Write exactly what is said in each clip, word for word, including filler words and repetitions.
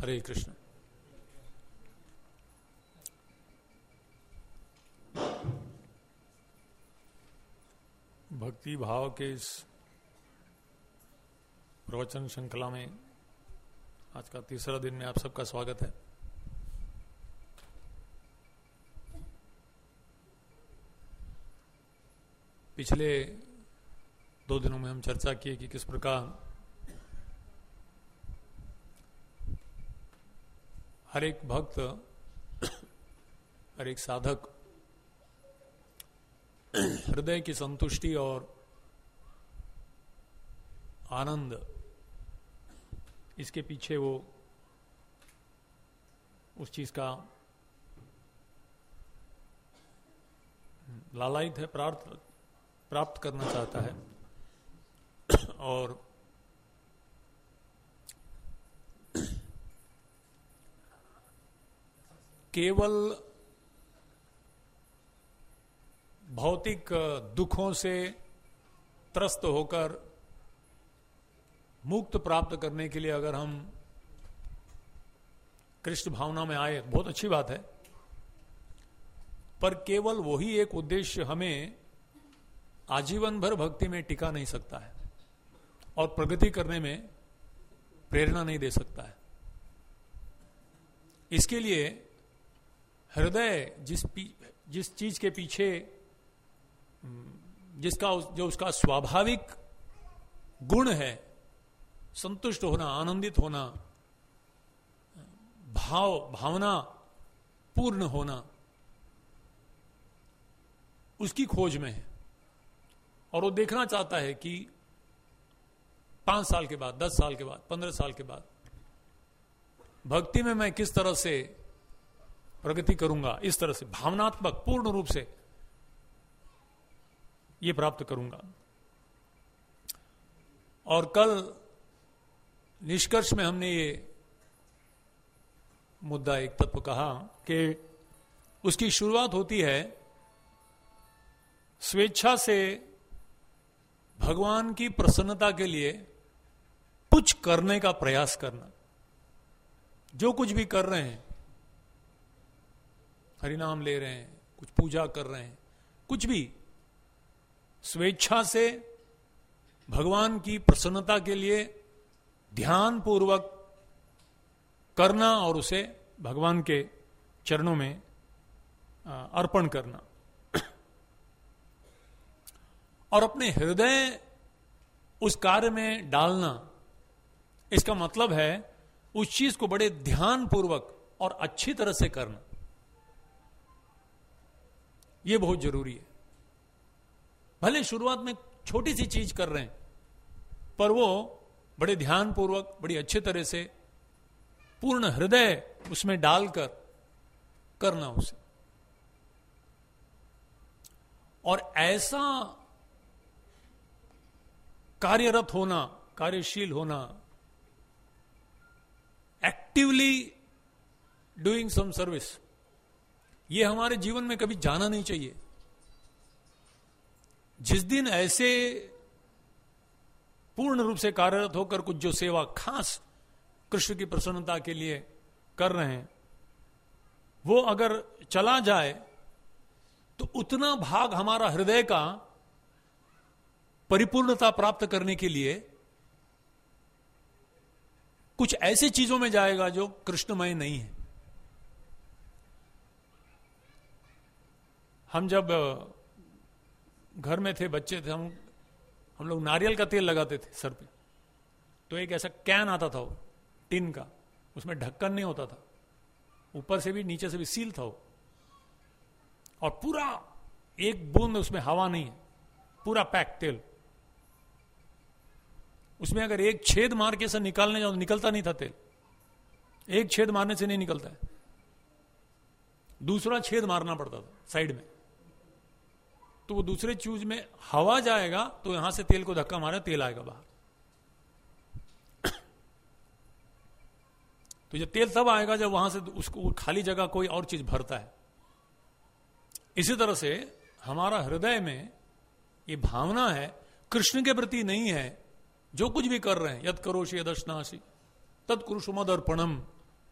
हरे कृष्ण। भक्ति भाव के इस प्रवचन श्रृंखला में आज का तीसरा दिन में आप सबका स्वागत है। पिछले दो दिनों में हम चर्चा की कि किस प्रकार हर एक भक्त, हर एक साधक हृदय की संतुष्टि और आनंद, इसके पीछे वो उस चीज का लालायित है, प्राप्त प्राप्त करना चाहता है। और केवल भौतिक दुखों से त्रस्त होकर मुक्त प्राप्त करने के लिए अगर हम कृष्ण भावना में आए, बहुत अच्छी बात है, पर केवल वही एक उद्देश्य हमें आजीवन भर भक्ति में टिका नहीं सकता है और प्रगति करने में प्रेरणा नहीं दे सकता है। इसके लिए हृदय जिस जिस चीज के पीछे, जिसका जो उसका स्वाभाविक गुण है, संतुष्ट होना, आनंदित होना, भाव भावना पूर्ण होना, उसकी खोज में है। और वो देखना चाहता है कि पांच साल के बाद, दस साल के बाद, पंद्रह साल के बाद भक्ति में मैं किस तरह से प्रगति करूंगा, इस तरह से भावनात्मक पूर्ण रूप से ये प्राप्त करूंगा। और कल निष्कर्ष में हमने ये मुद्दा, एक तत्व कहा कि उसकी शुरुआत होती है स्वेच्छा से भगवान की प्रसन्नता के लिए कुछ करने का प्रयास करना। जो कुछ भी कर रहे हैं, हरिनाम ले रहे हैं, कुछ पूजा कर रहे हैं, कुछ भी स्वेच्छा से भगवान की प्रसन्नता के लिए ध्यान पूर्वक करना और उसे भगवान के चरणों में अर्पण करना और अपने हृदय उस कार्य में डालना। इसका मतलब है उस चीज को बड़े ध्यान पूर्वक और अच्छी तरह से करना। यह बहुत जरूरी है। भले शुरुआत में छोटी सी चीज कर रहे हैं, पर वो बड़े ध्यान पूर्वक, बड़ी अच्छी तरह से, पूर्ण हृदय उसमें डालकर करना उसे। और ऐसा कार्यरत होना, कार्यशील होना, एक्टिवली डूइंग सम सर्विस, ये हमारे जीवन में कभी जाना नहीं चाहिए। जिस दिन ऐसे पूर्ण रूप से कार्यरत होकर कुछ जो सेवा खास कृष्ण की प्रसन्नता के लिए कर रहे हैं, वो अगर चला जाए तो उतना भाग हमारा हृदय का परिपूर्णता प्राप्त करने के लिए कुछ ऐसी चीजों में जाएगा जो कृष्णमय नहीं है। हम जब घर में थे, बच्चे थे, हम हम लोग नारियल का तेल लगाते थे सर पे। तो एक ऐसा कैन आता था, वो टिन का, उसमें ढक्कन नहीं होता था, ऊपर से भी नीचे से भी सील था वो, और पूरा एक बूंद उसमें हवा नहीं है, पूरा पैक तेल। उसमें अगर एक छेद मार के से निकालने जाओ तो निकलता नहीं था तेल। एक छेद मारने से नहीं निकलता है, दूसरा छेद मारना पड़ता था साइड में। तो वो दूसरे चूज में हवा जाएगा तो यहां से तेल को धक्का मारे, तेल आएगा बाहर। तो जब तेल तब आएगा जब वहां से उसको खाली जगह कोई और चीज भरता है। इसी तरह से हमारा हृदय में ये भावना है, कृष्ण के प्रति नहीं है। जो कुछ भी कर रहे हैं, यद करोषि यदश्नासि तत्कुरुषु मदर्पणम,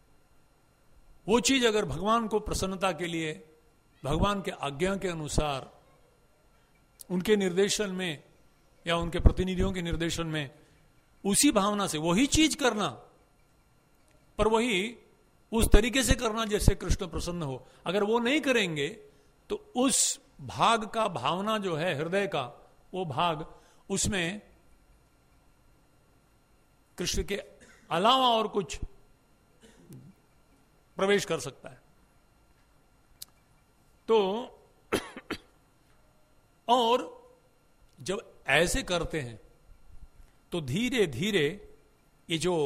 वो चीज अगर भगवान को प्रसन्नता के लिए, भगवान के आज्ञा के अनुसार, उनके निर्देशन में या उनके प्रतिनिधियों के निर्देशन में, उसी भावना से वही चीज करना, पर वही उस तरीके से करना जैसे कृष्ण प्रसन्न हो। अगर वो नहीं करेंगे तो उस भाग का, भावना जो है हृदय का, वो भाग, उसमें कृष्ण के अलावा और कुछ प्रवेश कर सकता है। तो और जब ऐसे करते हैं तो धीरे धीरे ये जो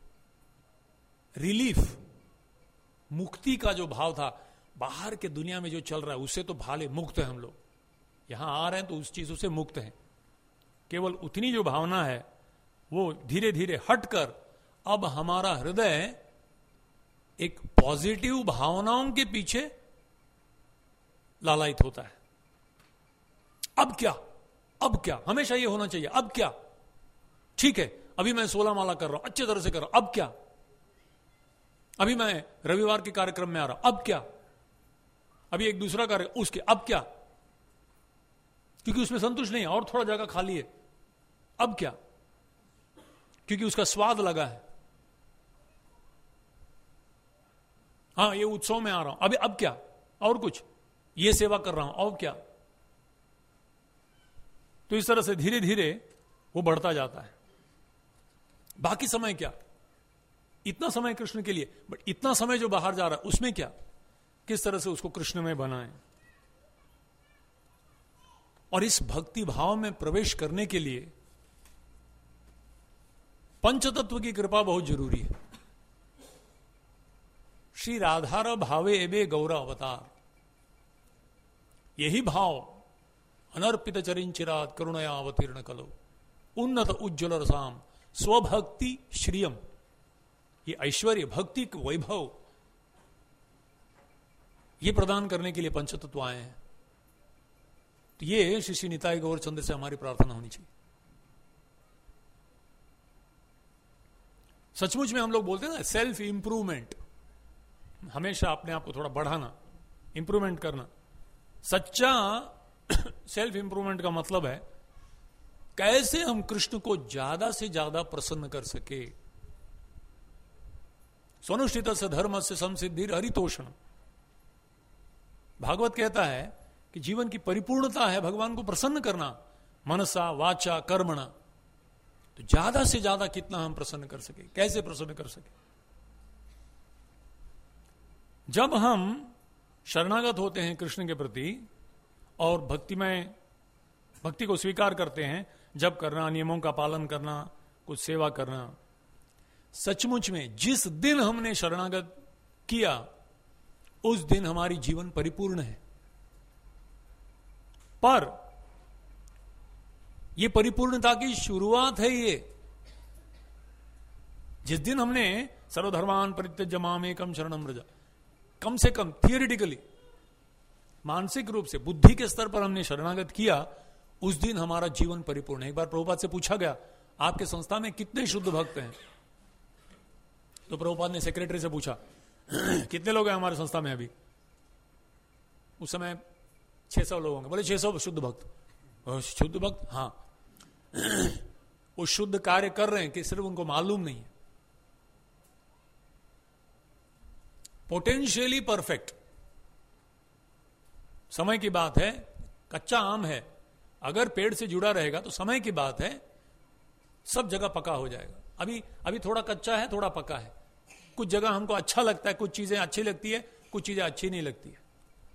रिलीफ, मुक्ति का जो भाव था, बाहर के दुनिया में जो चल रहा है उससे तो भाले मुक्त है हम लोग, यहां आ रहे हैं तो उस चीजों से मुक्त हैं। केवल उतनी जो भावना है वो धीरे धीरे हटकर अब हमारा हृदय एक पॉजिटिव भावनाओं के पीछे लालायित होता है। अब क्या, अब क्या, हमेशा ये होना चाहिए, अब क्या, ठीक है अभी मैं सोलह माला कर रहा हूं, अच्छे तरह से कर रहा हूं, अब क्या, अभी मैं रविवार के कार्यक्रम में आ रहा हूं, अब क्या, अभी एक दूसरा कार्य, उसके अब क्या, क्योंकि उसमें संतुष्ट नहीं है और थोड़ा जगह खाली है, अब क्या, क्योंकि उसका स्वाद लगा है। हाँ ये उत्सव में आ रहा हूं, अभी अब क्या, और कुछ, ये सेवा कर रहा हूं, और क्या। तो इस तरह से धीरे धीरे वो बढ़ता जाता है। बाकी समय क्या, इतना समय कृष्ण के लिए, बट इतना समय जो बाहर जा रहा है उसमें क्या, किस तरह से उसको कृष्ण में बनाएं। और इस भक्ति भाव में प्रवेश करने के लिए पंचतत्व की कृपा बहुत जरूरी है। श्री राधार भावे एबे गौरा अवतार, यही भाव अनर्पित चरिंचिरात करुणया अवतीर्ण कलो उन्नत उज्ज्वल रसाम स्वभक्ति श्रियम, ये ऐश्वर्य, भक्ति वैभव, ये प्रदान करने के लिए पंचतत्व आए हैं। तो ये श्री श्री निताई गौरचंद्र से हमारी प्रार्थना होनी चाहिए। सचमुच में हम लोग बोलते हैं ना सेल्फ इंप्रूवमेंट, हमेशा अपने आप को थोड़ा बढ़ाना, इंप्रूवमेंट करना। सच्चा सेल्फ इंप्रूवमेंट का मतलब है कैसे हम कृष्ण को ज्यादा से ज्यादा प्रसन्न कर सके। स्वनुष्ठित से धर्म से संसिद्धि हरितोषण, भागवत कहता है कि जीवन की परिपूर्णता है भगवान को प्रसन्न करना, मनसा वाचा कर्मणा। तो ज्यादा से ज्यादा कितना हम प्रसन्न कर सके, कैसे प्रसन्न कर सके। जब हम शरणागत होते हैं कृष्ण के प्रति और भक्ति में भक्ति को स्वीकार करते हैं, जब करना, नियमों का पालन करना, कुछ सेवा करना, सचमुच में जिस दिन हमने शरणागत किया उस दिन हमारी जीवन परिपूर्ण है। पर यह परिपूर्णता की शुरुआत है। ये जिस दिन हमने सर्वधर्मान परित्यज्य माम एकम शरणम व्रज, कम से कम थियोरिटिकली, मानसिक रूप से, बुद्धि के स्तर पर हमने शरणागत किया, उस दिन हमारा जीवन परिपूर्ण है। एक बार प्रभुपाद से पूछा गया, आपके संस्था में कितने शुद्ध भक्त हैं? तो प्रभुपाद ने सेक्रेटरी से पूछा कितने लोग हैं हमारे संस्था में अभी? उस समय छह सौ लोग होंगे। बोले छह सौ शुद्ध भक्त। शुद्ध भक्त? हाँ। वो शुद्ध कार्य कर रहे हैं कि सिर्फ उनको मालूम नहीं है। Potentially perfect. समय की बात है, कच्चा आम है, अगर पेड़ से जुड़ा रहेगा तो समय की बात है, सब जगह पका हो जाएगा। अभी अभी थोड़ा कच्चा है, थोड़ा पका है। कुछ जगह हमको अच्छा लगता है, कुछ चीजें अच्छी लगती है, कुछ चीजें अच्छी नहीं लगती है।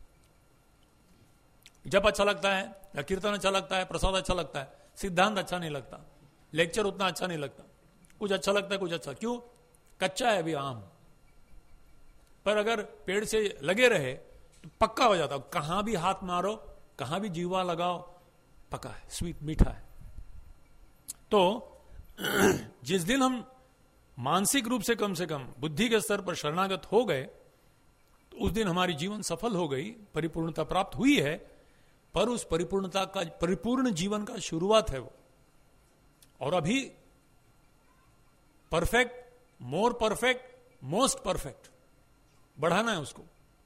जब अच्छा लगता है या कीर्तन अच्छा लगता है, प्रसाद अच्छा लगता है, सिद्धांत अच्छा नहीं लगता, लेक्चर उतना अच्छा नहीं लगता। कुछ अच्छा लगता है, कुछ अच्छा, क्यों? कच्चा है अभी आम। पर अगर पेड़ से लगे रहे तो पक्का हो जाता। कहां भी हाथ मारो, कहां भी जीवा लगाओ, पका है, स्वीट, मीठा है। तो जिस दिन हम मानसिक रूप से, कम से कम बुद्धि के स्तर पर शरणागत हो गए, तो उस दिन हमारी जीवन सफल हो गई, परिपूर्णता प्राप्त हुई है। पर उस परिपूर्णता का, परिपूर्ण जीवन का शुरुआत है वो। और अभी perfect, more perfect, most perfect, बढ़ाना है उसको।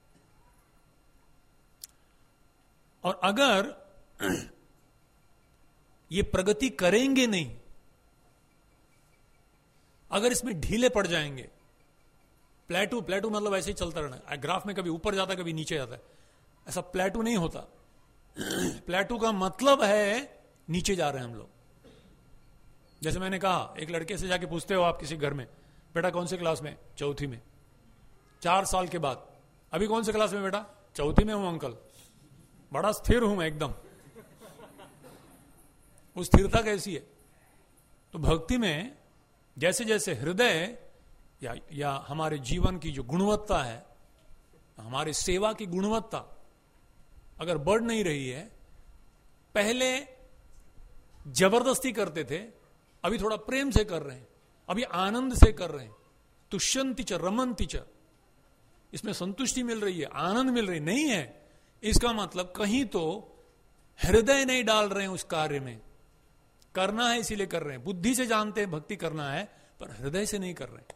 और अगर ये प्रगति करेंगे नहीं, अगर इसमें ढीले पड़ जाएंगे, प्लेटू प्लेटू मतलब ऐसे ही चलता रहना, ग्राफ में कभी ऊपर जाता है कभी नीचे जाता है, ऐसा प्लेटू नहीं होता। प्लेटू का मतलब है नीचे जा रहे हैं हम लोग। जैसे मैंने कहा, एक लड़के से जाके पूछते हो आप किसी घर में, बेटा कौन से क्लास में? चौथी में। चार साल के बाद, अभी कौन से क्लास में बेटा? चौथी में हूं अंकल। बड़ा स्थिर हूं मैं एकदम। वो स्थिरता कैसी है? तो भक्ति में जैसे जैसे हृदय या या हमारे जीवन की जो गुणवत्ता है, हमारी सेवा की गुणवत्ता अगर बढ़ नहीं रही है, पहले जबरदस्ती करते थे, अभी थोड़ा प्रेम से कर रहे हैं, अभी आनंद से कर रहे हैं, तुष्यंति च रमंति च, इसमें संतुष्टि मिल रही है, आनंद मिल रही नहीं है, इसका मतलब कहीं तो हृदय नहीं डाल रहे हैं उस कार्य में। करना है इसीलिए कर रहे हैं, बुद्धि से जानते हैं भक्ति करना है, पर हृदय से नहीं कर रहे हैं।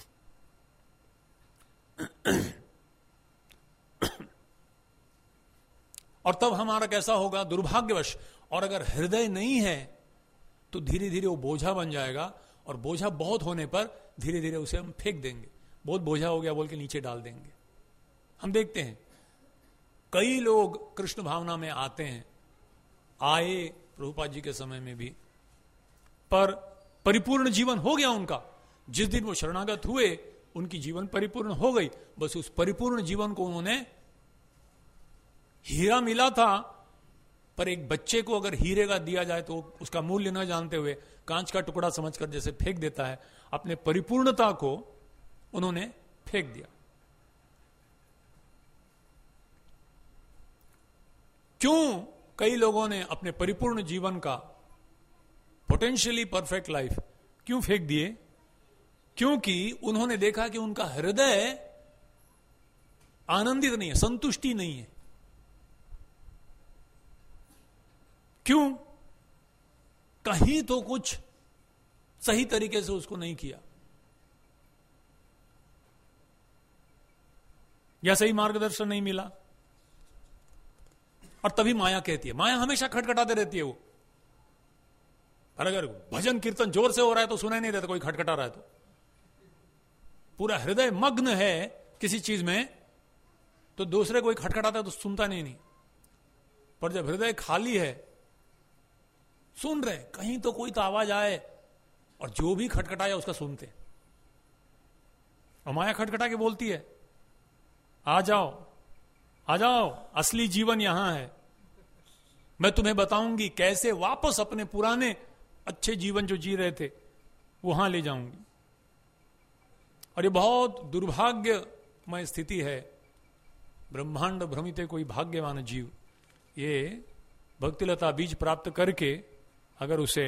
और तब हमारा कैसा होगा? दुर्भाग्यवश। और अगर हृदय नहीं है तो धीरे धीरे वो बोझा बन जाएगा, और बोझा बहुत होने पर धीरे धीरे उसे हम फेंक देंगे। बहुत बोझा हो गया बोल के नीचे डाल देंगे। हम देखते हैं कई लोग कृष्ण भावना में आते हैं, आए प्रभुपाद जी के समय में भी, पर परिपूर्ण जीवन हो गया उनका। जिस दिन वो शरणागत हुए उनकी जीवन परिपूर्ण हो गई। बस उस परिपूर्ण जीवन को उन्होंने, हीरा मिला था, पर एक बच्चे को अगर हीरे का दिया जाए तो उसका मूल्य न जानते हुए कांच का टुकड़ा समझकर जैसे फेंक देता है, अपने परिपूर्णता को उन्होंने फेंक दिया। क्यों कई लोगों ने अपने परिपूर्ण जीवन का, पोटेंशियली परफेक्ट लाइफ क्यों फेंक दिए? क्योंकि उन्होंने देखा कि उनका हृदय आनंदित नहीं है, संतुष्टि नहीं है। क्यों? कहीं तो कुछ सही तरीके से उसको नहीं किया, या सही मार्गदर्शन नहीं मिला। और तभी माया कहती है, माया हमेशा खटखटाते रहती है वो। और अगर भजन कीर्तन जोर से हो रहा है तो सुनाई नहीं देता, कोई खटखटा रहा है तो। पूरा हृदय मग्न है किसी चीज में तो दूसरे कोई खटखटाता है तो सुनता नहीं नहीं पर जब हृदय खाली है, सुन रहे, कहीं तो कोई तो आवाज आए, और जो भी खटखटाया उसका सुनते। और माया खटखटा के बोलती है, आ जाओ आ जाओ, असली जीवन यहां है, मैं तुम्हें बताऊंगी कैसे वापस अपने पुराने अच्छे जीवन जो जी रहे थे वहां ले जाऊंगी। और ये बहुत दुर्भाग्यमय स्थिति है। ब्रह्मांड भ्रमिते कोई भाग्यवान जीव, ये भक्तिलता बीज प्राप्त करके अगर उसे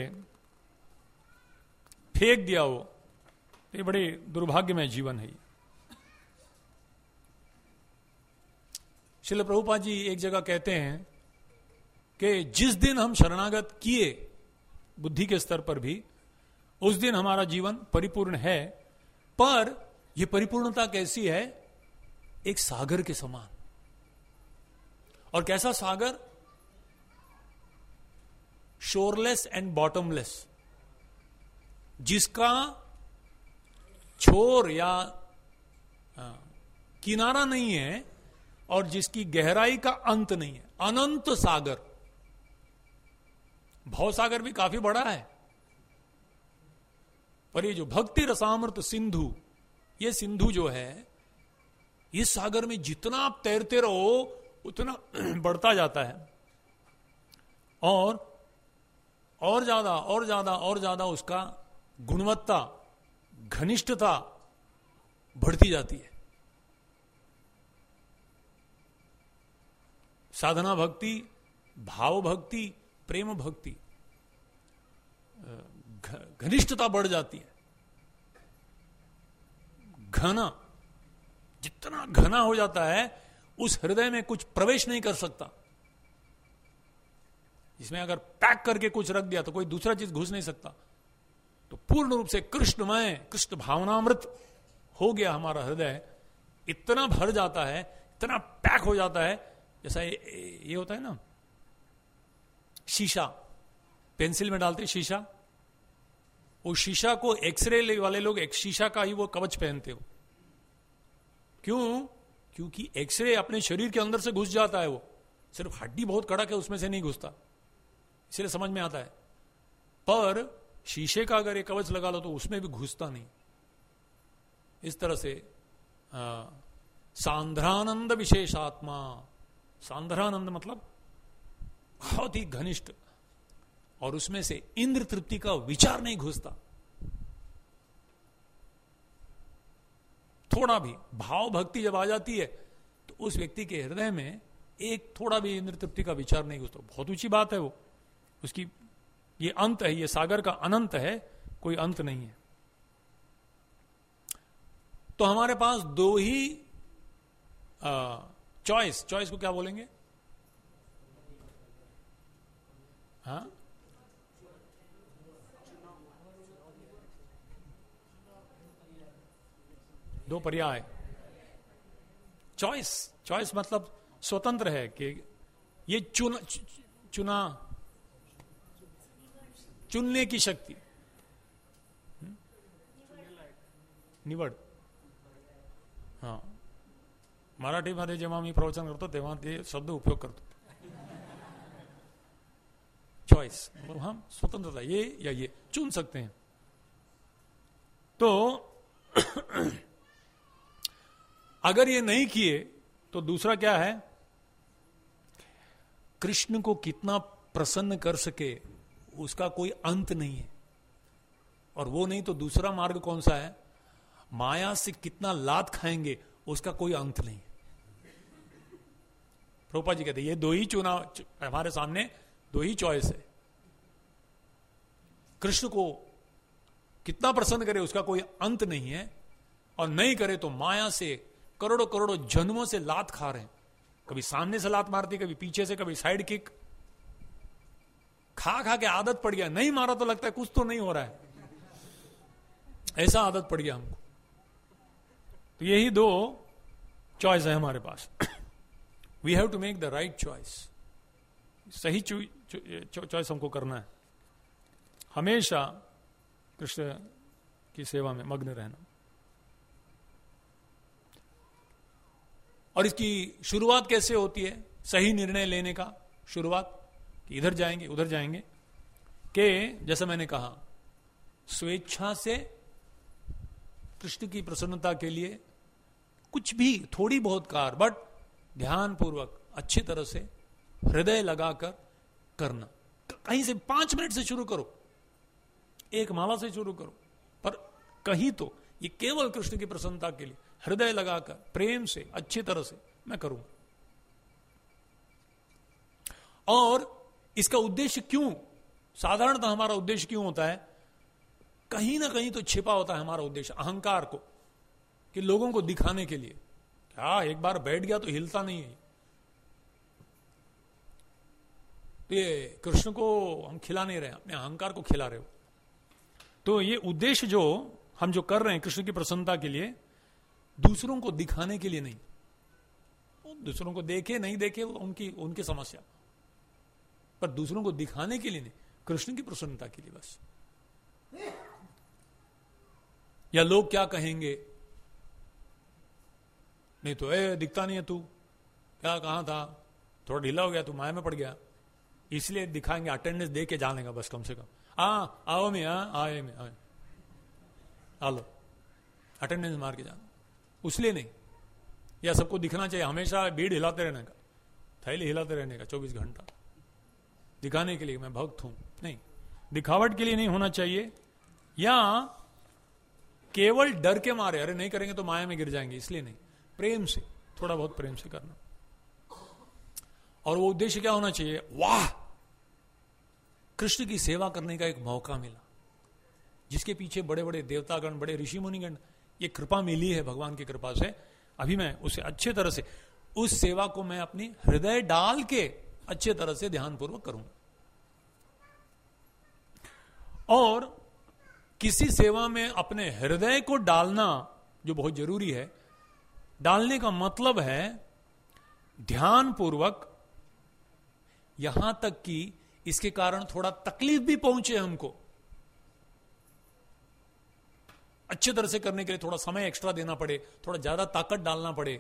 फेंक दिया हो तो ये बड़े दुर्भाग्यमय जीवन है। श्रील प्रभुपाद जी एक जगह कहते हैं कि जिस दिन हम शरणागत किए बुद्धि के स्तर पर भी, उस दिन हमारा जीवन परिपूर्ण है। पर यह परिपूर्णता कैसी है? एक सागर के समान। और कैसा सागर? शोरलेस एंड बॉटमलेस, जिसका छोर या आ, किनारा नहीं है और जिसकी गहराई का अंत नहीं है। अनंत सागर। भव सागर भी काफी बड़ा है, पर ये जो भक्ति रसामृत सिंधु, ये सिंधु जो है, ये सागर में जितना आप तैरते रहो उतना बढ़ता जाता है, और और ज्यादा और ज्यादा और ज्यादा उसका गुणवत्ता, घनिष्ठता बढ़ती जाती है। साधना भक्ति, भाव भक्ति, प्रेम भक्ति, घनिष्ठता बढ़ जाती है। घना, जितना घना हो जाता है उस हृदय में कुछ प्रवेश नहीं कर सकता। इसमें अगर पैक करके कुछ रख दिया तो कोई दूसरा चीज घुस नहीं सकता। तो पूर्ण रूप से कृष्णमय, कृष्ण भावनामृत हो गया हमारा हृदय। इतना भर जाता है, इतना पैक हो जाता है, जैसा ये, ये होता है ना शीशा, पेंसिल में डालते शीशा, वो शीशा को एक्सरे वाले लोग एक शीशा का ही वो कवच पहनते हो। क्यों? क्योंकि एक्सरे अपने शरीर के अंदर से घुस जाता है, वो सिर्फ हड्डी बहुत कड़क है उसमें से नहीं घुसता, इसलिए समझ में आता है। पर शीशे का अगर एक कवच लगा लो तो उसमें भी घुसता नहीं। इस तरह से आ, सांद्रानंद विशेषात्मा, सांद्रानंद मतलब बहुत ही घनिष्ठ, और उसमें से इंद्र तृप्ति का विचार नहीं घुसता। थोड़ा भी भाव भक्ति जब आ जाती है तो उस व्यक्ति के हृदय में एक थोड़ा भी इंद्र तृप्ति का विचार नहीं घुसता। बहुत ऊंची बात है वो, उसकी ये अंत है, ये सागर का अनंत है, कोई अंत नहीं है। तो हमारे पास दो ही चॉइस, चॉइस को क्या बोलेंगे? हाँ, दो पर्याय। चॉइस, चॉइस मतलब स्वतंत्र है कि ये चुन चुना चुनने की शक्ति, निवड। हा, मराठीमध्ये जेव्हा मी प्रवचन करतो तेव्हा ते शब्द उपयोग करतो, चॉइस, हम स्वतंत्रता, ये या ये चुन सकते हैं। तो अगर ये नहीं किए तो दूसरा क्या है? कृष्ण को कितना प्रसन्न कर सके उसका कोई अंत नहीं है। और वो नहीं तो दूसरा मार्ग कौन सा है? माया से कितना लात खाएंगे उसका कोई अंत नहीं। प्रभुपाद जी कहते ये दो ही चुनाव हमारे सामने, दो ही चॉइस है। कृष्ण को कितना प्रसन्न करे उसका कोई अंत नहीं है, और नहीं करे तो माया से करोड़ों करोड़ों जन्मों से लात खा रहे हैं। कभी सामने से लात मारती, कभी पीछे से, कभी साइड किक, खा खा के आदत पड़ गया। नहीं मारा तो लगता है कुछ तो नहीं हो रहा है, ऐसा आदत पड़ गया हमको। तो यही दो चॉइस है हमारे पास। We have to make the right choice. सही चॉइस हमको करना है, हमेशा कृष्ण की सेवा में मग्न रहना। और इसकी शुरुआत कैसे होती है? सही निर्णय लेने का शुरुआत, कि इधर जाएंगे उधर जाएंगे, कि जैसा मैंने कहा स्वेच्छा से कृष्ण की प्रसन्नता के लिए कुछ भी थोड़ी बहुत कार, बट ध्यान पूर्वक अच्छी तरह से हृदय लगाकर करना। कहीं से पांच मिनट से शुरू करो, एक माला से शुरू करो, पर कहीं तो ये केवल कृष्ण की प्रसन्नता के लिए हृदय लगाकर प्रेम से अच्छी तरह से मैं करूंगा। और इसका उद्देश्य क्यों, साधारणतः हमारा उद्देश्य क्यों होता है? कहीं ना कहीं तो छिपा होता है हमारा उद्देश्य अहंकार को, कि लोगों को दिखाने के लिए। क्या एक बार बैठ गया तो हिलता नहीं है। तो ये कृष्ण को हम खिला नहीं रहे, अपने अहंकार को खिला रहे हो। तो ये उद्देश्य जो हम जो कर रहे हैं कृष्ण की प्रसन्नता के लिए, दूसरों को दिखाने के लिए नहीं। दूसरों को देखे नहीं देखे वो उनकी उनकी समस्या, पर दूसरों को दिखाने के लिए नहीं, कृष्ण की प्रसन्नता के लिए बस। या लोग क्या कहेंगे, नहीं तो ए दिखता नहीं है तू, क्या कहां था, थोड़ा ढीला हो गया, तू माया में पड़ गया, इसलिए दिखाएंगे, अटेंडेंस दे के जाने का बस कम से कम। हाँ आओ में, हाँ आए में आए, आ लो अटेंडेंस मार के जाना, उसलिए नहीं। या सबको दिखना चाहिए, हमेशा भीड़ हिलाते रहने का, थैली हिलाते रहने का चौबीस घंटा, दिखाने के लिए मैं भक्त हूं, नहीं, दिखावट के लिए नहीं होना चाहिए। या केवल डर के मारे, अरे नहीं करेंगे तो माया में गिर जाएंगे, इसलिए नहीं, प्रेम से, थोड़ा बहुत प्रेम से करना। और वो उद्देश्य क्या होना चाहिए? वाह, कृष्ण की सेवा करने का एक मौका मिला, जिसके पीछे बड़े बड़े देवतागण, बड़े ऋषि मुनिगण, ये कृपा मिली है भगवान की कृपा से। अभी मैं उसे अच्छे तरह से, उस सेवा को मैं अपनी हृदय डाल के अच्छे तरह से ध्यानपूर्वक करूंगा। और किसी सेवा में अपने हृदय को डालना जो बहुत जरूरी है, डालने का मतलब है ध्यान पूर्वक, यहां तक कि इसके कारण थोड़ा तकलीफ भी पहुंचे हमको, अच्छी तरह से करने के लिए थोड़ा समय एक्स्ट्रा देना पड़े, थोड़ा ज्यादा ताकत डालना पड़े,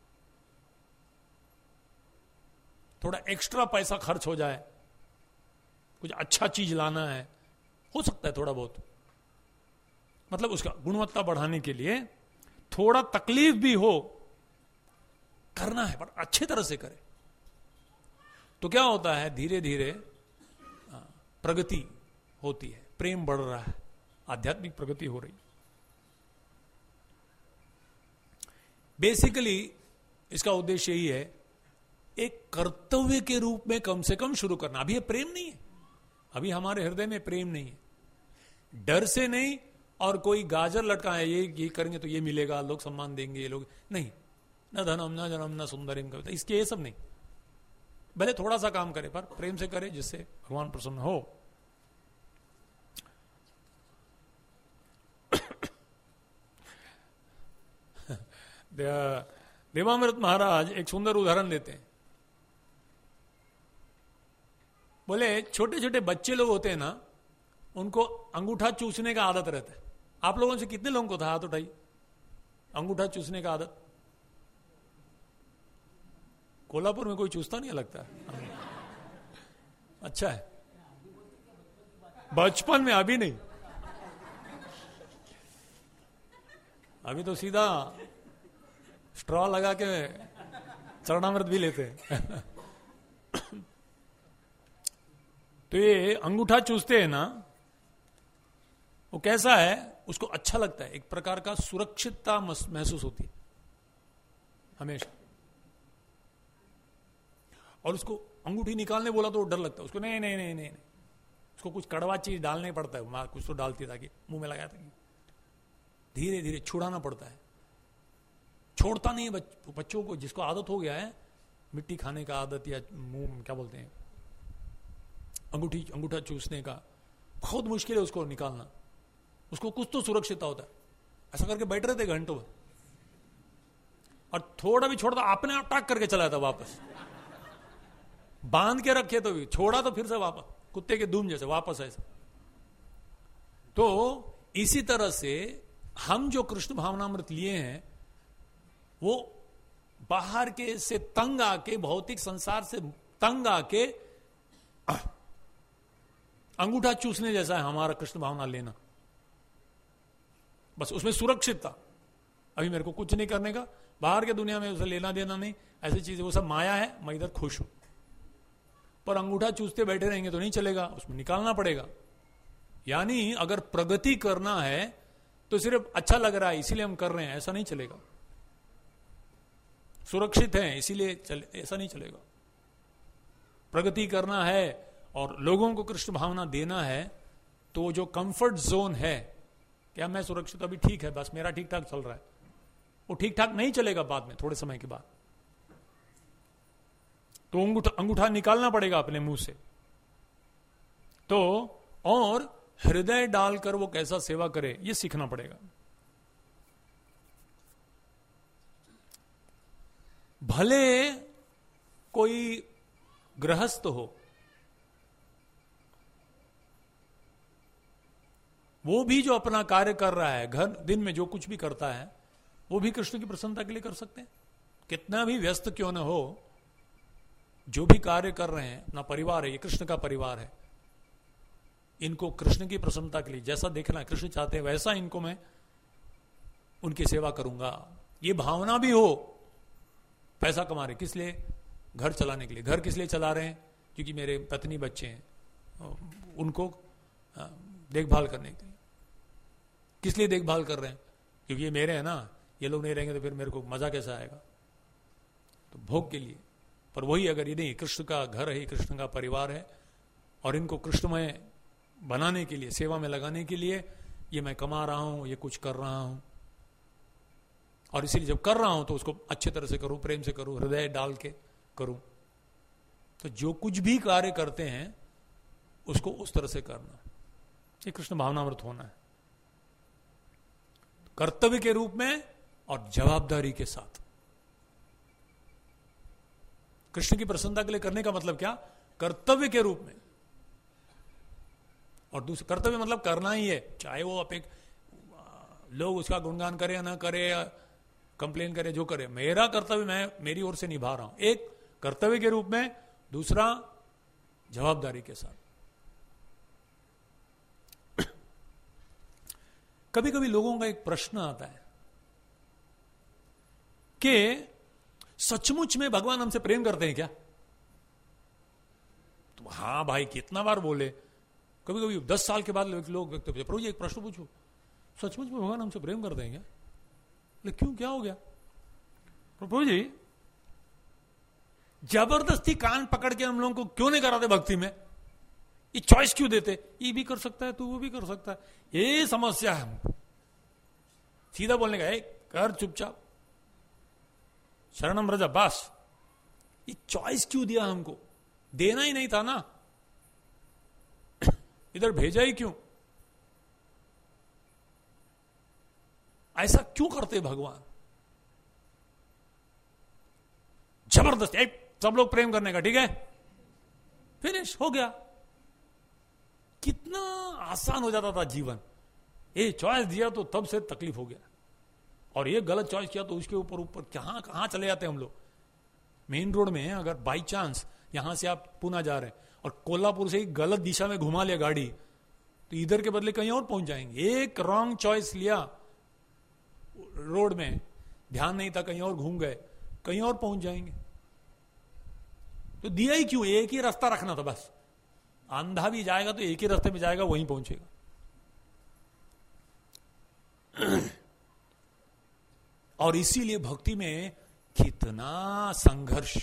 थोड़ा एक्स्ट्रा पैसा खर्च हो जाए, कुछ अच्छा चीज लाना है, हो सकता है थोड़ा बहुत, मतलब उसका गुणवत्ता बढ़ाने के लिए थोड़ा तकलीफ भी हो, करना है, पर अच्छी तरह से करे। तो क्या होता है, धीरे धीरे प्रगति होती है, प्रेम बढ़ रहा है, आध्यात्मिक प्रगति हो रही। बेसिकली इसका उद्देश्य यही है, एक कर्तव्य के रूप में कम से कम शुरू करना। अभी ये प्रेम नहीं है, अभी हमारे हृदय में प्रेम नहीं है, डर से नहीं, और कोई गाजर लटका है, ये ये करेंगे तो ये मिलेगा, लोग सम्मान देंगे, ये लोग नहीं, न धनम न जनम न सुंदरिम कविता, इसके ये सब नहीं। भले थोड़ा सा काम करे पर प्रेम से करे, जिससे भगवान प्रसन्न हो। देवामृत महाराज एक सुंदर उदाहरण देते हैं। बोले छोटे छोटे बच्चे लोग होते हैं ना, उनको अंगूठा चूसने का आदत रहता है। आप लोगों से कितने लोगों को था, हाथ उठाई, अंगूठा चूसने का आदत? कोल्हापुर में कोई चूसता नहीं लगता। अच्छा है, बचपन में, अभी नहीं, अभी तो सीधा स्ट्रॉ लगा के चरणामृत भी लेते हैं। तो ये अंगूठा चूसते हैं ना, वो कैसा है, उसको अच्छा लगता है, एक प्रकार का सुरक्षितता महसूस होती है हमेशा। और उसको अंगूठी निकालने बोला तो डर लगता है उसको, नहीं नहीं नहीं नहीं, नहीं। उसको कुछ कड़वा चीज डालने पड़ता है, मां कुछ तो डालती ताकि मुंह में लगाया था, धीरे धीरे छुड़ाना पड़ता है, छोड़ता नहीं है बच, बच्चों को। जिसको आदत हो गया है मिट्टी खाने का आदत, या मुंह क्या बोलते हैं, अंगूठी अंगूठा चूसने का, बहुत मुश्किल है उसको निकालना। उसको कुछ तो सुरक्षितता होता है, ऐसा करके बैठ रहे थे घंटों में, और थोड़ा भी छोड़ता अपने आप टाक करके चला था वापस, बांध के रखे तो भी छोड़ा तो फिर से वापस, कुत्ते के धूम जैसे वापस ऐसा। तो इसी तरह से हम जो कृष्ण भावनामृत लिए हैं, वो बाहर के से तंग आके, भौतिक संसार से तंग आके अंगूठा चूसने जैसा है हमारा कृष्ण भावना लेना। बस उसमें सुरक्षितता, अभी मेरे को कुछ नहीं करने का, बाहर के दुनिया में उसे लेना देना नहीं, ऐसी चीजें, वो सब माया है, मैं इधर खुश हूं। पर अंगूठा चूसते बैठे रहेंगे तो नहीं चलेगा, उसमें निकालना पड़ेगा। यानी अगर प्रगति करना है तो सिर्फ अच्छा लग रहा है इसीलिए हम कर रहे हैं, ऐसा नहीं चलेगा। सुरक्षित है इसीलिए चले, ऐसा नहीं चलेगा। प्रगति करना है और लोगों को कृष्ण भावना देना है, तो जो कंफर्ट जोन है, क्या मैं सुरक्षित, अभी ठीक है, बस मेरा ठीक ठाक चल रहा है, वो ठीक ठाक नहीं चलेगा बाद में, थोड़े समय के बाद तो अंगूठा अंगूठा निकालना पड़ेगा अपने मुंह से। तो और हृदय डालकर वो कैसा सेवा करे, ये सीखना पड़ेगा। भले कोई गृहस्थ हो, वो भी जो अपना कार्य कर रहा है, घर दिन में जो कुछ भी करता है, वो भी कृष्ण की प्रसन्नता के लिए कर सकते हैं। कितना भी व्यस्त क्यों न हो, जो भी कार्य कर रहे हैं, अपना परिवार है, ये कृष्ण का परिवार है, इनको कृष्ण की प्रसन्नता के लिए जैसा देखना कृष्ण चाहते हैं वैसा इनको मैं उनकी सेवा करूंगा, ये भावना भी हो। पैसा कमा रहे किस लिए? घर चलाने के लिए। घर किस लिए चला रहे हैं? क्योंकि मेरे पत्नी बच्चे हैं, उनको देखभाल करने के लिए। किस लिए देखभाल कर रहे हैं? क्योंकि ये मेरे हैं ना, ये लोग नहीं रहेंगे तो फिर मेरे को मजा कैसा आएगा, तो भोग के लिए। पर वही अगर ये नहीं, कृष्ण का घर है, कृष्ण का परिवार है, और इनको कृष्णमय बनाने के लिए, सेवा में लगाने के लिए ये मैं कमा रहा हूं, ये कुछ कर रहा हूं, और इसीलिए जब कर रहा हूं तो उसको अच्छे तरह से करूं, प्रेम से करूं, हृदय डाल के करूं। तो जो कुछ भी कार्य करते हैं उसको उस तरह से करना, ये कृष्ण भावनामृत होना है, कर्तव्य के रूप में और जवाबदारी के साथ। कृष्ण की प्रसन्नता के लिए करने का मतलब क्या? कर्तव्य के रूप में। और दूसरा कर्तव्य मतलब करना ही है, चाहे वो अपेक लोग उसका गुणगान करे या ना करे, कंप्लेन करे, जो करे, मेरा कर्तव्य मैं मेरी ओर से निभा रहा हूं, एक कर्तव्य के रूप में, दूसरा जवाबदारी के साथ। कभी कभी लोगों का एक प्रश्न आता है कि सचमुच में भगवान हमसे प्रेम करते हैं क्या? तो हाँ भाई, कितना बार बोले, कभी कभी दस साल के बाद लोग व्यक्त होते, प्रभु जी एक प्रश्न पूछो, सचमुच में भगवान हमसे प्रेम करते हैं क्या? लेकिन क्यों, क्या हो गया? प्रभु जी जबरदस्ती कान पकड़ के हम लोगों को क्यों नहीं कराते भक्ति में? ये चॉइस क्यों देते? ये भी कर सकता है, तू वो भी कर सकता है, ये समस्या है हमको। सीधा बोलने का, कर चुपचाप, शरणम रजा, बस। ये चॉइस क्यों दिया हमको? देना ही नहीं था ना, इधर भेजा ही क्यों? ऐसा क्यों करते भगवान? जबरदस्त, एक सब लोग प्रेम करने का, ठीक है, फिनिश हो गया। कितना आसान हो जाता था जीवन। ये चॉइस दिया तो तब से तकलीफ हो गया, और ये गलत चॉइस किया तो उसके ऊपर ऊपर कहां कहां चले जाते हम लोग। मेन रोड में अगर बाई चांस यहां से आप पुणे जा रहे हैं और कोल्हापुर से ही गलत दिशा में घुमा लिया गाड़ी, तो इधर के बदले कहीं और पहुंच जाएंगे। एक रॉन्ग चॉइस लिया रोड में, ध्यान नहीं था, कहीं और घूम गए, कहीं और पहुंच जाएंगे। तो दिया ही क्यों? एक ही रास्ता रखना था बस। अंधा भी जाएगा तो एक ही रास्ते में जाएगा, वहीं पहुंचेगा। और इसीलिए भक्ति में कितना संघर्ष।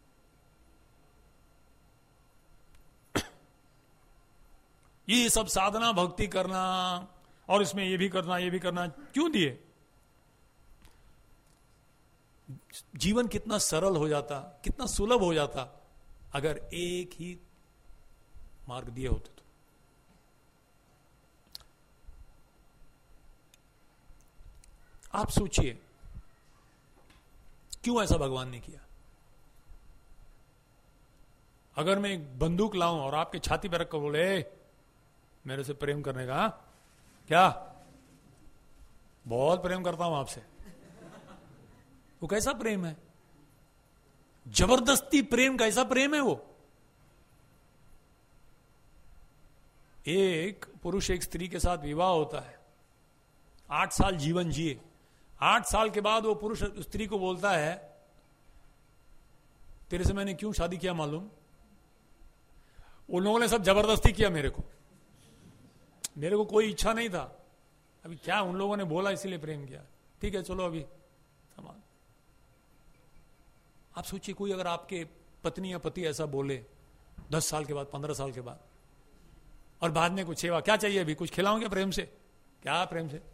ये सब साधना भक्ति करना और इसमें ये भी करना ये भी करना क्यों दिए? जीवन कितना सरल हो जाता, कितना सुलभ हो जाता अगर एक ही मार्ग दिए होते तो। आप सोचिए क्यों ऐसा भगवान ने किया? अगर मैं एक बंदूक लाऊं और आपके छाती पर रखकर बोले मेरे से प्रेम करने का, क्या बहुत प्रेम करता हूं आपसे, वो कैसा प्रेम है? जबरदस्ती प्रेम, कैसा प्रेम है वो? एक पुरुष एक स्त्री के साथ विवाह होता है, आठ साल जीवन जिए, आठ साल के बाद वो पुरुष स्त्री को बोलता है तेरे से मैंने क्यों शादी किया मालूम? उन लोगों ने सब जबरदस्ती किया मेरे को, मेरे को कोई इच्छा नहीं था, अभी क्या उन लोगों ने बोला इसीलिए प्रेम किया, ठीक है चलो अभी समान। आप सोचिए कोई अगर आपके पत्नी या पति ऐसा बोले दस साल के बाद, पंद्रह साल के बाद, और बाद में कुछ सेवा, क्या चाहिए अभी, कुछ खिलाओगे प्रेम से? क्या प्रेम से?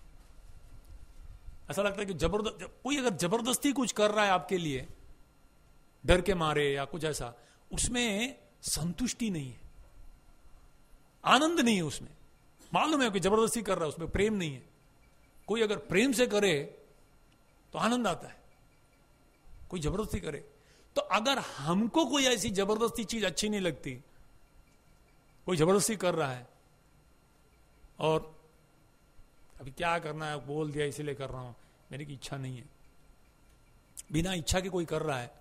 ऐसा लगता है कि जबरदस्त, कोई अगर जबरदस्ती कुछ कर रहा है आपके लिए डर के मारे या कुछ ऐसा, उसमें संतुष्टि नहीं है, आनंद नहीं है उसमें। मालूम है कि जबरदस्ती कर रहा है, उसमें प्रेम नहीं है। कोई अगर प्रेम से करे तो आनंद आता है, कोई जबरदस्ती करे तो। अगर हमको कोई ऐसी जबरदस्ती चीज अच्छी नहीं लगती, कोई जबरदस्ती कर रहा है और अभी क्या करना है, बोल दिया इसीलिए कर रहा हूं, मेरी की इच्छा नहीं है, बिना इच्छा के कोई कर रहा है,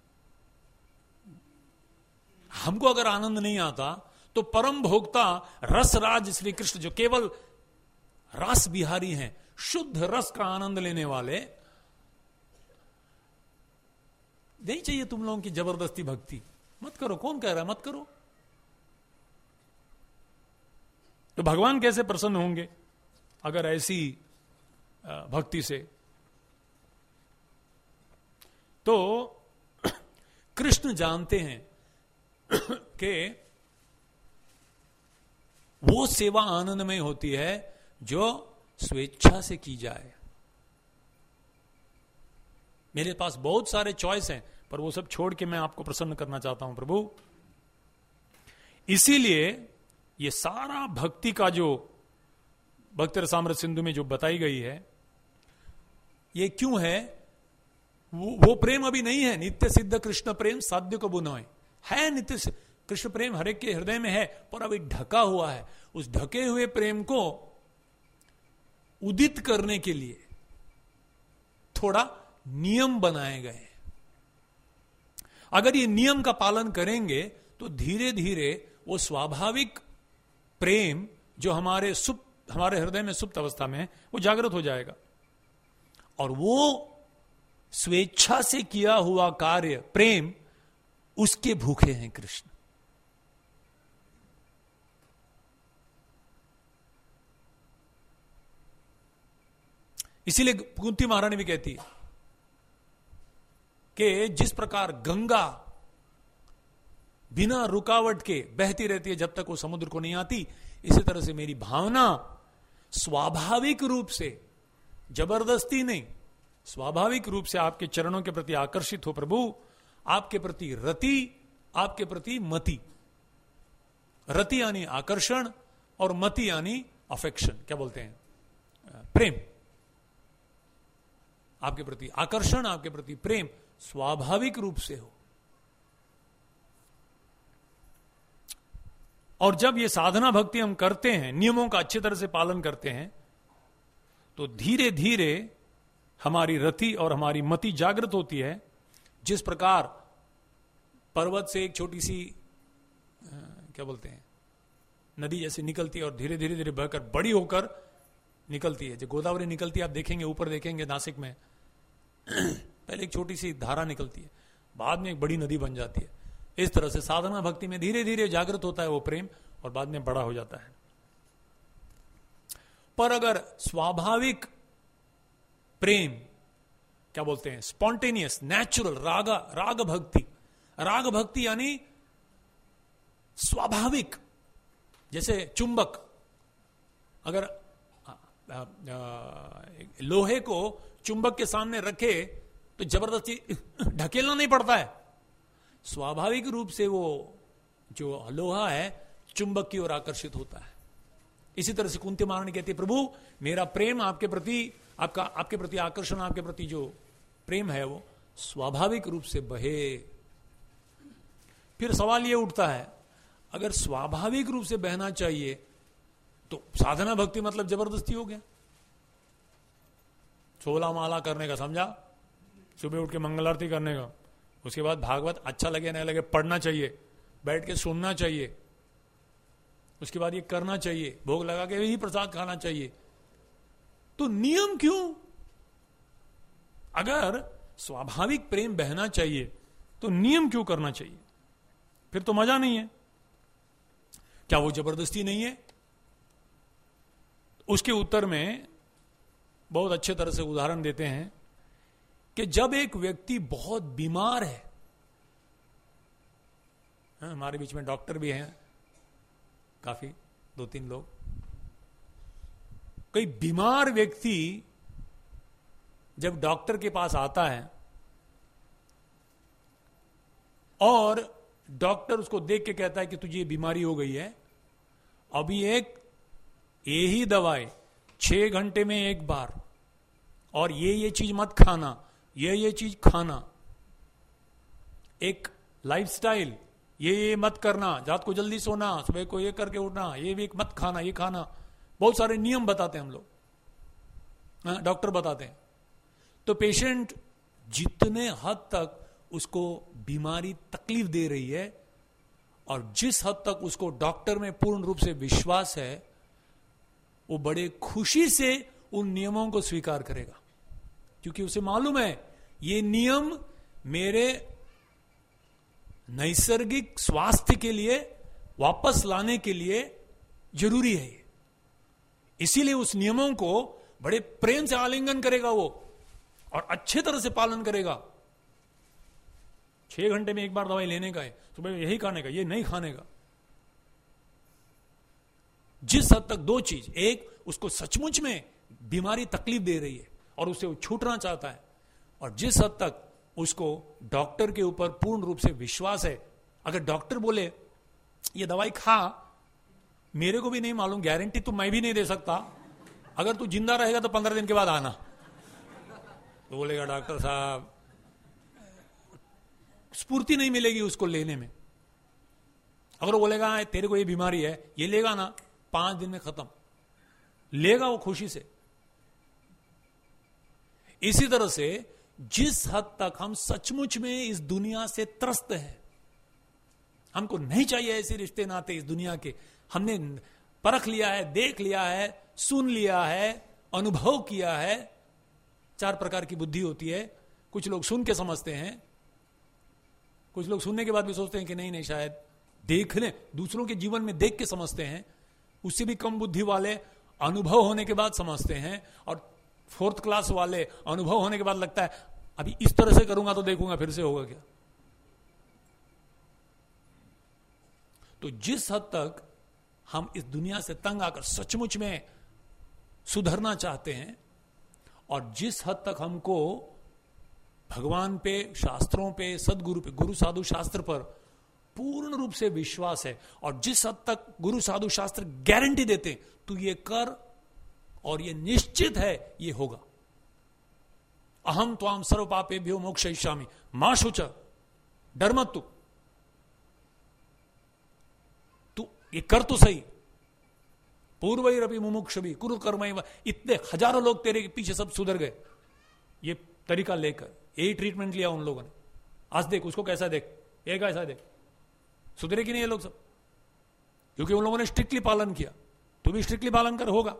हमको अगर आनंद नहीं आता तो परम भोक्ता रसराज श्री कृष्ण, जो केवल रस बिहारी हैं, शुद्ध रस का आनंद लेने वाले, नहीं चाहिए तुम लोगों की जबरदस्ती भक्ति। मत करो, कौन कह रहा है मत करो? तो भगवान कैसे प्रसन्न होंगे अगर ऐसी भक्ति से? तो कृष्ण जानते हैं कि वो सेवा आनंदमय होती है जो स्वेच्छा से की जाए। मेरे पास बहुत सारे चॉइस हैं, पर वो सब छोड़ के मैं आपको प्रसन्न करना चाहता हूं प्रभु। इसीलिए ये सारा भक्ति का जो भक्ति रसामृत सिंधु में जो बताई गई है, ये क्यों है? वो, वो प्रेम अभी नहीं है। नित्य सिद्ध कृष्ण प्रेम साध्य को बुनोए है। नित्य कृष्ण प्रेम हर एक के हृदय में है, पर अभी ढका हुआ है। उस ढके हुए प्रेम को उदित करने के लिए थोड़ा नियम बनाए गए। अगर ये नियम का पालन करेंगे तो धीरे धीरे वो स्वाभाविक प्रेम जो हमारे सुप्त हमारे हृदय में सुप्त अवस्था में है वो जागृत हो जाएगा। और वो स्वेच्छा से किया हुआ कार्य प्रेम, उसके भूखे हैं कृष्ण। इसीलिए कुंती महारानी भी कहती है कि जिस प्रकार गंगा बिना रुकावट के बहती रहती है जब तक वो समुद्र को नहीं आती, इसी तरह से मेरी भावना स्वाभाविक रूप से, जबरदस्ती नहीं, स्वाभाविक रूप से आपके चरणों के प्रति आकर्षित हो प्रभु। आपके प्रति रति, आपके प्रति मति। रति यानी आकर्षण और मति यानी अफेक्शन, क्या बोलते हैं, प्रेम। आपके प्रति आकर्षण, आपके प्रति प्रेम स्वाभाविक रूप से हो। और जब ये साधना भक्ति हम करते हैं, नियमों का अच्छी तरह से पालन करते हैं, तो धीरे धीरे हमारी रति और हमारी मति जागृत होती है। जिस प्रकार पर्वत से एक छोटी सी आ, क्या बोलते हैं, नदी जैसे निकलती है और धीरे धीरे धीरे बहकर बड़ी होकर निकलती है। जो गोदावरी निकलती है, आप देखेंगे, ऊपर देखेंगे नासिक में पहले एक छोटी सी धारा निकलती है, बाद में एक बड़ी नदी बन जाती है। इस तरह से साधना भक्ति में धीरे धीरे जागृत होता है वो प्रेम और बाद में बड़ा हो जाता है। पर अगर स्वाभाविक प्रेम, क्या बोलते हैं, स्पॉन्टेनियस, नेचुरल राग राग भक्ति, राग भक्ति यानी स्वाभाविक, जैसे चुंबक अगर आ, आ, आ, लोहे को चुंबक के सामने रखे तो जबरदस्ती ढकेलना नहीं पड़ता है। स्वाभाविक रूप से वो जो लोहा है चुंबक की ओर आकर्षित होता है। इसी तरह से कुंती महारानी कहती है, प्रभु मेरा प्रेम आपके प्रति, आपका आपके प्रति आकर्षण, आपके प्रति जो प्रेम है वो स्वाभाविक रूप से बहे। फिर सवाल ये उठता है, अगर स्वाभाविक रूप से बहना चाहिए तो साधना भक्ति मतलब जबरदस्ती हो गया। सोलह माला करने का समझा, सुबह उठ के मंगल आरती करने का, उसके बाद भागवत अच्छा लगे नहीं लगे पढ़ना चाहिए, बैठ के सुनना चाहिए, उसके बाद ये करना चाहिए, भोग लगा के ही प्रसाद खाना चाहिए। तो नियम क्यों? अगर स्वाभाविक प्रेम बहना चाहिए तो नियम क्यों करना चाहिए? फिर तो मजा नहीं है। क्या वो जबरदस्ती नहीं है? उसके उत्तर में बहुत अच्छे तरह से उदाहरण देते हैं कि जब एक व्यक्ति बहुत बीमार है, हमारे बीच में डॉक्टर भी हैं काफी, दो तीन लोग, कोई बीमार व्यक्ति जब डॉक्टर के पास आता है और डॉक्टर उसको देख के कहता है कि तुझे बीमारी हो गई है, अभी एक यही दवाई छह घंटे में एक बार, और ये ये चीज मत खाना, ये ये चीज खाना, एक लाइफस्टाइल, ये ये मत करना, रात को जल्दी सोना, सुबह को ये करके उठना, ये भी मत खाना, ये खाना, बहुत सारे नियम बताते हैं हम लोग, डॉक्टर बताते हैं। तो पेशेंट जितने हद तक उसको बीमारी तकलीफ दे रही है और जिस हद तक उसको डॉक्टर में पूर्ण रूप से विश्वास है, वो बड़े खुशी से उन नियमों को स्वीकार करेगा, क्योंकि उसे मालूम है ये नियम मेरे नैसर्गिक स्वास्थ्य के लिए वापस लाने के लिए जरूरी है। इसीलिए उस नियमों को बड़े प्रेम से आलिंगन करेगा वो और अच्छे तरह से पालन करेगा। छह घंटे में एक बार दवाई लेने का है, सुबह यही खाने का, ये नहीं खाने का। जिस हद तक दो चीज, एक उसको सचमुच में बीमारी तकलीफ दे रही है और उसे वो छूटना चाहता है, और जिस हद तक उसको डॉक्टर के ऊपर पूर्ण रूप से विश्वास है। अगर डॉक्टर बोले ये दवाई खा, मेरे को भी नहीं मालूम, गारंटी तो मैं भी नहीं दे सकता, अगर तू जिंदा रहेगा तो पंद्रह दिन के बाद आना, तो बोलेगा डॉक्टर साहब स्फूर्ति नहीं मिलेगी उसको लेने में। अगर वो बोलेगा तेरे को ये बीमारी है, ये लेगा ना पांच दिन में खत्म, लेगा वो खुशी से। इसी तरह से जिस हद तक हम सचमुच में इस दुनिया से त्रस्त हैं, हमको नहीं चाहिए ऐसे रिश्ते नाते इस दुनिया के, हमने परख लिया है, देख लिया है, सुन लिया है, अनुभव किया है। चार प्रकार की बुद्धि होती है। कुछ लोग सुन के समझते हैं, कुछ लोग सुनने के बाद भी सोचते हैं कि नहीं नहीं शायद देख लें, दूसरों के जीवन में देख के समझते हैं। उससे भी कम बुद्धि वाले अनुभव होने के बाद समझते हैं, और फोर्थ क्लास वाले अनुभव होने के बाद लगता है अभी इस तरह से करूंगा तो देखूंगा फिर से होगा क्या। तो जिस हद तक हम इस दुनिया से तंग आकर सचमुच में सुधरना चाहते हैं, और जिस हद तक हमको भगवान पे, शास्त्रों पे, सदगुरु पे, गुरु साधु शास्त्र पर पूर्ण रूप से विश्वास है, और जिस हद तक गुरु साधु शास्त्र गारंटी देते तू ये कर और ये निश्चित है ये होगा, अहम त्वाम सर्व पापेभ्यो मोक्षयिष्यामि मा शुच, डर मत तू तू ये कर तो सही, पूर्वैरपि मुमुक्षुभिः कुरु कर्मैव, इतने हजारों लोग तेरे पीछे सब सुधर गए ये तरीका लेकर। यही ट्रीटमेंट लिया उन लोगों ने। आज देख उसको कैसा देख, ये कैसा देख, सुधरे कि नहीं ये लोग सब, क्योंकि उन लोगों ने स्ट्रिक्टली पालन किया। तू भी स्ट्रिक्टली पालन कर, होगा।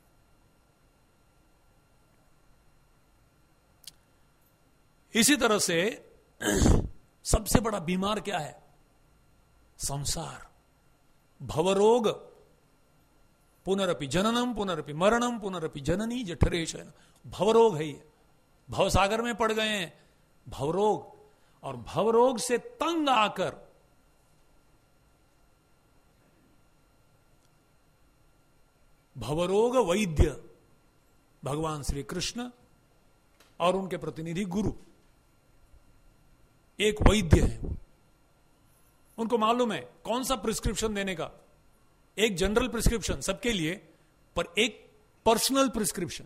इसी तरह से सबसे बड़ा बीमार क्या है? संसार, भवरोग, पुनरपि जननम पुनरपि मरणम पुनरपि जननी जठरे शयन, भवरोग है ये। भवसागर में पड़ गए हैं, भवरोग, और भवरोग से तंग आकर भवरोग वैद्य भगवान श्री कृष्ण और उनके प्रतिनिधि गुरु एक वैद्य है। उनको मालूम है कौन सा प्रिस्क्रिप्शन देने का, एक जनरल प्रिस्क्रिप्शन सबके लिए, पर एक पर्सनल प्रिस्क्रिप्शन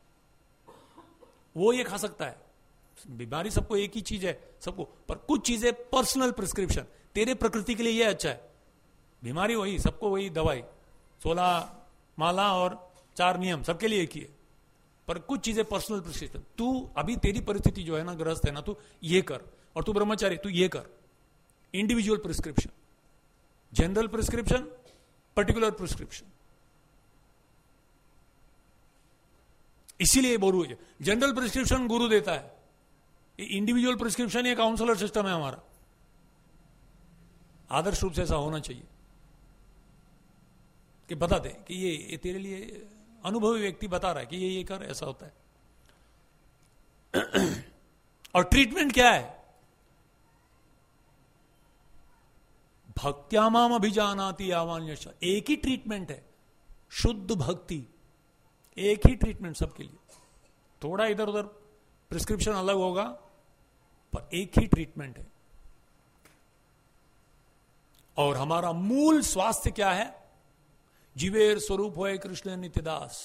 वो ये खा सकता है। बीमारी सबको एक ही चीज है सबको, पर कुछ चीजें पर्सनल प्रिस्क्रिप्शन, तेरे प्रकृति के लिए ये अच्छा है। बीमारी वही, सबको वही दवाई, सोलह माला और चार नियम सबके लिए एक ही है, पर कुछ चीजें पर्सनल प्रिस्क्रिप्शन। तू अभी तेरी परिस्थिति जो है ना, ग्रस्त है ना, तू ये कर, और तू ब्रह्मचारी तू ये कर। Individual prescription, general prescription, particular prescription. इसीलिए बोलू, जनरल प्रिस्क्रिप्शन गुरु देता है, इंडिविजुअल प्रिस्क्रिप्शन ये काउंसलर सिस्टम है हमारा। आदर्श रूप से ऐसा होना चाहिए कि बता दे कि ये, ये तेरे लिए अनुभवी व्यक्ति बता रहा है कि ये ये कर, ऐसा होता है। और ट्रीटमेंट क्या है? भक्त्यामाम अभिजानाति यावान्यश, एक ही ट्रीटमेंट है, शुद्ध भक्ति, एक ही ट्रीटमेंट सबके लिए। थोड़ा इधर उधर प्रिस्क्रिप्शन अलग होगा, पर एक ही ट्रीटमेंट है। और हमारा मूल स्वास्थ्य क्या है? जीवेर स्वरूप होए कृष्ण नित्यदास।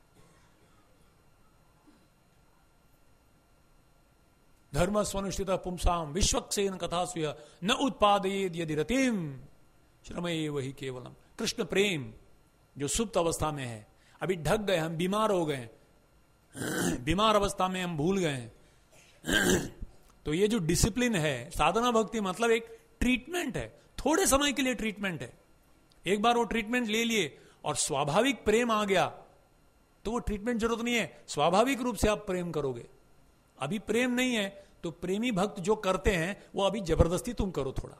धर्म स्वनुष्ठित पुंसाम विश्वक्सेन कथास्व न उत्पादयेद यदि रतिम श्रमये वही केवलम। कृष्ण प्रेम जो सुप्त अवस्था में है, अभी ढक गए, हम बीमार हो गए, बीमार अवस्था में हम भूल गए। तो ये जो डिसिप्लिन है, साधना भक्ति मतलब एक ट्रीटमेंट है, थोड़े समय के लिए ट्रीटमेंट है। एक बार वो ट्रीटमेंट ले लिए और स्वाभाविक प्रेम आ गया तो वो ट्रीटमेंट जरूरत नहीं है, स्वाभाविक रूप से आप प्रेम करोगे। अभी प्रेम नहीं है तो प्रेमी भक्त जो करते हैं वो अभी जबरदस्ती तुम करो थोड़ा।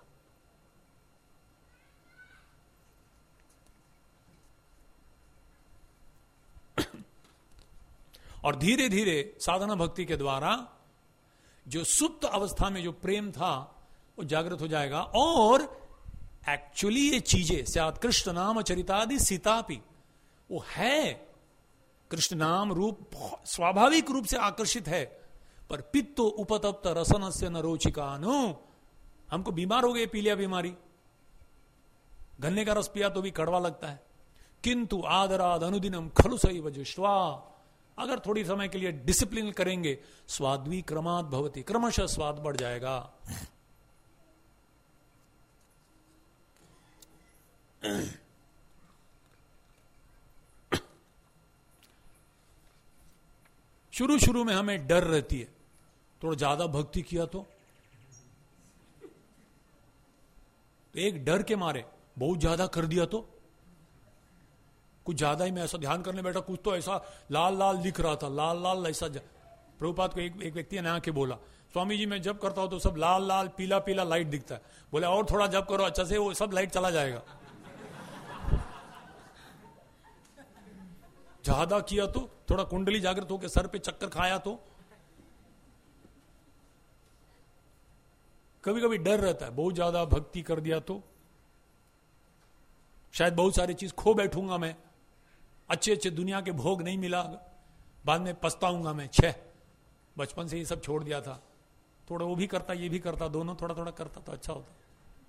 और धीरे धीरे साधना भक्ति के द्वारा जो सुप्त अवस्था में जो प्रेम था वो जागृत हो जाएगा। और एक्चुअली ये चीजें स्यात् कृष्ण नाम चरितादि सीतापि, वो है कृष्ण नाम रूप स्वाभाविक रूप से आकर्षित है, पर पित्तो उपतप्त रसन से न रोचिकानु, हमको बीमार हो गए, पी लिया बीमारी, गन्ने का रस पिया तो भी कड़वा लगता है। किंतु आदराद अनुदिनम खलु सैव जुष्वा, अगर थोड़ी समय के लिए डिसिप्लिन करेंगे स्वाद्वी क्रमात् भवति, क्रमशः स्वाद बढ़ जाएगा। शुरू शुरू में हमें डर रहती है, थोड़ा ज्यादा भक्ति किया तो एक डर के मारे बहुत ज्यादा कर दिया तो, कुछ ज्यादा ही मैं ऐसा ध्यान करने बैठा, कुछ तो ऐसा लाल लाल दिख रहा था, लाल लाल ऐसा। प्रभुपाद को एक, एक व्यक्ति ने आके बोला, स्वामी जी मैं जब करता हूं तो सब लाल लाल पीला पीला लाइट दिखता है। बोले और थोड़ा जब करो अच्छा से, वो सब लाइट चला जाएगा। ज्यादा किया तो, थोड़ा कुंडली जागृत होकर सर पे चक्कर खाया तो, कभी कभी डर रहता है बहुत ज्यादा भक्ति कर दिया तो, शायद बहुत सारी चीज खो बैठूंगा मैं, अच्छे अच्छे दुनिया के भोग नहीं मिला, बाद में पछताऊंगा मैं, छह बचपन से ये सब छोड़ दिया था, थोड़ा वो भी करता ये भी करता, दोनों थोड़ा थोड़ा करता तो अच्छा होता।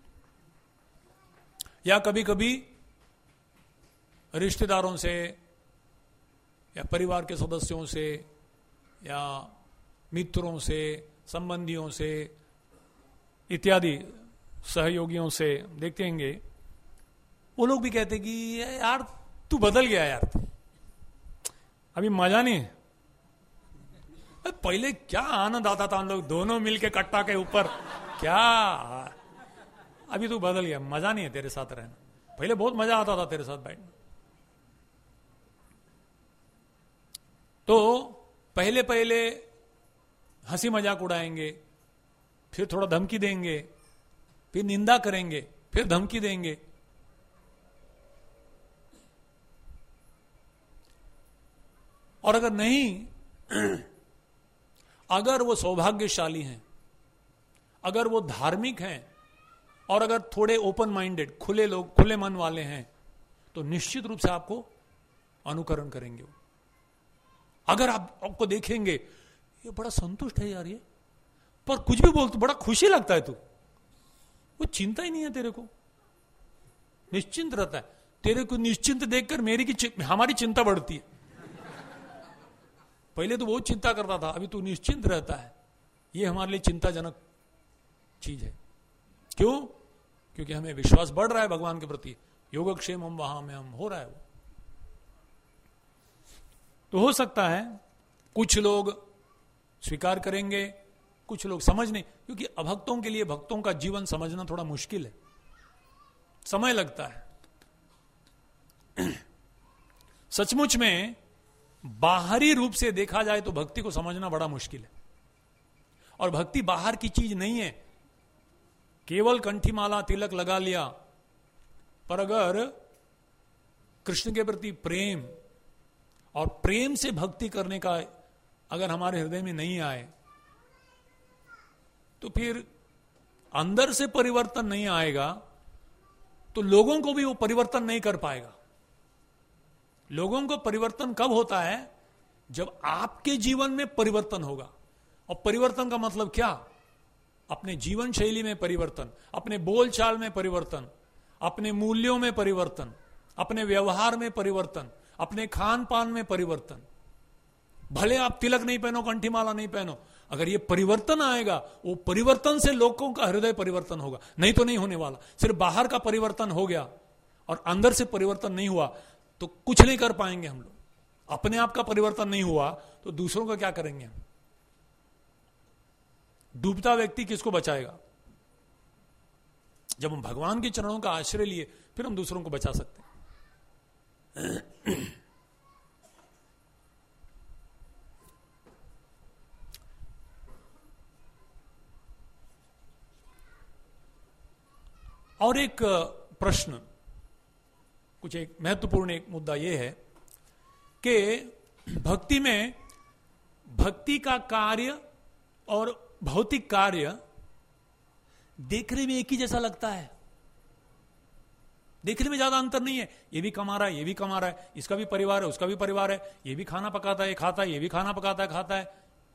या कभी कभी रिश्तेदारों से या परिवार के सदस्यों से या मित्रों से, संबंधियों से इत्यादि सहयोगियों से देखेंगे, वो लोग भी कहते कि यार तू बदल गया यार, अभी मजा नहीं है, पहले क्या आनंद आता था हम लोग दोनों मिलके कट्टा के ऊपर, क्या अभी तू बदल गया, मजा नहीं है तेरे साथ रहना, पहले बहुत मजा आता था तेरे साथ बैठना। तो पहले पहले हंसी मजाक उड़ाएंगे, फिर थोड़ा धमकी देंगे, फिर निंदा करेंगे, फिर धमकी देंगे। और अगर नहीं, अगर वो सौभाग्यशाली हैं, अगर वो धार्मिक हैं और अगर थोड़े ओपन माइंडेड, खुले लोग, खुले मन वाले हैं, तो निश्चित रूप से आपको अनुकरण करेंगे। अगर आप आपको देखेंगे ये बड़ा संतुष्ट है यार, ये पर कुछ भी बोल तो बड़ा खुशी लगता है, तू वो चिंता ही नहीं है तेरे को, निश्चिंत रहता है, तेरे को निश्चिंत देखकर मेरी की हमारी चिंता बढ़ती है। पहले तो बहुत चिंता करता था, अभी तू निश्चिंत रहता है, ये हमारे लिए चिंताजनक चीज है। क्यों? क्योंकि हमें विश्वास बढ़ रहा है भगवान के प्रति, योगक्षेम हम वहां में हम हो रहा है वो। तो हो सकता है कुछ लोग स्वीकार करेंगे, कुछ लोग समझ नहीं, क्योंकि अभक्तों के लिए भक्तों का जीवन समझना थोड़ा मुश्किल है, समय लगता है। सचमुच में बाहरी रूप से देखा जाए तो भक्ति को समझना बड़ा मुश्किल है, और भक्ति बाहर की चीज नहीं है, केवल कंठीमाला तिलक लगा लिया, पर अगर कृष्ण के प्रति प्रेम और प्रेम से भक्ति करने का अगर हमारे हृदय में नहीं आए, तो फिर अंदर से परिवर्तन नहीं आएगा, तो लोगों को भी वो परिवर्तन नहीं कर पाएगा। लोगों को परिवर्तन कब होता है? जब आपके जीवन में परिवर्तन होगा। और परिवर्तन का मतलब क्या? अपने जीवन शैली में परिवर्तन, अपने बोलचाल में परिवर्तन, अपने मूल्यों में परिवर्तन, अपने व्यवहार में परिवर्तन, अपने खान पान में परिवर्तन। भले आप तिलक नहीं पहनो, कंठीमाला नहीं पहनो, अगर ये परिवर्तन आएगा, वो परिवर्तन से लोगों का हृदय परिवर्तन होगा, नहीं तो नहीं होने वाला। सिर्फ बाहर का परिवर्तन हो गया और अंदर से परिवर्तन नहीं हुआ तो कुछ नहीं कर पाएंगे हम लोग। अपने आप का परिवर्तन नहीं हुआ तो दूसरों का क्या करेंगे हम? डूबता व्यक्ति किसको बचाएगा? जब हम भगवान के चरणों का आश्रय लिए, फिर हम दूसरों को बचा सकते हैं। और एक प्रश्न, कुछ एक महत्वपूर्ण एक मुद्दा यह है कि भक्ति में भक्ति का कार्य और भौतिक कार्य देखने में एक ही जैसा लगता है, देखने में ज्यादा अंतर नहीं है। ये भी कमा रहा है, ये भी कमा रहा है, इसका भी परिवार है, उसका भी परिवार है, ये भी खाना पकाता है, ये खाता है, ये भी खाना पकाता है, खाता है।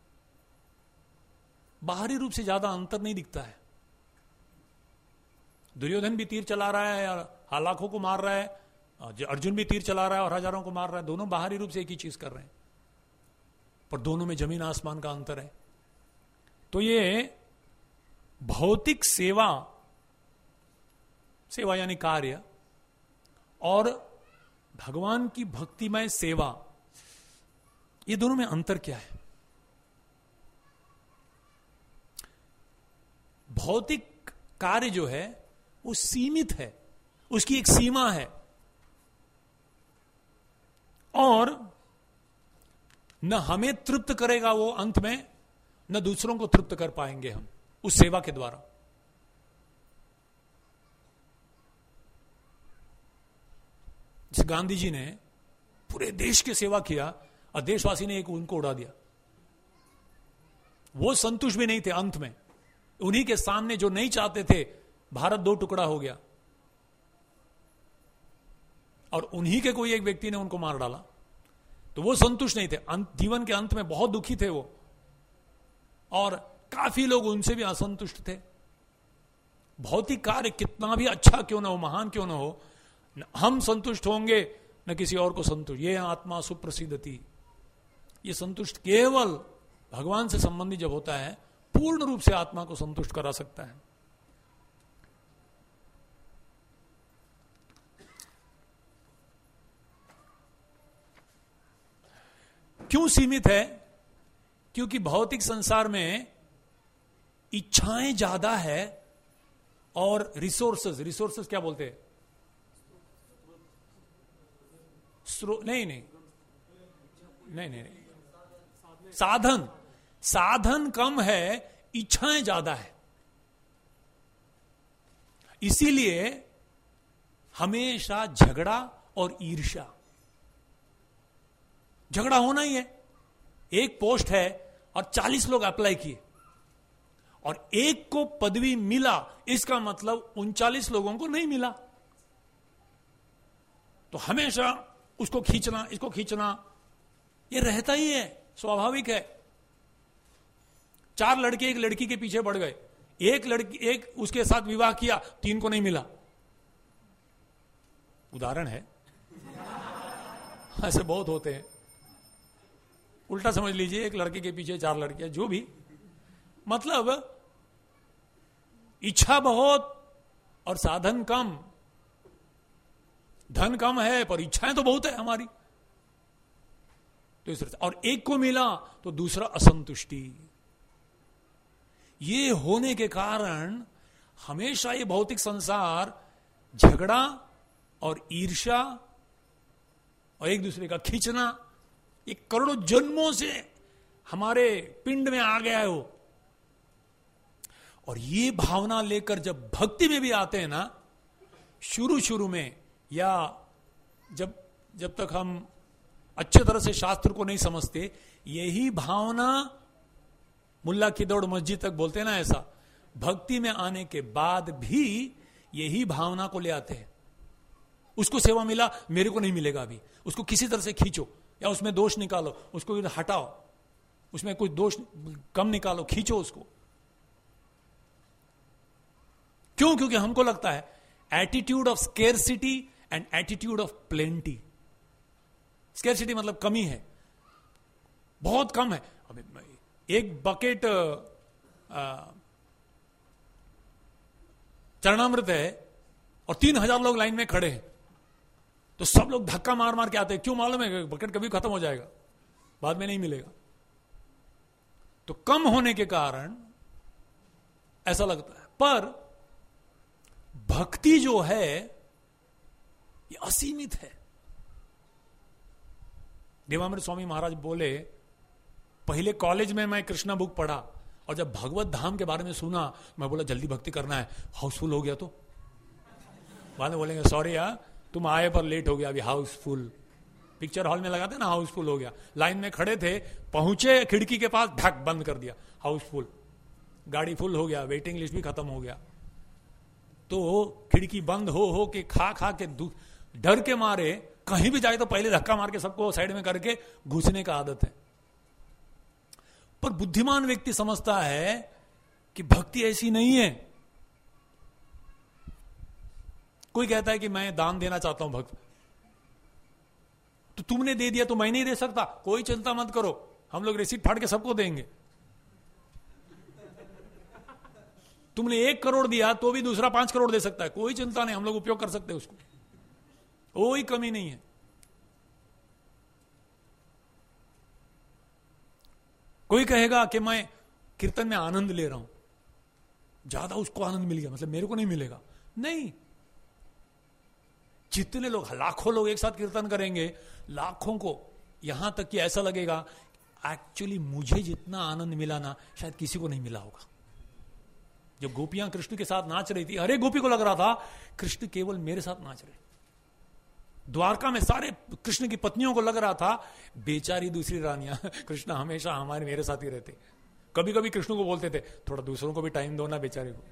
बाहरी रूप से ज्यादा अंतर नहीं दिखता है। दुर्योधन भी तीर चला रहा है और लाखों को मार रहा है, अर्जुन भी तीर चला रहा है और हजारों को मार रहा है, दोनों बाहरी रूप से एक ही चीज कर रहे हैं, पर दोनों में जमीन आसमान का अंतर है। तो ये भौतिक सेवा, सेवा यानी कार्य, और भगवान की भक्तिमय सेवा, ये दोनों में अंतर क्या है? भौतिक कार्य जो है वो सीमित है, उसकी एक सीमा है, और न हमें तृप्त करेगा वो अंत में, न दूसरों को तृप्त कर पाएंगे हम उस सेवा के द्वारा। जिस गांधी जी ने पूरे देश की सेवा किया और देशवासी ने एक उनको उड़ा दिया, वो संतुष्ट भी नहीं थे। अंत में उन्हीं के सामने जो नहीं चाहते थे, भारत दो टुकड़ा हो गया और उन्हीं के कोई एक व्यक्ति ने उनको मार डाला, तो वो संतुष्ट नहीं थे। जीवन के अंत में बहुत दुखी थे वो, और काफी लोग उनसे भी असंतुष्ट थे। भौतिक कार्य कितना भी अच्छा क्यों ना हो, महान क्यों ना हो, हम संतुष्ट होंगे न किसी और को संतुष्ट। ये आत्मा सुप्रसिद्धति, ये संतुष्ट केवल भगवान से संबंधी जब होता है, पूर्ण रूप से आत्मा को संतुष्ट करा सकता है। क्यों सीमित है? क्योंकि भौतिक संसार में इच्छाएं ज्यादा है और रिसोर्सेज, रिसोर्सेज क्या बोलते हैं? स्रो नहीं नहीं नहीं नहीं नहीं साधन, साधन कम है, इच्छाएं ज्यादा है। इसीलिए हमेशा झगड़ा और ईर्ष्या, झगड़ा होना ही है। एक पोस्ट है और चालीस लोग अप्लाई किए और एक को पदवी मिला, इसका मतलब उनचालीस लोगों को नहीं मिला। तो हमेशा उसको खींचना, इसको खींचना, ये रहता ही है, स्वाभाविक है। चार लड़के एक लड़की के पीछे बढ़ गए, एक लड़की एक उसके साथ विवाह किया, तीन को नहीं मिला। उदाहरण है, ऐसे बहुत होते हैं। उल्टा समझ लीजिए, एक लड़के के पीछे चार लड़कियां, जो भी, मतलब इच्छा बहुत और साधन कम। धन कम है पर इच्छाएं तो बहुत है हमारी, तो इस तरह से। और एक को मिला तो दूसरा असंतुष्टि। ये होने के कारण हमेशा ये भौतिक संसार झगड़ा और ईर्ष्या और एक दूसरे का खींचना, ये करोड़ों जन्मों से हमारे पिंड में आ गया है वो। और ये भावना लेकर जब भक्ति में भी आते हैं ना, शुरू शुरू में, या जब जब तक हम अच्छे तरह से शास्त्र को नहीं समझते, यही भावना, मुल्ला की दौड़ मस्जिद तक बोलते हैं ना, ऐसा भक्ति में आने के बाद भी यही भावना को ले आते हैं। उसको सेवा मिला, मेरे को नहीं मिलेगा अभी, उसको किसी तरह से खींचो या उसमें दोष निकालो, उसको हटाओ, उसमें कोई दोष कम निकालो, खींचो उसको। क्यों? क्योंकि हमको लगता है attitude of scarcity and attitude of plenty. Scarcity मतलब कमी है, बहुत कम है। अभी एक बकेट चरणामृत है और तीन हजार लोग लाइन में खड़े हैं, तो सब लोग धक्का मार मार के आते हैं। क्यों? मालूम है बकेट कभी खत्म हो जाएगा, बाद में नहीं मिलेगा। तो कम होने के कारण ऐसा लगता है। पर भक्ति जो है ये असीमित है। देवामृत स्वामी महाराज बोले, पहले कॉलेज में मैं कृष्णा बुक पढ़ा और जब भगवत धाम के बारे में सुना, मैं बोला जल्दी भक्ति करना है, हाउसफुल हो गया। तो बाद में बोलेंगे सॉरी यार तुम आए पर लेट हो गया, अभी हाउसफुल। पिक्चर हॉल में लगाते ना, हाउसफुल हो गया। लाइन में खड़े थे, पहुंचे खिड़की के पास, ढक बंद कर दिया, हाउसफुल। गाड़ी फुल हो गया, वेटिंग लिस्ट भी खत्म हो गया। तो खिड़की बंद हो हो के खा खा के डर के मारे कहीं भी जाए तो पहले धक्का मार के सबको साइड में करके घुसने का आदत है। पर बुद्धिमान व्यक्ति समझता है कि भक्ति ऐसी नहीं है। कोई कहता है कि मैं दान देना चाहता हूं भक्त, तो तुमने दे दिया तो मैं नहीं दे सकता, कोई चिंता मत करो, हम लोग रिसीट फाड़ के सबको देंगे। तुमने एक करोड़ दिया तो भी दूसरा पांच करोड़ दे सकता है, कोई चिंता नहीं, हम लोग उपयोग कर सकते हैं उसको। कोई कमी नहीं है। कोई कहेगा कि मैं कीर्तन में आनंद ले रहा हूं, ज्यादा उसको आनंद मिल गया मतलब मेरे को नहीं मिलेगा, नहीं। जितने लोग, लाखों लोग एक साथ कीर्तन करेंगे, लाखों को यहां तक कि ऐसा लगेगा एक्चुअली मुझे जितना आनंद मिला ना शायद किसी को नहीं मिला होगा। जब गोपियां कृष्ण के साथ नाच रही थी, हर एक गोपी को लग रहा था कृष्ण केवल मेरे साथ नाच रहे। द्वारका में सारे कृष्ण की पत्नियों को लग रहा था बेचारी दूसरी रानियां, कृष्ण हमेशा हमारे मेरे साथ ही रहते। कभी कभी कृष्ण को बोलते थे थोड़ा दूसरों को भी टाइम दो ना बेचारे को।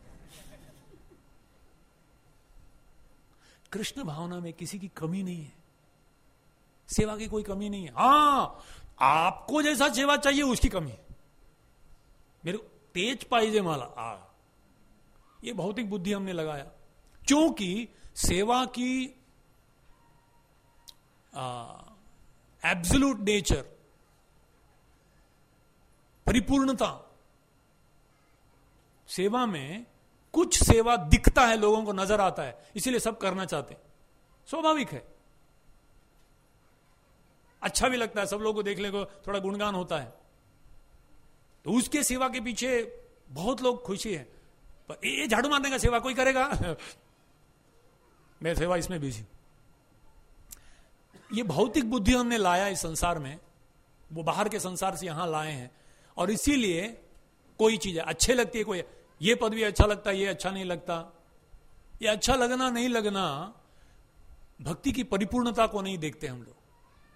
कृष्ण भावना में किसी की कमी नहीं है, सेवा की कोई कमी नहीं है। हां, आपको जैसा सेवा चाहिए उसकी कमी है। मेरे को तेज पाइजे माला, आ ये भौतिक बुद्धि हमने लगाया, क्योंकि सेवा की एब्सोल्यूट नेचर, परिपूर्णता, सेवा में कुछ सेवा दिखता है, लोगों को नजर आता है, इसीलिए सब करना चाहते हैं, स्वाभाविक है। अच्छा भी लगता है, सब लोगों को देखने को थोड़ा गुणगान होता है, तो उसके सेवा के पीछे बहुत लोग खुशी है। पर ये झाड़ू मारने का सेवा कोई करेगा? मैं सेवा इसमें बिजी। ये भौतिक बुद्धि हमने लाया इस संसार में, वो बाहर के संसार से यहां लाए हैं, और इसीलिए कोई चीज अच्छे लगती है, कोई ये पद भी अच्छा लगता है, ये अच्छा नहीं लगता। ये अच्छा लगना नहीं लगना भक्ति की परिपूर्णता को नहीं देखते हम लोग।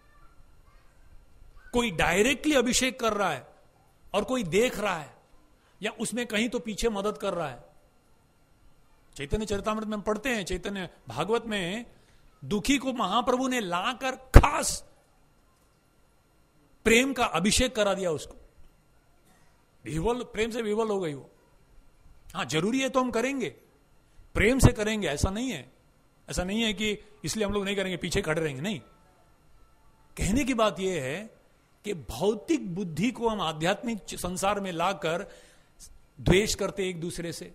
कोई डायरेक्टली अभिषेक कर रहा है और कोई देख रहा है, या उसमें कहीं तो पीछे मदद कर रहा है। चैतन्य चरितामृत में पढ़ते हैं, चैतन्य भागवत में दुखी को महाप्रभु ने लाकर खास प्रेम का अभिषेक करा दिया उसको, विवल, प्रेम से विवल हो गई वो। हाँ, जरूरी है तो हम करेंगे, प्रेम से करेंगे, ऐसा नहीं है। ऐसा नहीं है कि इसलिए हम लोग नहीं करेंगे, पीछे खड़े रहेंगे, नहीं। कहने की बात यह है कि भौतिक बुद्धि को हम आध्यात्मिक संसार में लाकर द्वेष करते एक दूसरे से।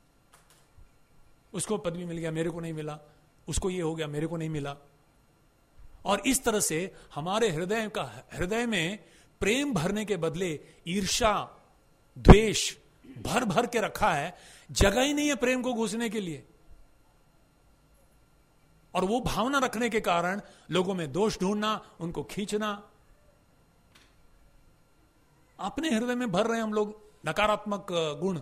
उसको पदवी मिल गया, मेरे को नहीं मिला, उसको ये हो गया, मेरे को नहीं मिला। और इस तरह से हमारे हृदय का हृदय में प्रेम भरने के बदले ईर्ष्या, द्वेष भर भर के रखा है। जगह ही नहीं है प्रेम को घुसने के लिए। और वो भावना रखने के कारण लोगों में दोष ढूंढना, उनको खींचना, अपने हृदय में भर रहे हैं हम लोग नकारात्मक गुण।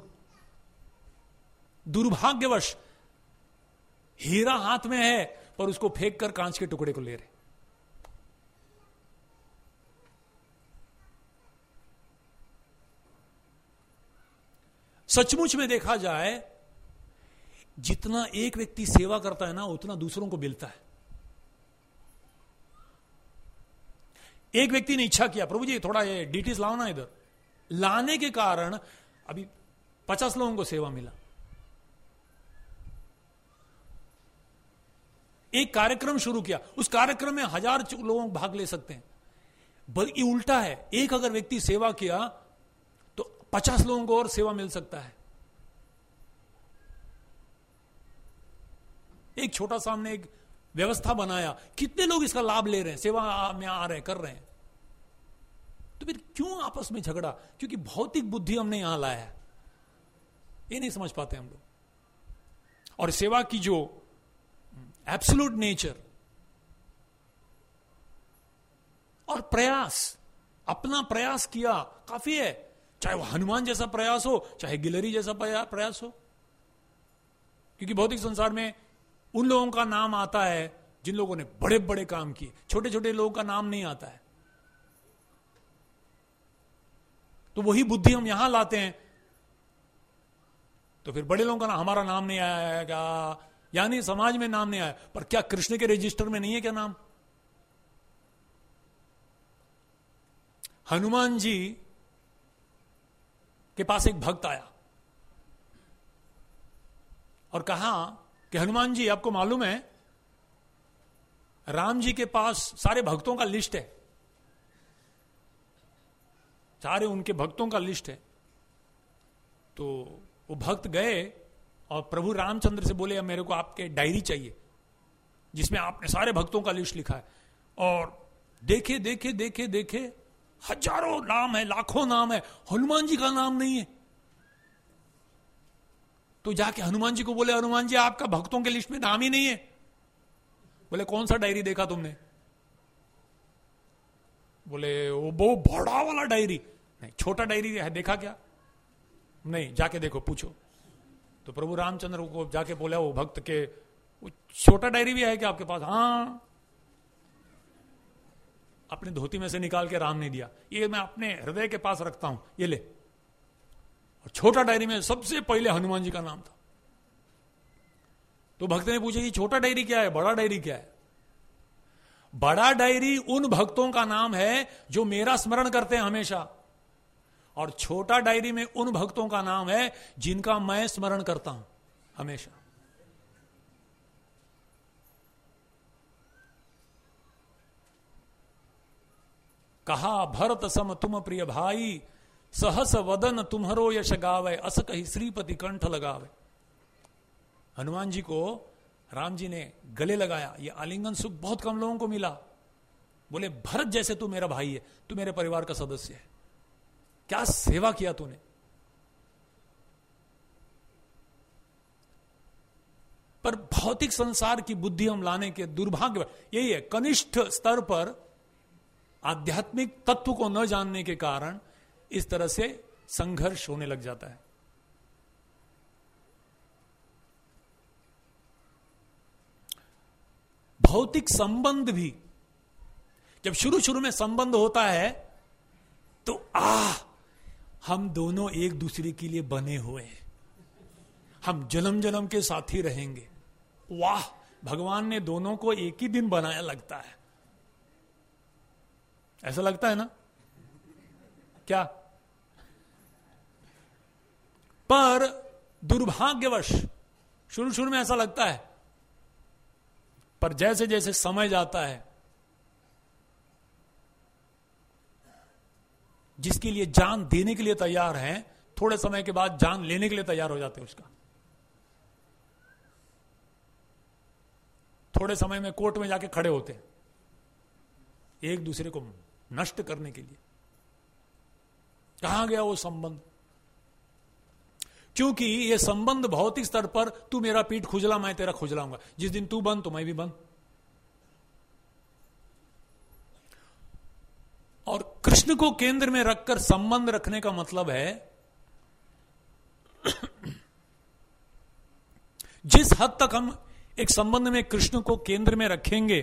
दुर्भाग्यवश हीरा हाथ में है पर उसको फेंक कर कांच के टुकड़े को ले रहे। सचमुच में देखा जाए, जितना एक व्यक्ति सेवा करता है ना, उतना दूसरों को मिलता है। एक व्यक्ति ने इच्छा किया, प्रभु जी थोड़ा ये डीटीज लाओ ना इधर, लाने के कारण अभी पचास लोगों को सेवा मिला। एक कार्यक्रम शुरू किया, उस कार्यक्रम में हजार लोग भाग ले सकते हैं, बल्कि उल्टा है, एक अगर व्यक्ति सेवा किया तो पचास लोगों को और सेवा मिल सकता है। एक छोटा सा हमने एक व्यवस्था बनाया, कितने लोग इसका लाभ ले रहे हैं, सेवा में आ रहे हैं, कर रहे हैं। तो फिर क्यों आपस में झगड़ा? क्योंकि भौतिक बुद्धि हमने यहां लाया है, ये नहीं समझ पाते हम लोग। और सेवा की जो एब्सोल्यूट नेचर और प्रयास, अपना प्रयास किया काफी है, चाहे वो हनुमान जैसा प्रयास हो, चाहे गिलहरी जैसा प्रयास हो। क्योंकि भौतिक संसार में उन लोगों का नाम आता है जिन लोगों ने बड़े बड़े काम किए, छोटे छोटे लोगों का नाम नहीं आता है। तो वही बुद्धि हम यहां लाते हैं, तो फिर बड़े लोगों का नाम, हमारा नाम नहीं आया क्या, यानी समाज में नाम नहीं आया, पर क्या कृष्ण के रजिस्टर में नहीं है क्या नाम? हनुमान जी के पास एक भक्त आया और कहा कि हनुमान जी, आपको मालूम है राम जी के पास सारे भक्तों का लिस्ट है, सारे उनके भक्तों का लिस्ट है। तो वो भक्त गए और प्रभु रामचंद्र से बोले, अब मेरे को आपके डायरी चाहिए, जिसमें आपने सारे भक्तों का लिस्ट लिखा है, और देखे देखे देखे देखे हजारों नाम है, लाखों नाम है, हनुमान जी का नाम नहीं है। तो जाके हनुमान जी को बोले, हनुमान जी आपका भक्तों के लिस्ट में नाम ही नहीं है। बोले कौन सा डायरी देखा तुमने? बोले वो वो बड़ा वाला डायरी नहीं, छोटा डायरी है, देखा क्या? नहीं, जाके देखो, पूछो। तो प्रभु रामचंद्र को जाके बोला वो भक्त के, वो छोटा डायरी भी है क्या आपके पास? हाँ। अपने धोती में से निकाल के राम ने दिया, ये मैं अपने हृदय के पास रखता हूं, ये ले। और छोटा डायरी में सबसे पहले हनुमान जी का नाम था। तो भक्त ने पूछा ये छोटा डायरी क्या है, बड़ा डायरी क्या है? बड़ा डायरी उन भक्तों का नाम है जो मेरा स्मरण करते हैं हमेशा, और छोटा डायरी में उन भक्तों का नाम है जिनका मैं स्मरण करता हूं हमेशा। कहा भरत सम तुम प्रिय भाई, सहस वदन तुम्हरो यश गावे, अस कही श्रीपति कंठ लगावे। हनुमान जी को राम जी ने गले लगाया, ये आलिंगन सुख बहुत कम लोगों को मिला। बोले भरत जैसे तू मेरा भाई है, तू मेरे परिवार का सदस्य है, क्या सेवा किया तूने। पर भौतिक संसार की बुद्धि हम लाने के दुर्भाग्य यही है, कनिष्ठ स्तर पर आध्यात्मिक तत्व को न जानने के कारण इस तरह से संघर्ष होने लग जाता है। भौतिक संबंध भी जब शुरू शुरू में संबंध होता है तो आ हम दोनों एक दूसरे के लिए बने हुए हैं, हम जन्म जन्म के साथी रहेंगे। वाह, भगवान ने दोनों को एक ही दिन बनाया लगता है, ऐसा लगता है ना क्या? पर दुर्भाग्यवश शुरू शुरू में ऐसा लगता है, पर जैसे जैसे समय जाता है, जिसके लिए जान देने के लिए तैयार हैं, थोड़े समय के बाद जान लेने के लिए तैयार हो जाते हैं उसका। थोड़े समय में कोर्ट में जाके खड़े होते हैं एक दूसरे को नष्ट करने के लिए। कहां गया वो संबंध? क्योंकि ये संबंध भौतिक स्तर पर तू मेरा पीठ खुजला मैं तेरा खुजलाऊंगा, जिस दिन तू बंद तो मैं भी बंद। और कृष्ण को केंद्र में रखकर संबंध रखने का मतलब है जिस हद तक हम एक संबंध में कृष्ण को केंद्र में रखेंगे,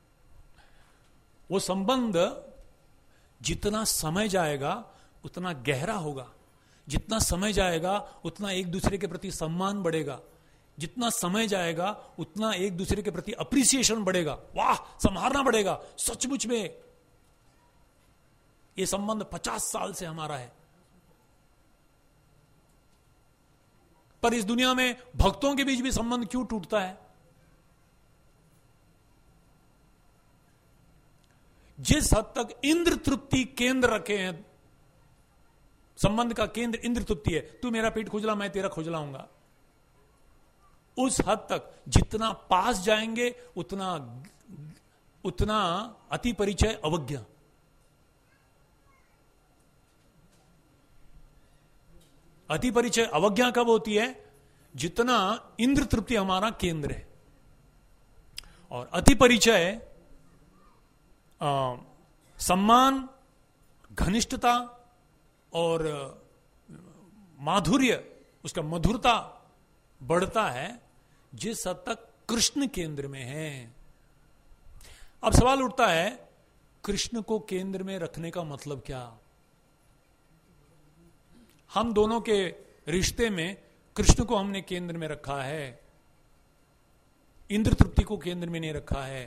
वो संबंध जितना समय जाएगा उतना गहरा होगा, जितना समय जाएगा उतना एक दूसरे के प्रति सम्मान बढ़ेगा, जितना समय जाएगा उतना एक दूसरे के प्रति अप्रिसिएशन बढ़ेगा। वाह, संभालना बढ़ेगा। सचमुच में ये संबंध पचास साल से हमारा है, पर इस दुनिया में भक्तों के बीच भी संबंध क्यों टूटता है? जिस हद तक इंद्र तृप्ति केंद्र रखे हैं, संबंध का केंद्र इंद्र तृप्ति है, तू मेरा पेट खुजला मैं तेरा खुजलाऊंगा, उस हद तक जितना पास जाएंगे उतना उतना अति परिचय अवज्ञा। अति परिचय अवज्ञा कब होती है? जितना इंद्र तृप्ति हमारा केंद्र है। और अति परिचय सम्मान, घनिष्ठता और माधुर्य, उसका मधुरता बढ़ता है जिस हद तक कृष्ण केंद्र में है। अब सवाल उठता है, कृष्ण को केंद्र में रखने का मतलब क्या? हम दोनों के रिश्ते में कृष्ण को हमने केंद्र में रखा है, इंद्र तृप्ति को केंद्र में नहीं रखा है,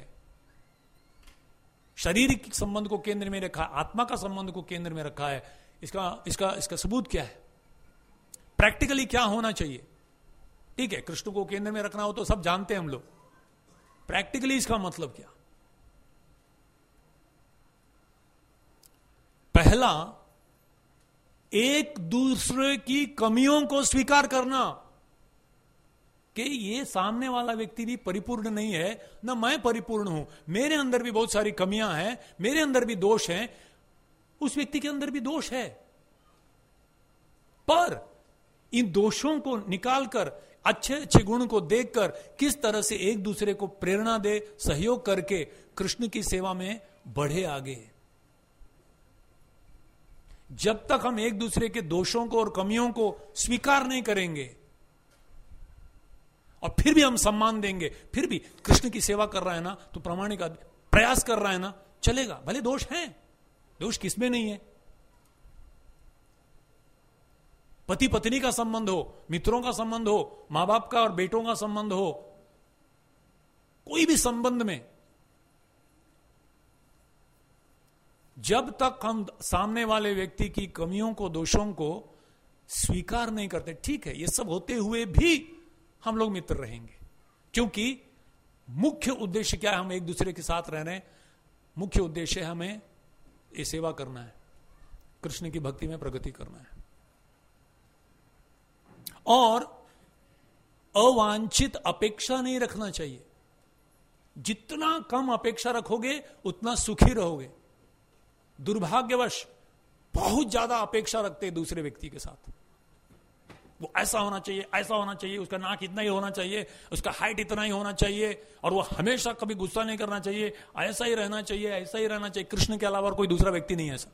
शारीरिक संबंध को केंद्र में रखा, आत्मा का संबंध को केंद्र में रखा है। इसका इसका इसका सबूत क्या है? प्रैक्टिकली क्या होना चाहिए? ठीक है, कृष्ण को केंद्र में रखना हो तो सब जानते हैं हम लोग, प्रैक्टिकली इसका मतलब क्या? पहला, एक दूसरे की कमियों को स्वीकार करना। कि ये सामने वाला व्यक्ति भी परिपूर्ण नहीं है, ना मैं परिपूर्ण हूं, मेरे अंदर भी बहुत सारी कमियां हैं, मेरे अंदर भी दोष हैं, उस व्यक्ति के अंदर भी दोष है। पर इन दोषों को निकालकर, अच्छे अच्छे गुण को देखकर किस तरह से एक दूसरे को प्रेरणा दे, सहयोग करके कृष्ण की सेवा में बढ़े आगे। जब तक हम एक दूसरे के दोषों को और कमियों को स्वीकार नहीं करेंगे और फिर भी हम सम्मान देंगे, फिर भी कृष्ण की सेवा कर रहा है ना, तो प्रामाणिक प्रयास कर रहा है ना, चलेगा। भले दोष हैं, दोष किसमें नहीं है। पति पत्नी का संबंध हो, मित्रों का संबंध हो, मां बाप का और बेटों का संबंध हो, कोई भी संबंध में जब तक हम सामने वाले व्यक्ति की कमियों को, दोषों को स्वीकार नहीं करते, ठीक है, ये सब होते हुए भी हम लोग मित्र रहेंगे, क्योंकि मुख्य उद्देश्य क्या है, हम एक दूसरे के साथ रह रहे हैं, मुख्य उद्देश्य है हमें ये सेवा करना है, कृष्ण की भक्ति में प्रगति करना है। और अवांछित अपेक्षा नहीं रखना चाहिए। जितना कम अपेक्षा रखोगे उतना सुखी रहोगे। दुर्भाग्यवश बहुत ज्यादा अपेक्षा रखते हैं दूसरे व्यक्ति के साथ, वो ऐसा होना चाहिए, ऐसा होना चाहिए, उसका नाक इतना ही होना चाहिए, उसका हाइट इतना ही होना चाहिए, और वो हमेशा कभी गुस्सा नहीं करना चाहिए, ऐसा ही रहना चाहिए, ऐसा ही रहना चाहिए। कृष्ण के अलावा कोई दूसरा व्यक्ति नहीं है ऐसा।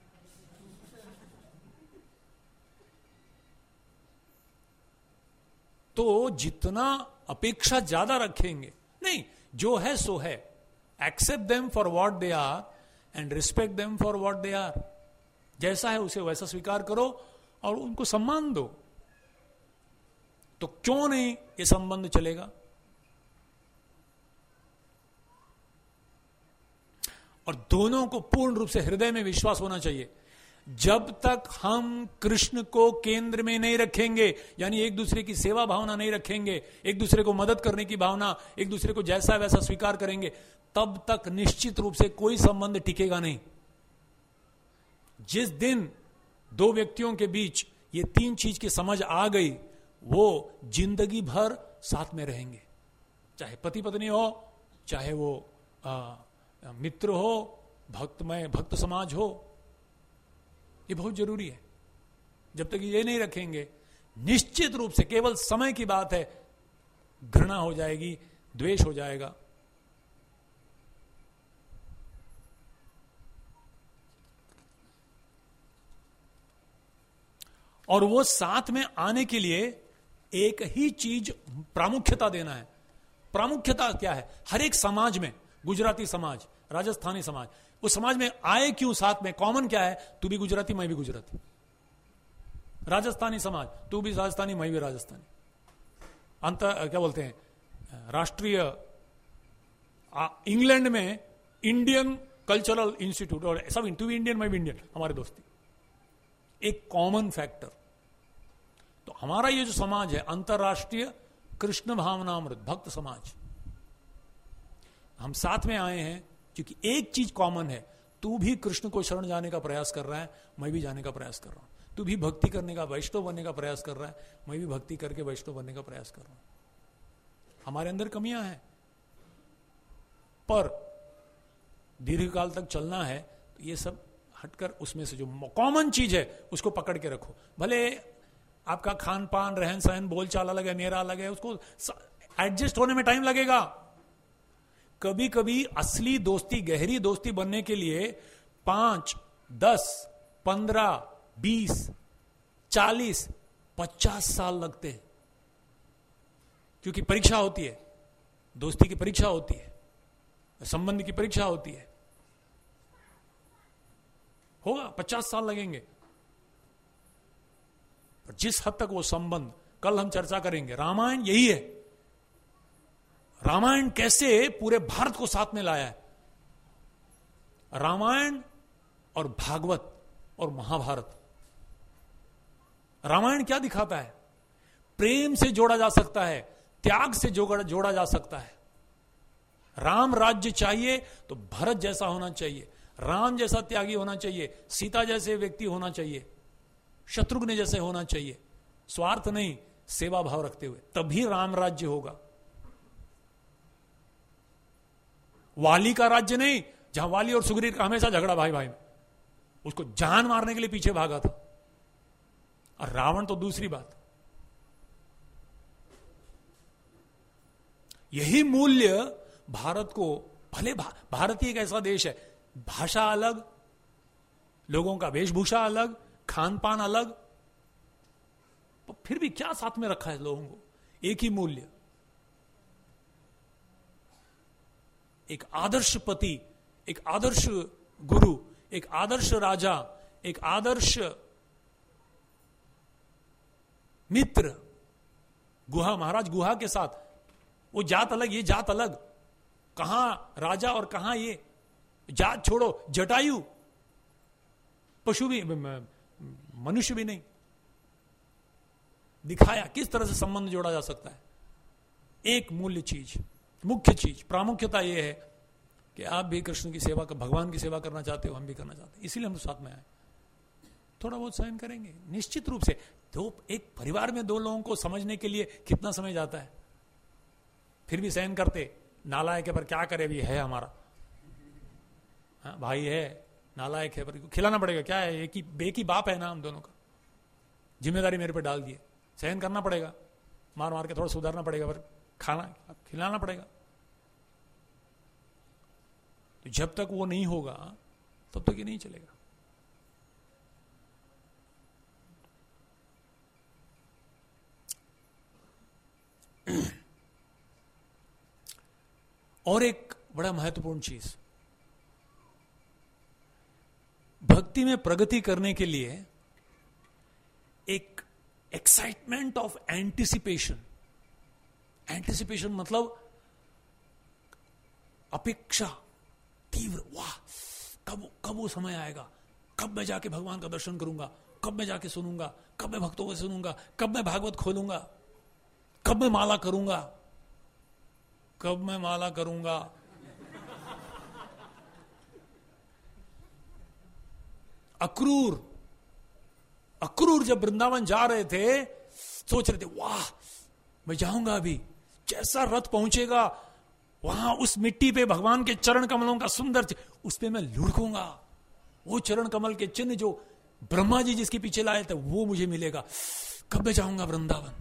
तो जितना अपेक्षा ज्यादा रखेंगे, नहीं, जो है सो है, accept them for what they are and respect them for what they are. जैसा है उसे वैसा स्वीकार करो और उनको सम्मान दो, तो क्यों नहीं ये संबंध चलेगा। और दोनों को पूर्ण रूप से हृदय में विश्वास होना चाहिए। जब तक हम कृष्ण को केंद्र में नहीं रखेंगे, यानी एक दूसरे की सेवा भावना नहीं रखेंगे, एक दूसरे को मदद करने की भावना, एक दूसरे को जैसा वैसा स्वीकार करेंगे, तब तक निश्चित रूप से कोई संबंध टिकेगा नहीं। जिस दिन दो व्यक्तियों के बीच ये तीन चीज की समझ आ गई, वो जिंदगी भर साथ में रहेंगे, चाहे पति पत्नी हो, चाहे वो आ, मित्र हो, भक्तमय भक्त समाज हो। ये बहुत जरूरी है। जब तक ये नहीं रखेंगे, निश्चित रूप से केवल समय की बात है, घृणा हो जाएगी, द्वेष हो जाएगा। और वो साथ में आने के लिए एक ही चीज प्रामुख्यता देना है। प्रामुख्यता क्या है? हर एक समाज में, गुजराती समाज, राजस्थानी समाज, उस समाज में आए क्यों साथ में? कॉमन क्या है? तू भी गुजराती, मैं भी गुजराती। राजस्थानी समाज, तू भी राजस्थानी, मैं भी राजस्थानी। अंतर क्या बोलते हैं, राष्ट्रीय, इंग्लैंड में इंडियन कल्चरल इंस्टीट्यूट, और सब, तू भी इंडियन, मैं भी इंडियन, हमारे दोस्ती, एक कॉमन फैक्टर। तो हमारा ये जो समाज है, अंतरराष्ट्रीय कृष्ण भावनामृत भक्त समाज, हम साथ में आए हैं क्योंकि एक चीज कॉमन है, तू भी कृष्ण को शरण जाने का प्रयास कर रहा है, मैं भी जाने का प्रयास कर रहा हूं। तू भी भक्ति करने का, वैष्णव बनने का प्रयास कर रहा है, मैं भी भक्ति करके वैष्णव बनने का प्रयास कर रहा हूं। हमारे अंदर कमियां हैं, पर दीर्घकाल तक चलना है तो ये सब हटकर उसमें से जो कॉमन चीज है उसको पकड़ के रखो। भले आपका खान पान, रहन सहन, बोलचाल अलग है, मेरा अलग है, उसको एडजस्ट होने में टाइम लगेगा। कभी कभी असली दोस्ती, गहरी दोस्ती बनने के लिए पांच, दस, पंद्रह, बीस, चालीस, पचास साल लगते हैं, क्योंकि परीक्षा होती है, दोस्ती की परीक्षा होती है, संबंध की परीक्षा होती है। होगा, पचास साल लगेंगे। पर जिस हद तक वो संबंध, कल हम चर्चा करेंगे, रामायण यही है। रामायण कैसे पूरे भारत को साथ में लाया है। रामायण और भागवत और महाभारत, रामायण क्या दिखाता है? प्रेम से जोड़ा जा सकता है, त्याग से जोड़ा जोड़ा जा सकता है। राम राज्य चाहिए तो भरत जैसा होना चाहिए, राम जैसा त्यागी होना चाहिए, सीता जैसे व्यक्ति होना चाहिए, शत्रुघ्न जैसे होना चाहिए। स्वार्थ नहीं, सेवा भाव रखते हुए, तभी राम राज्य होगा। वाली का राज्य नहीं, जहां वाली और सुग्रीव का हमेशा झगड़ा भाई भाई में, उसको जान मारने के लिए पीछे भागा था। और रावण तो दूसरी बात। यही मूल्य भारत को, भले भा, भारत ही एक ऐसा देश है, भाषा अलग, लोगों का वेशभूषा अलग, खान पान अलग, तो फिर भी क्या साथ में रखा है लोगों को? एक ही मूल्य। एक आदर्श पति, एक आदर्श गुरु, एक आदर्श राजा, एक आदर्श मित्र। गुहा, महाराज गुहा के साथ, वो जात अलग ये जात अलग, कहां राजा और कहां ये, जात छोड़ो, जटायु पशु भी, मनुष्य भी नहीं। दिखाया किस तरह से संबंध जोड़ा जा सकता है। एक मूल्य चीज, मुख्य चीज, प्रामुख्यता यह है कि आप भी कृष्ण की सेवा कर, भगवान की सेवा करना चाहते हो, हम भी करना चाहते हैं, इसीलिए हम साथ में आए। थोड़ा बहुत सहन करेंगे निश्चित रूप से। दो, एक परिवार में दो लोगों को समझने के लिए कितना समय जाता है, फिर भी सहन करते। नालायक है पर क्या करे, भी है हमारा, हाँ, भाई है, नालायक है पर खिलाना पड़ेगा, क्या है, एक ही बे की बाप है ना हम दोनों का, जिम्मेदारी मेरे पे डाल दिए, सहन करना पड़ेगा, मार मार के थोड़ा सुधारना पड़ेगा, पर खाना खिलाना पड़ेगा। तो जब तक वो नहीं होगा तब तक ये नहीं चलेगा। और एक बड़ा महत्वपूर्ण चीज, भक्ति में प्रगति करने के लिए एक एक्साइटमेंट ऑफ एंटिसिपेशन। एंटिसिपेशन मतलब अपेक्षा तीव्र, वाह कब कब वो समय आएगा, कब मैं जाके भगवान का दर्शन करूंगा, कब मैं जाके सुनूंगा, कब मैं भक्तों को सुनूंगा, कब मैं भागवत खोलूंगा, कब मैं माला करूंगा, कब मैं माला करूंगा। अक्रूर अक्रूर जब वृंदावन जा रहे थे, सोच रहे थे वाह मैं जाऊंगा, अभी जैसा रथ पहुंचेगा वहां उस मिट्टी पे भगवान के चरण कमलों का सुंदर, उस पे मैं लुढ़कूंगा, वो चरण कमल के चिन्ह जो ब्रह्मा जी जिसके पीछे लाए थे वो मुझे मिलेगा, कब मैं जाऊंगा वृंदावन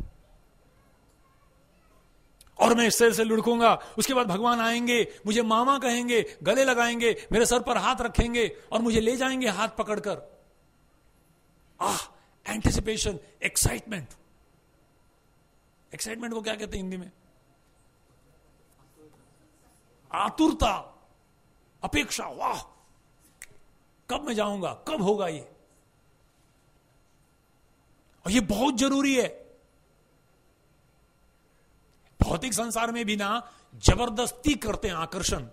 और मैं इससे से लुढ़कूंगा। उसके बाद भगवान आएंगे, मुझे मामा कहेंगे, गले लगाएंगे, मेरे सर पर हाथ रखेंगे और मुझे ले जाएंगे हाथ पकड़कर। आह, एंटिसिपेशन, एक्साइटमेंट। एक्साइटमेंट को क्या कहते हैं हिंदी में? आतुरता, अपेक्षा, वाह कब मैं जाऊंगा, कब होगा ये। और ये बहुत जरूरी है। भौतिक संसार में भी ना जबरदस्ती करते हैं आकर्षण,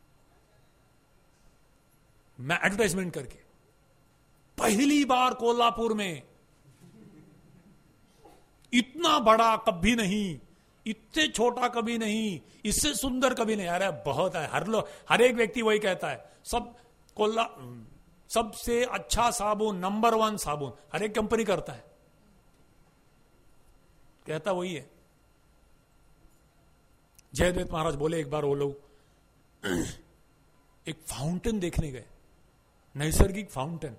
मैं एडवर्टाइजमेंट करके। पहली बार कोल्हापुर में, इतना बड़ा कभी नहीं, इतने छोटा कभी नहीं, इससे सुंदर कभी नहीं। अरे बहुत है, हर लोग, हर एक व्यक्ति वही कहता है, सब कोल्हा सबसे अच्छा साबुन, नंबर वन साबुन हर एक कंपनी करता है, कहता वही है। जयदेव महाराज बोले एक बार वो लोग एक फाउंटेन देखने गए, नैसर्गिक फाउंटेन,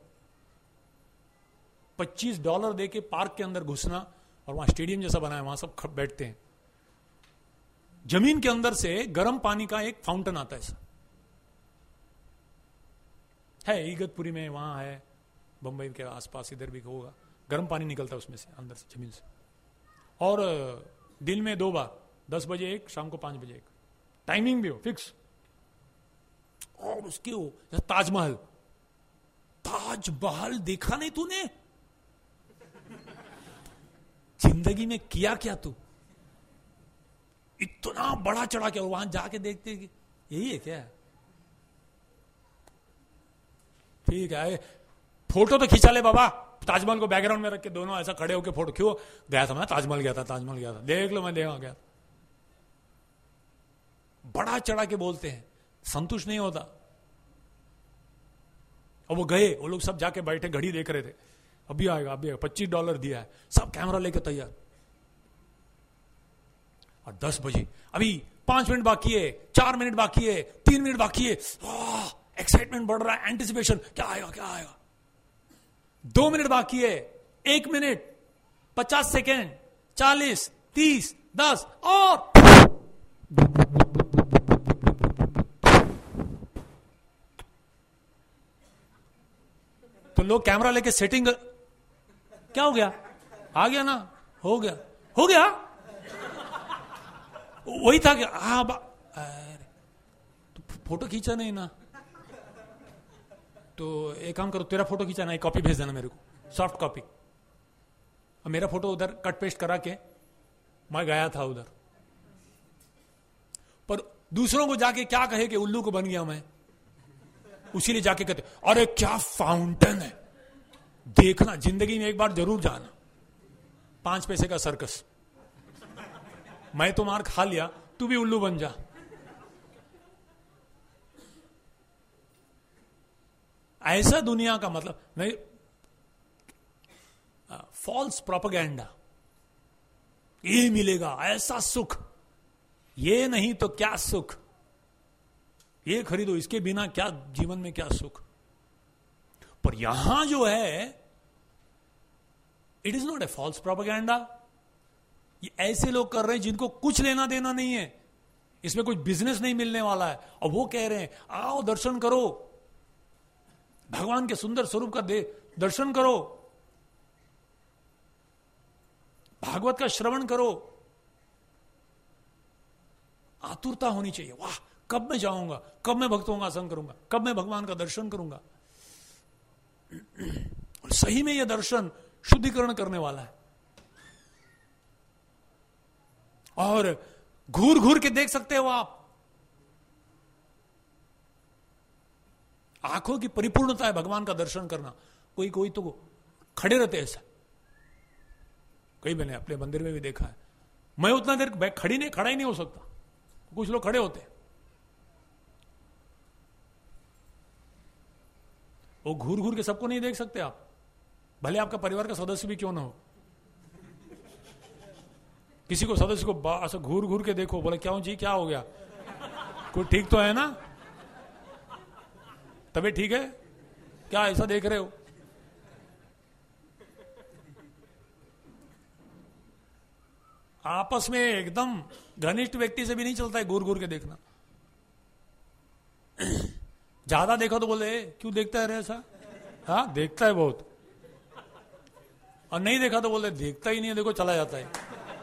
पच्चीस डॉलर देके पार्क के अंदर घुसना, और वहां स्टेडियम जैसा बना है, वहां सब बैठते हैं। जमीन के अंदर से गर्म पानी का एक फाउंटेन आता है, है इगतपुरी में, वहां है, बंबई के आसपास इधर भी होगा, गर्म पानी निकलता है उसमें से, अंदर से, जमीन से। और दिन में दो बार, दस बजे एक, शाम को पांच बजे एक, टाइमिंग भी हो फिक्स। और उसके हो ताजमहल, ताजमहल देखा नहीं तूने जिंदगी में? किया क्या तू? इतना बड़ा चढ़ा के, और वहां जाके देखते कि यही है क्या? ठीक है, फोटो तो खिंचा ले बाबा, ताजमहल को बैकग्राउंड में रख के दोनों ऐसा खड़े होके फोटो। क्यों गया था मैं? ताजमहल गया था, ताजमहल गया था, देख लो मैं देखा गया। बड़ा चढ़ा के बोलते हैं, संतुष्ट नहीं होता। और वो गए, वो लोग सब जाके बैठे, घड़ी देख रहे थे, अभी आएगा अभी आएगा, पच्चीस डॉलर दिया है, सब कैमरा लेके तैयार, और दस बजे अभी पांच मिनट बाकी है, चार मिनट बाकी है, तीन मिनट बाकी है, एक्साइटमेंट बढ़ रहा है, एंटिसिपेशन, क्या आएगा क्या आएगा। दो मिनट बाकी है, एक मिनट, पचास सेकेंड, चालीस, तीस, दस, और तो लोग कैमरा लेके सेटिंग कर... क्या हो गया? आ गया ना, हो गया हो गया वही था कि हाँ अरे तो फोटो खींचा नहीं ना, तो एक काम करो, तेरा फोटो खींचा ना, एक कॉपी भेज देना मेरे को, सॉफ्ट कॉपी। और मेरा फोटो उधर कट पेस्ट करा के मैं गया था उधर, पर दूसरों को जाके क्या कहे कि उल्लू को बन गया मैं, उसीलिए जाके कहते अरे क्या फाउंटेन है, देखना, जिंदगी में एक बार जरूर जाना। पांच पैसे का सर्कस, मैं तो मार खा लिया, तू भी उल्लू बन जा। ऐसा दुनिया का मतलब नहीं, फॉल्स प्रोपेगेंडा, ये मिलेगा ऐसा सुख, ये नहीं तो क्या सुख, ये खरीदो, इसके बिना क्या जीवन में क्या सुख। पर यहां जो है, it is not a false propaganda. ये ऐसे लोग कर रहे हैं जिनको कुछ लेना देना नहीं है, इसमें कुछ बिजनेस नहीं मिलने वाला है, और वो कह रहे हैं आओ दर्शन करो, भगवान के सुंदर स्वरूप का दे दर्शन करो, भागवत का श्रवण करो। आतुरता होनी चाहिए, वाह कब मैं जाऊंगा, कब मैं भक्तों का संग करूंगा, कब मैं भगवान का दर्शन करूंगा। और सही में यह दर्शन शुद्धिकरण करने वाला है, और घूर घूर के देख सकते हो आप, आंखों की परिपूर्णता है भगवान का दर्शन करना। कोई कोई तो खड़े रहते ऐसा, कई मैंने अपने मंदिर में भी देखा है, मैं उतना देर खड़ी नहीं खड़ा ही नहीं हो सकता, कुछ लोग खड़े होते हैं, वो घूर घूर के सबको नहीं देख सकते आप, भले आपका परिवार का सदस्य भी क्यों ना हो। किसी को सदस्य को ऐसा घूर घूर के देखो, बोले क्या जी क्या हो गया, कुछ ठीक तो है ना, तबीयत ठीक है क्या, ऐसा देख रहे हो। आपस में एकदम घनिष्ठ व्यक्ति से भी नहीं चलता है घूर घूर के देखना। ज्यादा देखा तो बोले क्यों देखता है रे ऐसा, हाँ देखता है बहुत, और नहीं देखा तो बोले देखता ही नहीं है, देखो चला जाता है।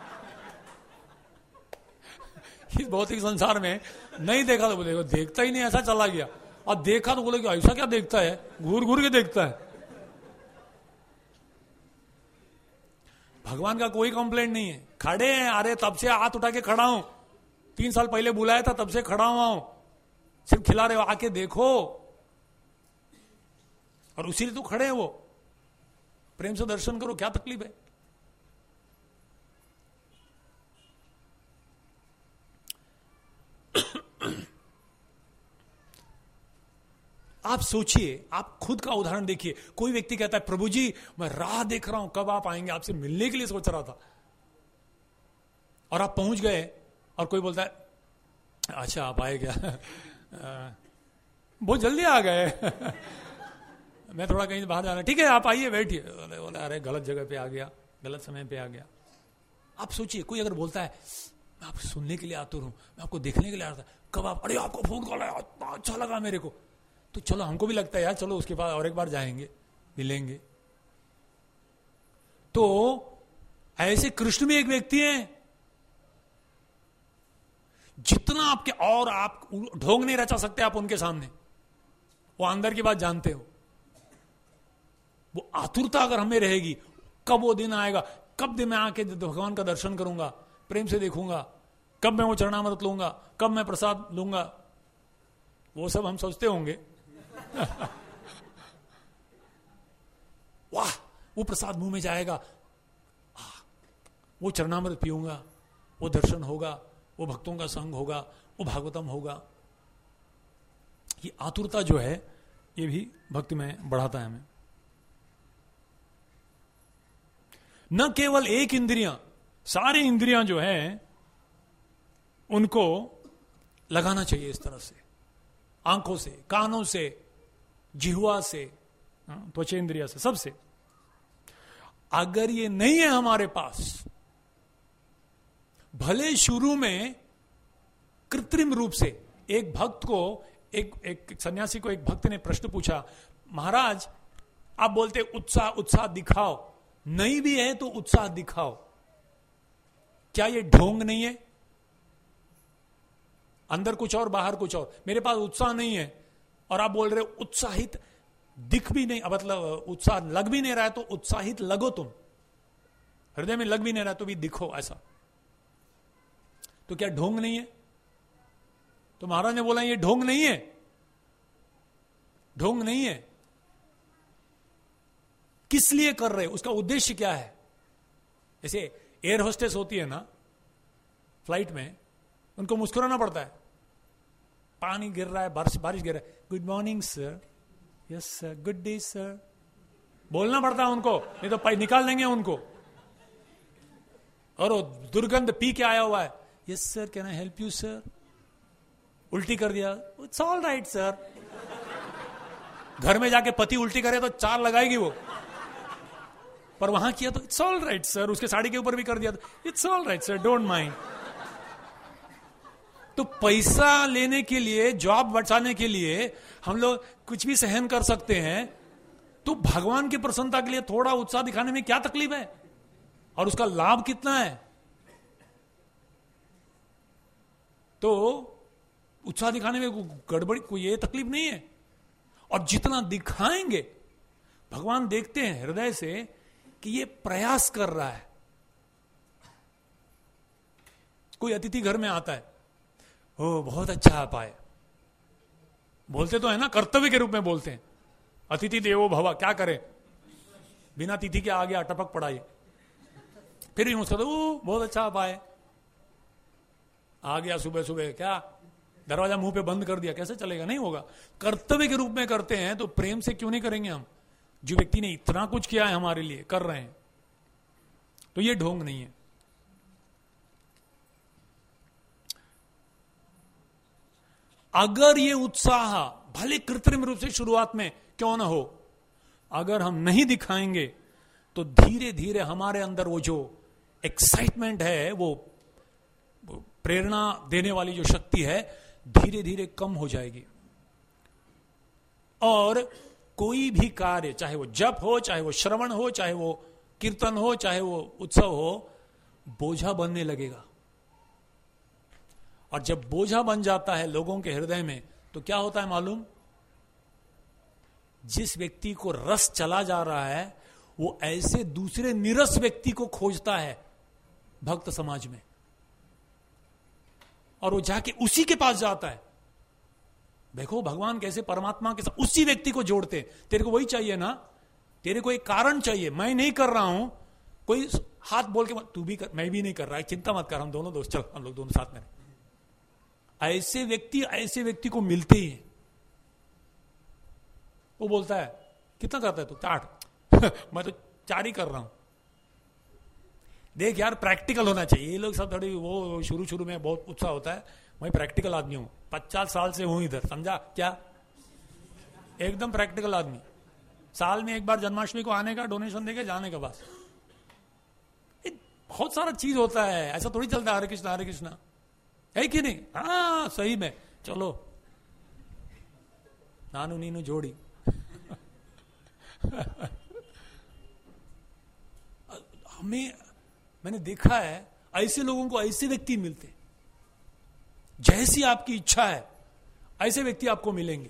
इस भौतिक संसार में नहीं देखा तो बोले देखता ही नहीं, ऐसा चला गया, और देखा तो बोले कि ऐसा क्या देखता है, घूर घूर के देखता है। भगवान का कोई कंप्लेंट नहीं है, खड़े हैं, अरे तब से हाथ उठा के खड़ा हूं, तीन साल पहले बुलाया था तब से खड़ा हुआ हूं, सिर्फ खिला रहे हो, आके देखो, और उसी लिए तो खड़े हैं वो, प्रेम से दर्शन करो, क्या तकलीफ है। आप सोचिए, आप खुद का उदाहरण देखिए, कोई व्यक्ति कहता है प्रभु जी मैं राह देख रहा हूं कब आप आएंगे, आपसे मिलने के लिए सोच रहा था, और आप पहुंच गए, और कोई बोलता है अच्छा आप आए क्या, बहुत जल्दी आ गए, मैं थोड़ा कहीं बाहर जाना, ठीक है आप आइए बैठिए, बोले बोले अरे गलत जगह पे आ गया, गलत समय पे आ गया। आप सोचिए, कोई अगर बोलता है मैं आपको सुनने के लिए आतुर हूं, मैं आपको देखने के लिए आता, कब आप, अरे आपको फोन कॉल आया, अच्छा लगा मेरे को, तो चलो हमको भी लगता है यार, चलो उसके बाद और एक बार जाएंगे मिलेंगे। तो ऐसे कृष्ण भी एक व्यक्ति हैं, जितना आपके, और आप ढोंग नहीं रचा सकते आप उनके सामने, वो अंदर की बात जानते हो। वो आतुरता अगर हमें रहेगी, कब वो दिन आएगा, कब दिन मैं आके भगवान का दर्शन करूंगा, प्रेम से देखूंगा, कब मैं वो चरणामृत लूंगा, कब मैं प्रसाद लूंगा, वो सब हम सोचते होंगे। वाह वो प्रसाद मुंह में जाएगा, वो चरणामृत पीऊंगा, वो दर्शन होगा, वो भक्तों का संग होगा, वो भागवतम होगा। ये आतुरता जो है ये भी भक्ति में बढ़ाता है हमें। न केवल एक इंद्रियां, सारी इंद्रियां जो है उनको लगाना चाहिए इस तरह से, आंखों से, कानों से, जिह्वा से, त्वचेंद्रिया से, सबसे। अगर ये नहीं है हमारे पास, भले शुरू में कृत्रिम रूप से, एक भक्त को, एक एक सन्यासी को एक भक्त ने प्रश्न पूछा, महाराज आप बोलते उत्साह उत्साह दिखाओ, नहीं भी है तो उत्साह दिखाओ, क्या ये ढोंग नहीं है? अंदर कुछ और बाहर कुछ और, मेरे पास उत्साह नहीं है और आप बोल रहे हो उत्साहित दिख भी नहीं, मतलब उत्साह लग भी नहीं रहा है तो उत्साहित लगो, तुम हृदय में लग भी नहीं रहा तो भी दिखो, ऐसा तो क्या ढोंग नहीं है? तो महाराज ने बोला ये ढोंग नहीं है, ढोंग नहीं है। किस लिए कर रहे हो, उसका उद्देश्य क्या है? जैसे एयर होस्टेस होती है ना फ्लाइट में, उनको मुस्कुराना पड़ता है, पानी गिर रहा है, बारिश बारिश गिर रहा है, good morning sir, yes sir, good day sir, बोलना पड़ता है उनको, नहीं तो पाई निकाल देंगे उनको। और वो दुर्गंध पी के आया हुआ है, yes sir can I help you sir, उल्टी कर दिया, इट्स ऑल राइट सर। घर में जाके पति उल्टी करे तो चार लगाएगी वो, पर वहां किया तो इट्स ऑल राइट सर, उसके साड़ी के ऊपर भी कर दिया तो it's all right sir, don't mind. तो पैसा लेने के लिए, जॉब बचाने के लिए हम लोग कुछ भी सहन कर सकते हैं, तो भगवान की प्रसन्नता के लिए थोड़ा उत्साह दिखाने में क्या तकलीफ है? और उसका लाभ कितना है? तो उत्साह दिखाने में गड़बड़ी, कोई ये तकलीफ नहीं है। और जितना दिखाएंगे, भगवान देखते हैं हृदय से कि ये प्रयास कर रहा है। कोई अतिथि घर में आता है, ओ बहुत अच्छा आप आए, बोलते तो है ना, कर्तव्य के रूप में बोलते हैं, अतिथि देवो भव, क्या करे, बिना तिथि के आ गया, टपक पड़ा ये, फिर भी मुझसे तो बहुत अच्छा आप आए, आ गया सुबह सुबह, क्या दरवाजा मुंह पे बंद कर दिया, कैसे चलेगा? नहीं होगा। कर्तव्य के रूप में करते हैं तो प्रेम से क्यों नहीं करेंगे हम? जो व्यक्ति ने इतना कुछ किया है हमारे लिए, कर रहे हैं, तो ये ढोंग नहीं है। अगर ये उत्साह भले कृत्रिम रूप से शुरुआत में क्यों ना हो, अगर हम नहीं दिखाएंगे तो धीरे धीरे हमारे अंदर वो जो एक्साइटमेंट है, वो प्रेरणा देने वाली जो शक्ति है, धीरे धीरे कम हो जाएगी। और कोई भी कार्य, चाहे वो जप हो, चाहे वो श्रवण हो, चाहे वो कीर्तन हो, चाहे वो उत्सव हो, बोझा बनने लगेगा। और जब बोझा बन जाता है लोगों के हृदय में, तो क्या होता है मालूम? जिस व्यक्ति को रस चला जा रहा है, वो ऐसे दूसरे निरस व्यक्ति को खोजता है भक्त समाज में, और वो जाके उसी के पास जाता है। देखो भगवान कैसे परमात्मा के साथ उसी व्यक्ति को जोड़ते। तेरे को वही चाहिए ना, तेरे को एक कारण चाहिए, मैं नहीं कर रहा हूं, कोई हाथ बोल के तू भी कर, मैं भी नहीं कर रहा है, चिंता मत कर, हम दोनों दोस्त, चल हम लोग दोनों साथ में। ऐसे व्यक्ति ऐसे व्यक्ति को मिलते ही हैं। वो बोलता है कितना करता है तू? चार। मैं तो चार ही कर रहा हूं। देख यार, प्रैक्टिकल होना चाहिए। ये लोग सब थोड़ी वो शुरू शुरू में बहुत उत्साह होता है, मैं प्रैक्टिकल आदमी हूं, पचास साल से हूं इधर, समझा क्या? एकदम प्रैक्टिकल आदमी। साल में एक बार जन्माष्टमी को आने का, डोनेशन देके जाने का, बस। बहुत सारा चीज होता है, ऐसा थोड़ी चलता है हरे कृष्णा हरे कृष्णा, है कि नहीं? हाँ सही में, चलो नानू नीनू जोड़ी। हमें, मैंने देखा है ऐसे लोगों को ऐसे व्यक्ति मिलते, जैसी आपकी इच्छा है ऐसे व्यक्ति आपको मिलेंगे।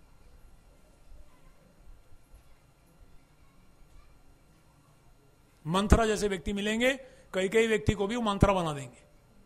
मंत्रा जैसे व्यक्ति मिलेंगे, कई कई व्यक्ति को भी वो मंत्रा बना देंगे।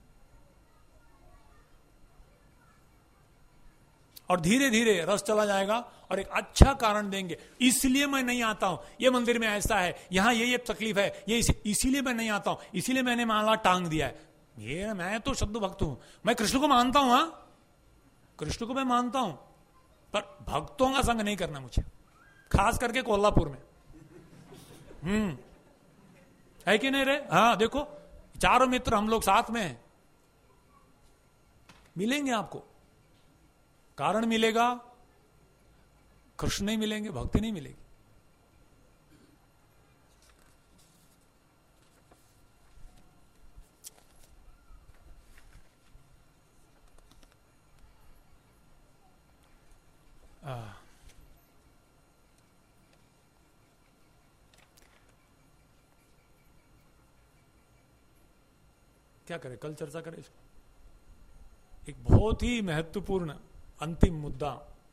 और धीरे धीरे रस चला जाएगा और एक अच्छा कारण देंगे, इसलिए मैं नहीं आता हूं, ये मंदिर में ऐसा है, यहां ये ये तकलीफ है, ये इसीलिए मैं नहीं आता हूं, इसीलिए मैंने माला टांग दिया है। ये मैं तो शुद्ध भक्त हूं, मैं कृष्ण को मानता हूं, हां कृष्ण को मैं मानता हूं, पर भक्तों का संग नहीं करना मुझे, खास करके कोल्हापुर में। हम्म है कि नहीं रे? हाँ देखो, चारों मित्र हम लोग साथ में हैं, मिलेंगे आपको, कारण मिलेगा, कृष्ण नहीं मिलेंगे, भक्ति नहीं मिलेगी। आ, क्या करें, कल चर्चा करें इसको। एक बहुत ही महत्वपूर्ण अंतिम मुद्दा,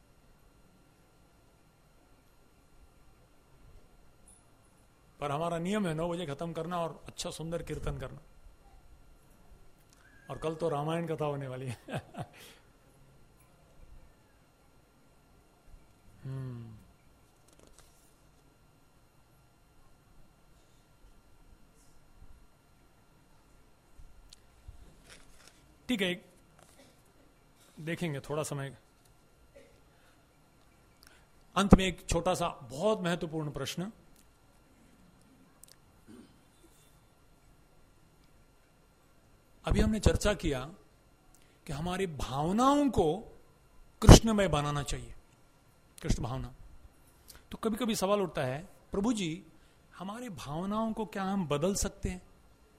पर हमारा नियम है नौ बजे खत्म करना और अच्छा सुंदर कीर्तन करना, और कल तो रामायण कथा होने वाली है। हम्म ठीक है, देखेंगे थोड़ा समय। अंत में एक छोटा सा बहुत महत्वपूर्ण प्रश्न, अभी हमने चर्चा किया कि हमारी भावनाओं को कृष्णमय बनाना चाहिए, कृष्ण भावना। तो कभी कभी सवाल उठता है, प्रभु जी हमारी भावनाओं को क्या हम बदल सकते हैं?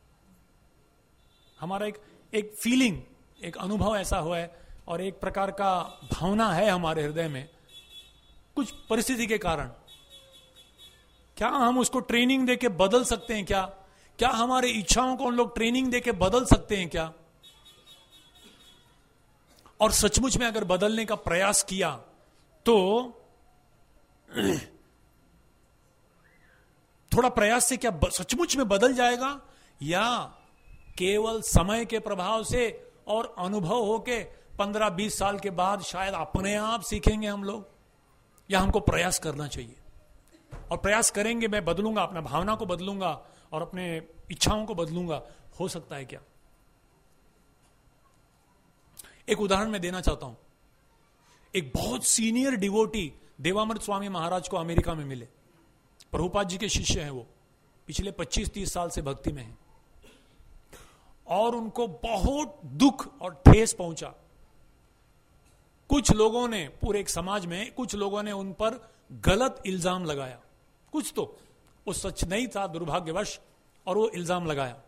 हमारा एक एक फीलिंग, एक अनुभव ऐसा हुआ है और एक प्रकार का भावना है हमारे हृदय में, कुछ परिस्थिति के कारण, क्या हम उसको ट्रेनिंग देके बदल सकते हैं? क्या क्या हमारे इच्छाओं को हम लोग ट्रेनिंग देके बदल सकते हैं क्या? और सचमुच में अगर बदलने का प्रयास किया तो थोड़ा प्रयास से क्या सचमुच में बदल जाएगा, या केवल समय के प्रभाव से और अनुभव होके पंद्रह बीस साल के बाद शायद अपने आप सीखेंगे हम लोग, या हमको प्रयास करना चाहिए? और प्रयास करेंगे, मैं बदलूंगा, अपना भावना को बदलूंगा और अपने इच्छाओं को बदलूंगा, हो सकता है क्या? एक उदाहरण मैं देना चाहता हूं। एक बहुत सीनियर डिवोटी देवामृत स्वामी महाराज को अमेरिका में मिले। प्रभुपाद जी के शिष्य हैं वो, पिछले पच्चीस तीस साल से भक्ति में हैं, और उनको बहुत दुख और ठेस पहुंचा। कुछ लोगों ने, पूरे एक समाज में कुछ लोगों ने उन पर गलत इल्जाम लगाया, कुछ तो वो सच नहीं था दुर्भाग्यवश, और वो इल्जाम लगाया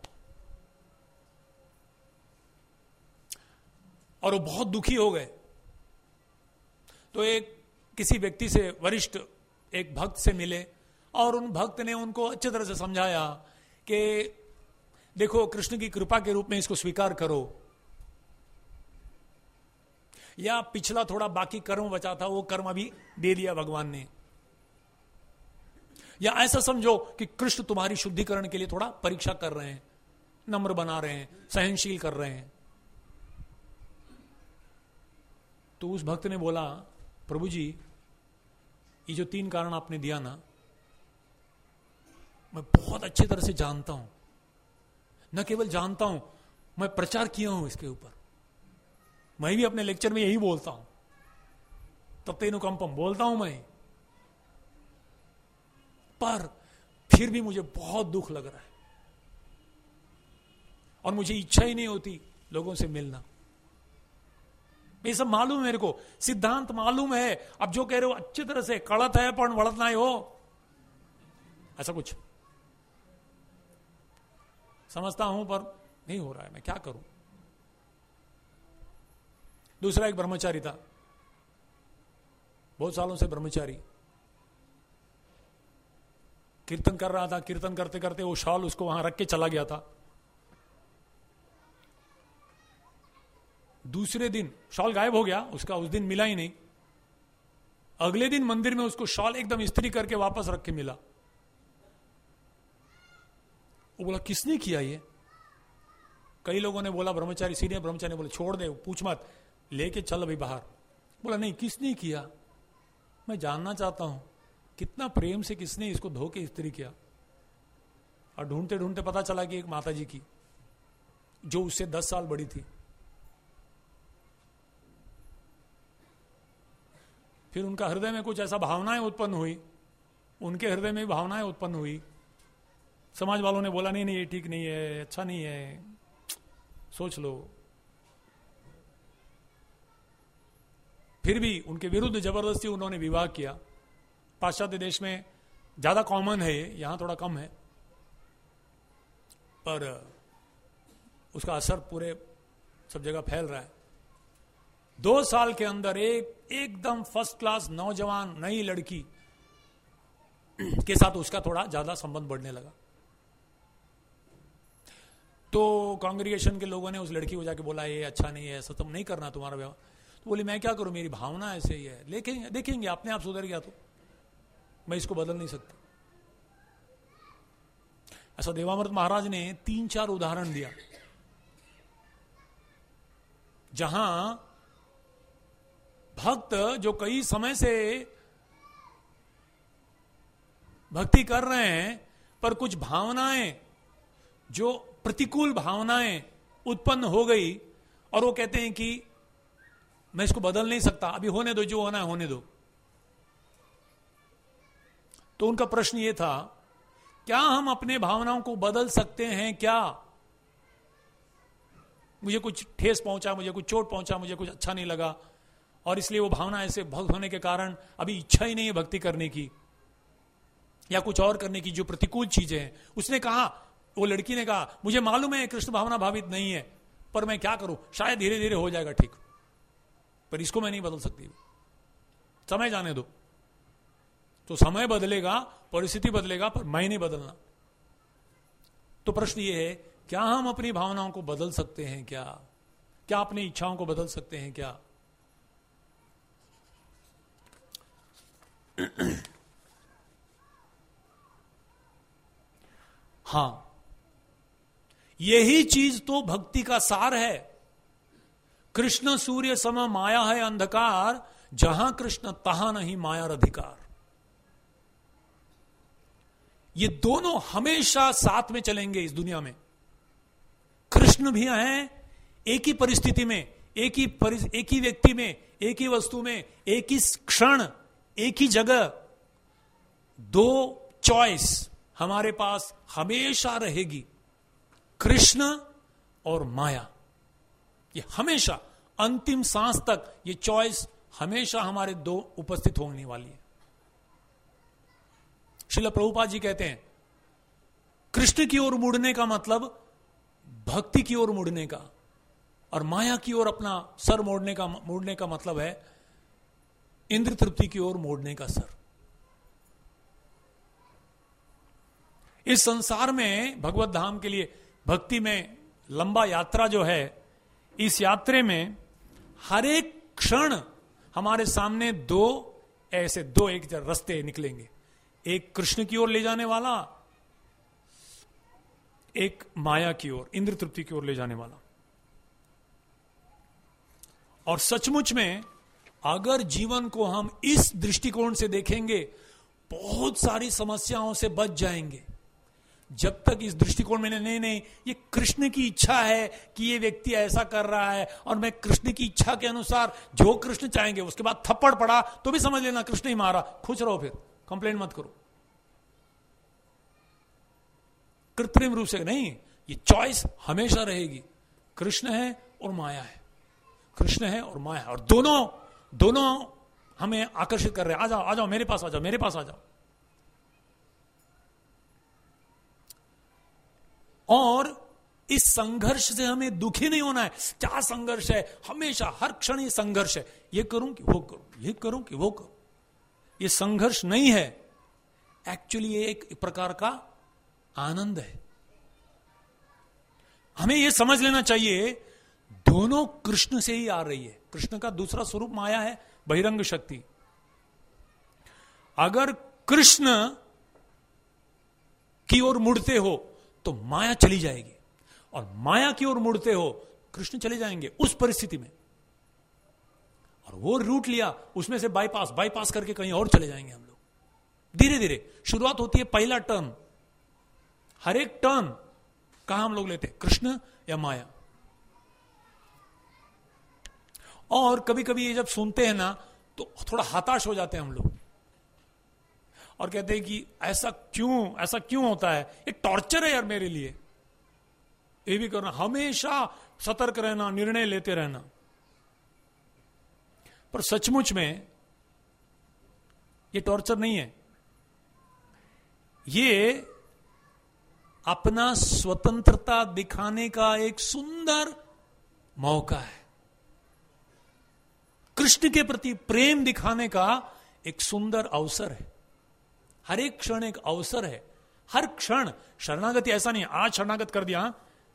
और वो बहुत दुखी हो गए। तो एक किसी व्यक्ति से, वरिष्ठ एक भक्त से मिले, और उन भक्त ने उनको अच्छी तरह से समझाया कि देखो, कृष्ण की कृपा के रूप में इसको स्वीकार करो, या पिछला थोड़ा बाकी कर्म बचा था वो कर्म अभी दे दिया भगवान ने, या ऐसा समझो कि कृष्ण तुम्हारी शुद्धिकरण के लिए थोड़ा परीक्षा कर रहे हैं, नम्र बना रहे हैं, सहनशील कर रहे हैं। तो उस भक्त ने बोला, प्रभु जी ये जो तीन कारण आपने दिया ना, मैं बहुत अच्छी तरह से जानता हूं, न केवल जानता हूं, मैं प्रचार किया हूं इसके ऊपर, मैं भी अपने लेक्चर में यही बोलता हूं, तत्तेनुकंपम बोलता हूं मैं, पर फिर भी मुझे बहुत दुख लग रहा है और मुझे इच्छा ही नहीं होती लोगों से मिलना। ये सब मालूम है मेरे को, सिद्धांत मालूम है, अब जो कह रहे हो अच्छी तरह से, कड़त है पण वड़त ना हो, ऐसा कुछ समझता हूं पर नहीं हो रहा है, मैं क्या करूं। दूसरा एक ब्रह्मचारी था, बहुत सालों से ब्रह्मचारी, कीर्तन कर रहा था, कीर्तन करते करते वो शॉल उसको वहां रख के चला गया था। दूसरे दिन शॉल गायब हो गया उसका, उस दिन मिला ही नहीं। अगले दिन मंदिर में उसको शॉल एकदम इस्त्री करके वापस रख के मिला। वो बोला किसने किया ये? कई लोगों ने बोला, ब्रह्मचारी, सीनियर ब्रह्मचारी ने बोला छोड़ दे, पूछ मत, लेके चल अभी बाहर। बोला नहीं, किसने किया, मैं जानना चाहता हूं, कितना प्रेम से किसने इसको धो के इस्त्री किया। और ढूंढते ढूंढते पता चला कि एक माता जी की, जो उससे दस साल बड़ी थी। फिर उनका हृदय में कुछ ऐसा भावनाएं उत्पन्न हुई, उनके हृदय में भी भावनाएं उत्पन्न हुई। समाज वालों ने बोला नहीं नहीं ये ठीक नहीं है, अच्छा नहीं है, सोच लो। फिर भी उनके विरुद्ध जबरदस्ती उन्होंने विवाह किया। पाश्चात्य देश में ज्यादा कॉमन है, यहां थोड़ा कम है, पर उसका असर पूरे सब जगह फैल रहा है। दो साल के अंदर एक एकदम फर्स्ट क्लास नौजवान नई लड़की के साथ उसका थोड़ा ज्यादा संबंध बढ़ने लगा। तो कांग्रेगेशन के लोगों ने उस लड़की को जाके बोला ये अच्छा नहीं है, ऐसा तुम नहीं करना तुम्हारा व्यवहार। तो बोली मैं क्या करूं, मेरी भावना ऐसे ही है, लेकिन देखेंगे अपने आप सुधर गया तो मैं इसको बदल नहीं सकता। ऐसा देवामृत महाराज ने तीन चार उदाहरण दिया जहां भक्त जो कई समय से भक्ति कर रहे हैं पर कुछ भावनाएं, जो प्रतिकूल भावनाएं उत्पन्न हो गई और वो कहते हैं कि मैं इसको बदल नहीं सकता, अभी होने दो, जो होना है होने दो। तो उनका प्रश्न ये था, क्या हम अपने भावनाओं को बदल सकते हैं क्या? मुझे कुछ ठेस पहुंचा, मुझे कुछ चोट पहुंचा, मुझे कुछ अच्छा नहीं लगा और इसलिए वो भावना ऐसे भक्त होने के कारण अभी इच्छा ही नहीं है भक्ति करने की या कुछ और करने की जो प्रतिकूल चीजें हैं। उसने कहा, वो लड़की ने कहा, मुझे मालूम है कृष्ण भावना भावित नहीं है, पर मैं क्या करूं, शायद धीरे धीरे हो जाएगा ठीक, पर इसको मैं नहीं बदल सकती, समय जाने दो। तो समय बदलेगा, परिस्थिति बदलेगा, पर मैं नहीं बदलना। तो प्रश्न ये है, क्या हम अपनी भावनाओं को बदल सकते हैं क्या? क्या अपनी इच्छाओं को बदल सकते हैं क्या? हां, यही चीज तो भक्ति का सार है। कृष्ण सूर्य सम माया है अंधकार, जहां कृष्ण तहां नहीं माया अधिकार। ये दोनों हमेशा साथ में चलेंगे इस दुनिया में। कृष्ण भी हैं एक ही परिस्थिति में, एक ही एक ही व्यक्ति में, एक ही वस्तु में, एक ही क्षण, एक ही जगह। दो चॉइस हमारे पास हमेशा रहेगी, कृष्ण और माया। ये हमेशा अंतिम सांस तक ये चॉइस हमेशा हमारे दो उपस्थित होने वाली है। श्रील प्रभुपाद जी कहते हैं, कृष्ण की ओर मुड़ने का मतलब भक्ति की ओर मुड़ने का, और माया की ओर अपना सर मोड़ने का मोड़ने का मतलब है इंद्र तृप्ति की ओर मोड़ने का सर। इस संसार में भगवत धाम के लिए भक्ति में लंबा यात्रा जो है, इस यात्रे में हर एक क्षण हमारे सामने दो ऐसे दो एक रास्ते निकलेंगे, एक कृष्ण की ओर ले जाने वाला, एक माया की ओर, इंद्र तृप्ति की ओर ले जाने वाला। और सचमुच में अगर जीवन को हम इस दृष्टिकोण से देखेंगे, बहुत सारी समस्याओं से बच जाएंगे। जब तक इस दृष्टिकोण में नहीं नहीं ये कृष्ण की इच्छा है कि ये व्यक्ति ऐसा कर रहा है और मैं कृष्ण की इच्छा के अनुसार जो कृष्ण चाहेंगे, उसके बाद थप्पड़ पड़ा तो भी समझ लेना कृष्ण ही मारा, खुश रहो, फिर कंप्लेन मत करो। कृत्रिम रूप से नहीं, ये चॉइस हमेशा रहेगी, कृष्ण है और माया है, कृष्ण है और माया है, और दोनों दोनों हमें आकर्षित कर रहे हैं। आ जाओ आ जाओ मेरे पास आ जाओ, मेरे पास आ जाओ। और इस संघर्ष से हमें दुखी नहीं होना है। क्या संघर्ष है, हमेशा हर क्षण ये संघर्ष है, ये करूं कि वो करूं, ये करूं कि वो करूं। ये संघर्ष नहीं है, एक्चुअली ये एक प्रकार का आनंद है। हमें यह समझ लेना चाहिए, दोनों कृष्ण से ही आ रही है। कृष्ण का दूसरा स्वरूप माया है, बहिरंग शक्ति। अगर कृष्ण की ओर मुड़ते हो तो माया चली जाएगी, और माया की ओर मुड़ते हो कृष्ण चले जाएंगे उस परिस्थिति में। और वो रूट लिया, उसमें से बाईपास बाईपास करके कहीं और चले जाएंगे हम लोग। धीरे धीरे शुरुआत होती है, पहला टर्न, हर एक टर्न कहां हम लोग लेते हैं, कृष्ण या माया। और कभी कभी ये जब सुनते हैं ना तो थोड़ा हताश हो जाते हैं हम लोग, और कहते हैं कि ऐसा क्यों ऐसा क्यों होता है, ये टॉर्चर है यार मेरे लिए। ये भी करना, हमेशा सतर्क रहना, निर्णय लेते रहना। पर सचमुच में ये टॉर्चर नहीं है, ये अपना स्वतंत्रता दिखाने का एक सुंदर मौका है, कृष्ण के प्रति प्रेम दिखाने का एक सुंदर अवसर है। हर एक क्षण एक अवसर है, हर क्षण शरणागति ऐसा नहीं, आज शरणागत कर दिया,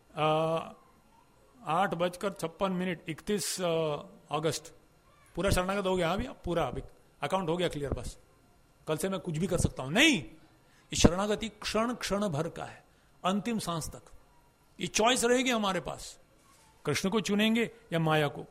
आठ बजकर छप्पन मिनट इकतीस अगस्त पूरा शरणागत हो गया, अभी पूरा अभी अकाउंट हो गया क्लियर, बस कल से मैं कुछ भी कर सकता हूं। नहीं, ये शरणागति क्षण क्षण भर का है, अंतिम सांस तक। ये चॉइस रहेगी हमारे पास, कृष्ण को चुनेंगे या माया को।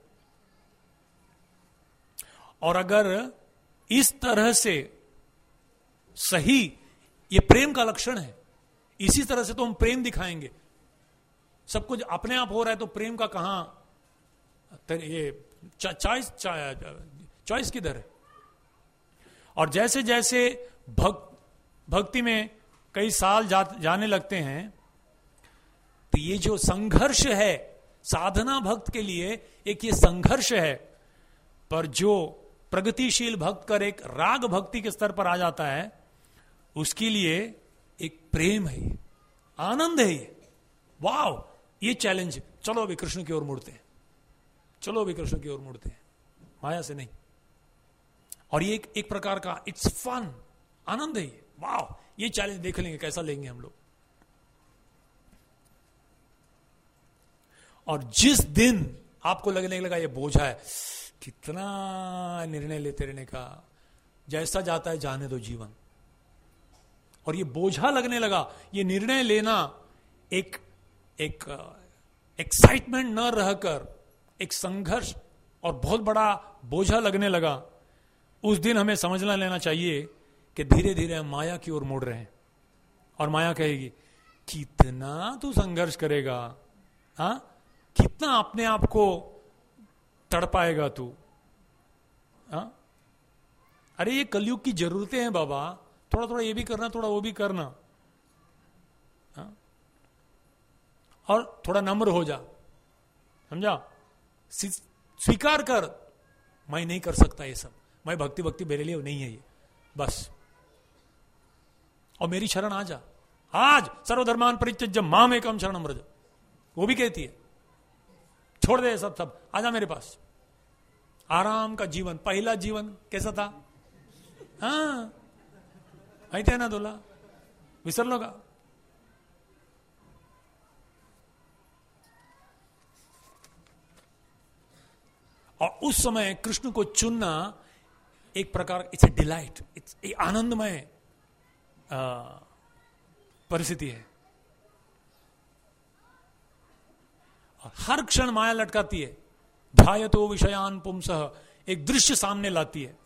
और अगर इस तरह से सही, ये प्रेम का लक्षण है, इसी तरह से तो हम प्रेम दिखाएंगे। सब कुछ अपने आप हो रहा है तो प्रेम का कहां ये चॉइस चॉइस किधर है। और जैसे जैसे भक्त भक्ति में कई साल जा, जाने लगते हैं तो ये जो संघर्ष है साधना भक्त के लिए, एक ये संघर्ष है, पर जो प्रगतिशील भक्त कर एक राग भक्ति के स्तर पर आ जाता है, उसके लिए एक प्रेम है, ये आनंद है, ये वाव, ये चैलेंज। चलो अभी कृष्ण की ओर मुड़ते हैं, चलो अभी कृष्ण की ओर मुड़ते हैं, माया से नहीं। और ये एक, एक प्रकार का इट्स फन, आनंद है ये, वाव, ये चैलेंज देख लेंगे कैसा लेंगे हम लोग। और जिस दिन आपको लगने लगा ये बोझा है, कितना निर्णय लेते रहने का, जैसा जाता है जाने दो जीवन, और ये बोझा लगने लगा, ये निर्णय लेना एक एक एक्साइटमेंट न रहकर एक संघर्ष और बहुत बड़ा बोझा लगने लगा, उस दिन हमें समझना लेना चाहिए कि धीरे धीरे हम माया की ओर मुड़ रहे हैं। और माया कहेगी, कितना तू संघर्ष करेगा, हाँ, कितना अपने आप को तड़पाएगा तू, हाँ? अरे ये कलयुग की जरूरतें हैं बाबा, थोड़ा थोड़ा ये भी करना, थोड़ा वो भी करना, हाँ? और थोड़ा नम्र हो जा, समझा, स्वीकार कर, मैं नहीं कर सकता ये सब, मैं भक्ति भक्ति मेरे लिए नहीं है ये, बस, और मेरी शरण आ जा, आज सर्वधर्मान परित्यज्य माम एकम शरणम व्रज, वो भी कहती है, छोड़ दे सब सब, आजा मेरे पास। आराम का जीवन, पहला जीवन कैसा था, हाँ माहिती आहे ना तुला, विसरलो का? और उस समय कृष्ण को चुनना एक प्रकार, it's a delight, it's a आनंदमय परिस्थिति है। और हर क्षण माया लटकाती है, ध्यायतो विषयान पुंसः, एक दृश्य सामने लाती है।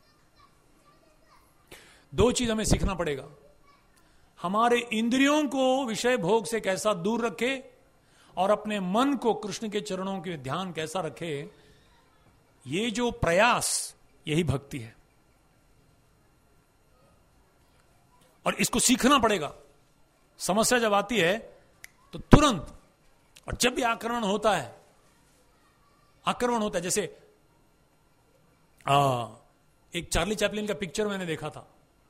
दो चीज हमें सीखना पड़ेगा, हमारे इंद्रियों को विषय भोग से कैसा दूर रखे और अपने मन को कृष्ण के चरणों के ध्यान कैसा रखे, ये जो प्रयास, यही भक्ति है। और इसको सीखना पड़ेगा। समस्या जब आती है तो तुरंत, और जब भी आक्रमण होता है, आक्रमण होता है, जैसे आ, एक चार्ली चैपलिन का पिक्चर मैंने देखा था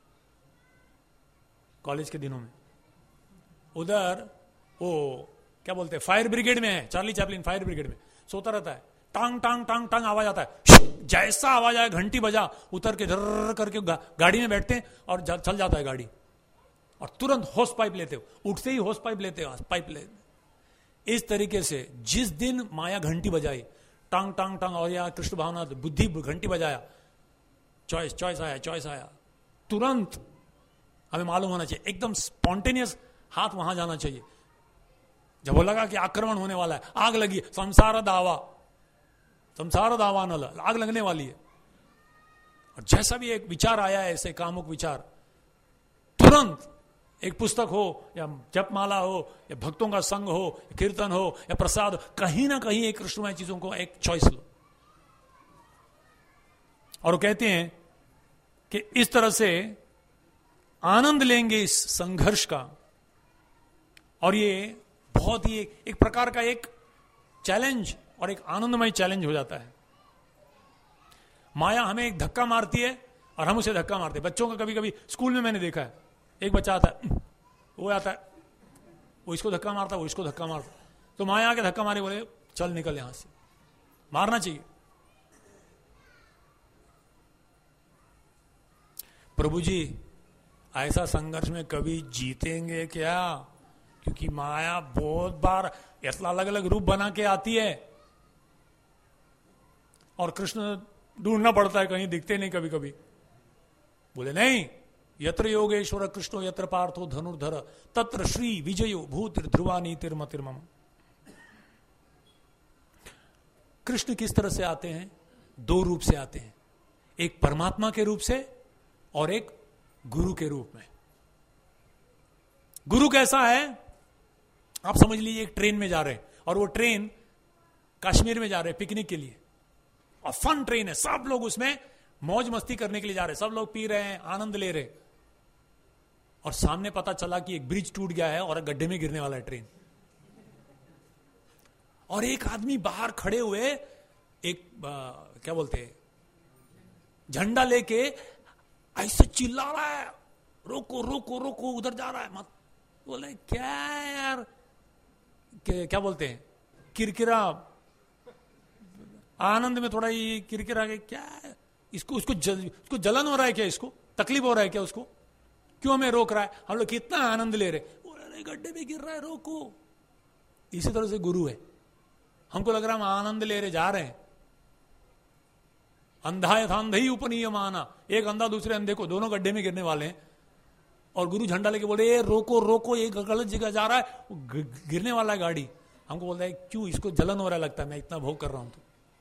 कॉलेज के दिनों में, उधर वो क्या बोलते हैं, फायर ब्रिगेड में है, चार्ली चैपलिन फायर ब्रिगेड में सोता रहता है, टांग टांग टांग टांग आवाज आता है, जैसा आवाज आया घंटी बजा, उतर के धर करके गा, गाड़ी में बैठते हैं और जा, चल जाता है गाड़ी, और तुरंत होस पाइप लेते हो, उठते ही होस पाइप लेते हो, पाइप ले। इस तरीके से जिस दिन माया घंटी बजाई, टांग टांग टांग, और या कृष्ण भावना बुद्धि घंटी बजाया, चॉइस चॉइस आया चॉइस आया, तुरंत हमें मालूम होना चाहिए, एकदम स्पॉन्टेनियस हाथ वहां जाना चाहिए। जब वो लगा कि आक्रमण होने वाला है, आग लगी, संसार दावा, संसार दावा न, आग लगने वाली है, और जैसा भी एक विचार आया है, ऐसे कामुक विचार, तुरंत एक पुस्तक हो या जपमाला हो या भक्तों का संग हो, कीर्तन हो या प्रसाद, कहीं ना कहीं एक कृष्णमय चीजों को एक चॉइस लो। और वो कहते हैं कि इस तरह से आनंद लेंगे इस संघर्ष का, और ये बहुत ही एक, एक प्रकार का एक चैलेंज और एक आनंदमय चैलेंज हो जाता है। माया हमें एक धक्का मारती है और हम उसे धक्का मारते हैं। बच्चों का कभी कभी स्कूल में मैंने देखा है, एक बच्चा आता है, वो आता है, वो इसको धक्का मारता, वो इसको धक्का मारता, तो माया आके धक्का मारे, बोले चल निकल यहां से। मारना चाहिए। प्रभु जी ऐसा संघर्ष में कभी जीतेंगे क्या? क्योंकि माया बहुत बार ऐसा अलग अलग रूप बना के आती है और कृष्ण ढूंढना पड़ता है, कहीं दिखते नहीं कभी कभी। बोले नहीं, यत्र योगेश्वर कृष्णो यत्र पार्थो धनुर्धर तत्र श्री विजयो भूत ध्रुवा नीतिर्मतिर्मम। कृष्ण किस तरह से आते हैं? दो रूप से आते हैं, एक परमात्मा के रूप से और एक गुरु के रूप में। गुरु कैसा है? आप समझ लीजिए एक ट्रेन में जा रहे हैं और वो ट्रेन कश्मीर में जा रहे हैं पिकनिक के लिए, और फन ट्रेन है, सब लोग उसमें मौज मस्ती करने के लिए जा रहे हैं, सब लोग पी रहे हैं, आनंद ले रहे, और सामने पता चला कि एक ब्रिज टूट गया है और गड्ढे में गिरने वाला है ट्रेन। और एक आदमी बाहर खड़े हुए एक आ, क्या बोलते हैं, झंडा लेके ऐसे चिल्ला रहा है, रोको रोको रोको, उधर जा रहा है मत। बोले क्या यार, क्या बोलते हैं, किरकिरा, आनंद में थोड़ा ये किरकिरा के, क्या है इसको, उसको जल, उसको जलन हो रहा है क्या, इसको तकलीफ हो रहा है क्या, उसको क्यों हमें रोक रहा है? हम लोग कितना आनंद ले रहे, बोले गड्ढे में गिर रहा है, रोको। इसी तरह से गुरु है, हमको लग रहा है हम आनंद ले रहे जा रहे हैं। अंधा यथा अंधई उपनीयमाना, एक अंधा दूसरे अंधे को, दोनों गड्ढे में गिरने वाले हैं, और गुरु झंडा लेके बोले ये रोको रोको, ये गलत जगह जा रहा है, गिरने वाला है गाड़ी। हमको बोलता है क्यों, इसको जलन हो रहा लगता है, मैं इतना भोग कर रहा हूं। तो,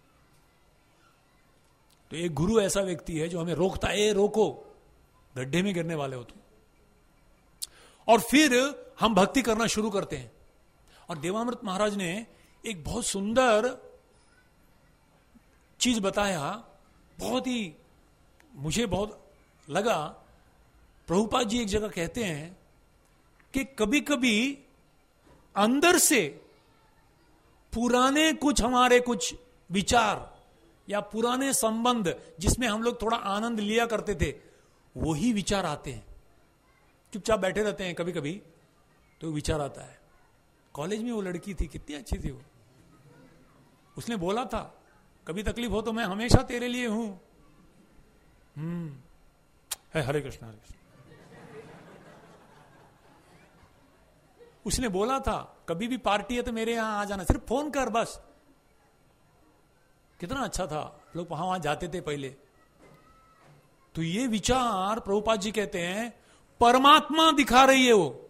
तो एक गुरु ऐसा व्यक्ति है जो हमें रोकता है, ए रोको, गड्ढे में गिरने वाले हो तुम। और फिर हम भक्ति करना शुरू करते हैं। और देवामृत महाराज ने एक बहुत सुंदर चीज बताया, बहुत ही मुझे बहुत लगा। प्रभुपाद जी एक जगह कहते हैं कि कभी कभी अंदर से पुराने कुछ हमारे कुछ विचार या पुराने संबंध जिसमें हम लोग थोड़ा आनंद लिया करते थे, वही विचार आते हैं। चुपचाप बैठे रहते हैं, कभी कभी तो विचार आता है। कॉलेज में वो लड़की थी, कितनी अच्छी थी वो, उसने बोला था कभी तकलीफ हो तो मैं हमेशा तेरे लिए हूं। हम्म है, हरे कृष्ण हरे कृष्ण। उसने बोला था कभी भी पार्टी है तो मेरे यहां आ जाना, सिर्फ फोन कर बस। कितना अच्छा था, लोग वहां वहां जाते थे पहले। तो ये विचार प्रभुपाद जी कहते हैं परमात्मा दिखा रही है, वो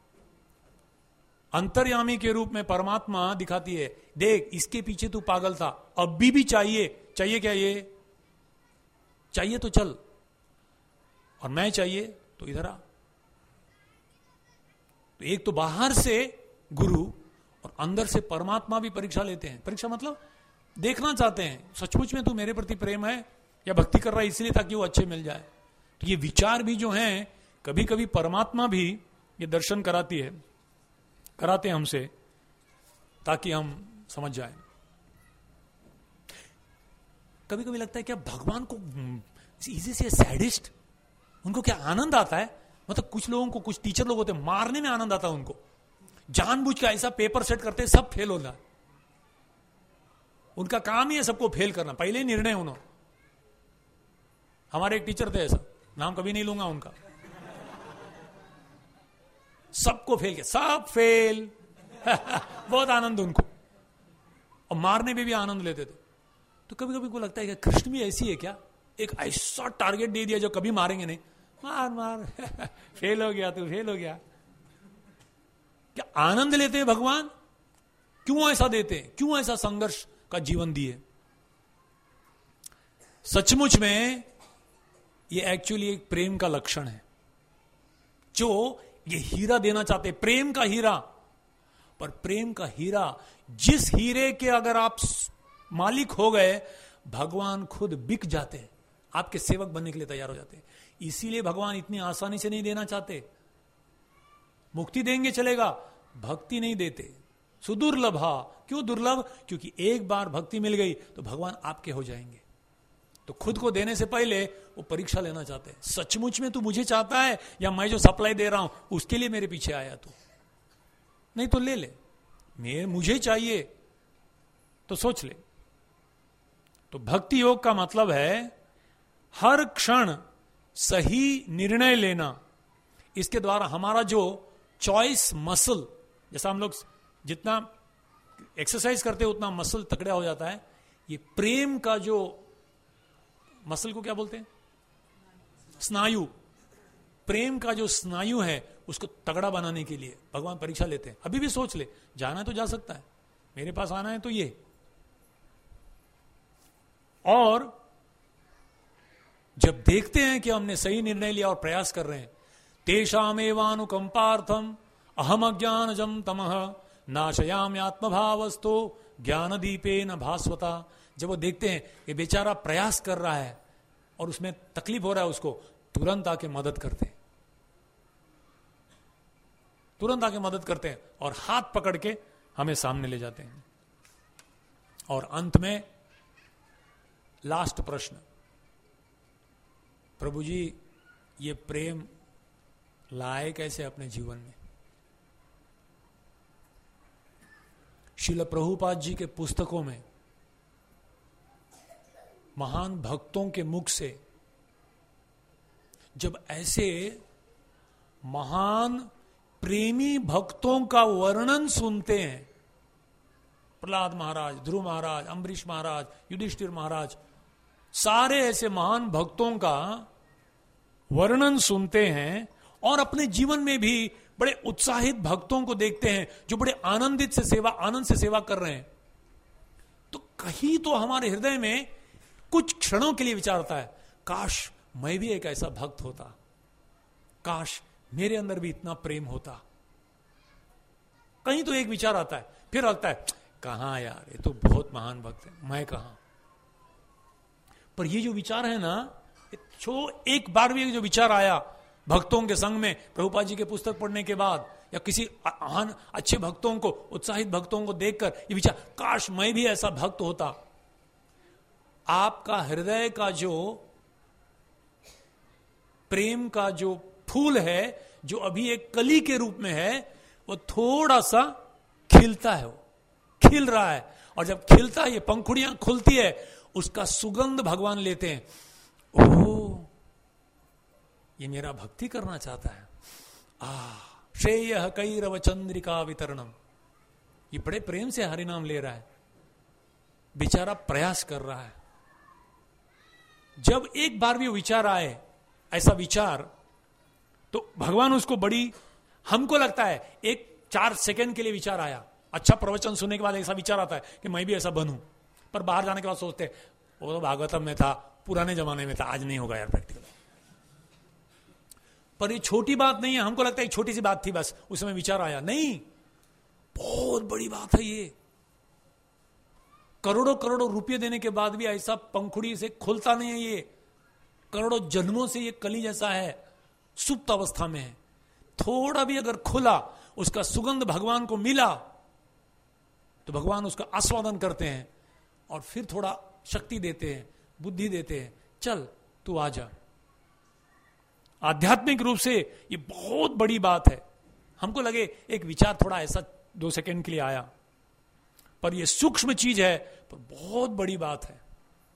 अंतर्यामी के रूप में परमात्मा दिखाती है, देख इसके पीछे तू पागल था, अभी भी चाहिए, चाहिए क्या, ये चाहिए तो चल, और मैं चाहिए तो इधर आ। तो एक तो बाहर से गुरु और अंदर से परमात्मा भी परीक्षा लेते हैं। परीक्षा मतलब देखना चाहते हैं सचमुच में तू मेरे प्रति प्रेम है या भक्ति कर रहा है इसलिए ताकि वो अच्छे मिल जाए। तो ये विचार भी जो हैं, कभी कभी परमात्मा भी ये दर्शन कराती है, कराते हैं हमसे, ताकि हम समझ जाएं। कभी कभी लगता है क्या भगवान को इजी से सैडिस्ट, उनको क्या आनंद आता है? मतलब कुछ लोगों को, कुछ टीचर लोग होते हैं, मारने में आनंद आता है उनको, जानबूझ के ऐसा पेपर सेट करते हैं सब फेल होना, उनका काम ही है सबको फेल करना, पहले ही निर्णय उन्होंने। हमारे एक टीचर थे ऐसा, नाम कभी नहीं लूंगा उनका, सबको फेल किया, सब फेल बहुत आनंद उनको, और मारने में भी आनंद लेते थे। तो कभी कभी को लगता है कि कृष्ण भी ऐसी है क्या, एक ऐसा टारगेट दे दिया जो कभी मारेंगे नहीं, मार मार फेल हो गया तू, फेल हो गया। क्या आनंद लेते हैं भगवान? क्यों ऐसा देते हैं? क्यों ऐसा संघर्ष का जीवन दिए? सचमुच में ये एक्चुअली एक प्रेम का लक्षण है, जो ये हीरा देना चाहते, प्रेम का हीरा। पर प्रेम का हीरा, जिस हीरे के अगर आप मालिक हो गए, भगवान खुद बिक जाते हैं, आपके सेवक बनने के लिए तैयार हो जाते हैं। इसीलिए भगवान इतनी आसानी से नहीं देना चाहते। मुक्ति देंगे चलेगा, भक्ति नहीं देते। सुदुर्लभा, क्यों दुर्लभ? क्योंकि एक बार भक्ति मिल गई तो भगवान आपके हो जाएंगे। तो खुद को देने से पहले वो परीक्षा लेना चाहते हैं, सचमुच में तू मुझे चाहता है या मैं जो सप्लाई दे रहा हूं उसके लिए मेरे पीछे आया तू? नहीं तो ले ले, मैं मुझे चाहिए तो सोच ले। तो भक्ति योग का मतलब है हर क्षण सही निर्णय लेना। इसके द्वारा हमारा जो चॉइस मसल, जैसा हम लोग जितना एक्सरसाइज करते हैं उतना मसल तगड़ा हो जाता है, ये प्रेम का जो मसल को क्या बोलते हैं, स्नायु, प्रेम का जो स्नायु है उसको तगड़ा बनाने के लिए भगवान परीक्षा लेते हैं। अभी भी सोच ले, जाना है तो जा सकता है, मेरे पास आना है तो ये। और जब देखते हैं कि हमने सही निर्णय लिया और प्रयास कर रहे हैं, तेषामेवानुकंपार्थम अहम अज्ञानजम तमः नाशयामि आत्मभावस्तो ज्ञान दीपे न भास्वता। जब वो देखते हैं कि बेचारा प्रयास कर रहा है और उसमें तकलीफ हो रहा है, उसको तुरंत आके मदद करते हैं, तुरंत आके मदद करते हैं और हाथ पकड़ के हमें सामने ले जाते हैं। और अंत में लास्ट प्रश्न, प्रभु जी ये प्रेम लाए कैसे अपने जीवन में? श्रील प्रभुपाद जी के पुस्तकों में महान भक्तों के मुख से जब ऐसे महान प्रेमी भक्तों का वर्णन सुनते हैं, प्रहलाद महाराज, ध्रुव महाराज, अम्बरीश महाराज, युधिष्ठिर महाराज, सारे ऐसे महान भक्तों का वर्णन सुनते हैं और अपने जीवन में भी बड़े उत्साहित भक्तों को देखते हैं जो बड़े आनंदित से सेवा आनंद से सेवा कर रहे हैं, तो कहीं तो हमारे हृदय में कुछ क्षणों के लिए विचार आता है, काश मैं भी एक ऐसा भक्त होता, काश मेरे अंदर भी इतना प्रेम होता। कहीं तो एक विचार आता है, फिर लगता है कहां यार, ये तो बहुत महान भक्त है, मैं कहां। पर ये जो विचार है ना, जो एक बार भी जो विचार आया भक्तों के संग में प्रभुपाद जी के पुस्तक पढ़ने के बाद, या किसी अच्छे भक्तों को, उत्साहित भक्तों को देखकर ये विचार, काश मैं भी ऐसा भक्त होता, आपका हृदय का जो प्रेम का जो फूल है, जो अभी एक कली के रूप में है, वो थोड़ा सा खिलता है, वो खिल रहा है। और जब खिलता है, ये पंखुड़ियां खुलती है, उसका सुगंध भगवान लेते हैं। ओह, ये मेरा भक्ति करना चाहता है। आ श्रेय कैरव चंद्रिका वितरणम, ये बड़े प्रेम से हरिनाम ले रहा है, बेचारा प्रयास कर रहा है। जब एक बार भी विचार आए, ऐसा विचार, तो भगवान उसको बड़ी, हमको लगता है एक चार सेकंड के लिए विचार आया, अच्छा प्रवचन सुनने के बाद ऐसा विचार आता है कि मैं भी ऐसा बनूं, पर बाहर जाने के बाद सोचते हैं वो तो भागवतम में था, पुराने जमाने में था, आज नहीं होगा यार प्रैक्टिकल। पर ये छोटी बात नहीं है, हमको लगता है एक छोटी सी बात थी, बस उस समय विचार आया, नहीं, बहुत बड़ी बात है ये। करोड़ों करोड़ों रुपये देने के बाद भी ऐसा पंखुड़ी से खुलता नहीं है, ये करोड़ों जन्मों से ये कली जैसा है, सुप्त अवस्था में है। थोड़ा भी अगर खुला, उसका सुगंध भगवान को मिला, तो भगवान उसका आस्वादन करते हैं और फिर थोड़ा शक्ति देते हैं, बुद्धि देते हैं, चल तू आ जा। आध्यात्मिक रूप से ये बहुत बड़ी बात है। हमको लगे एक विचार थोड़ा ऐसा दो सेकंड के लिए आया, पर ये सूक्ष्म चीज है, पर बहुत बड़ी बात है।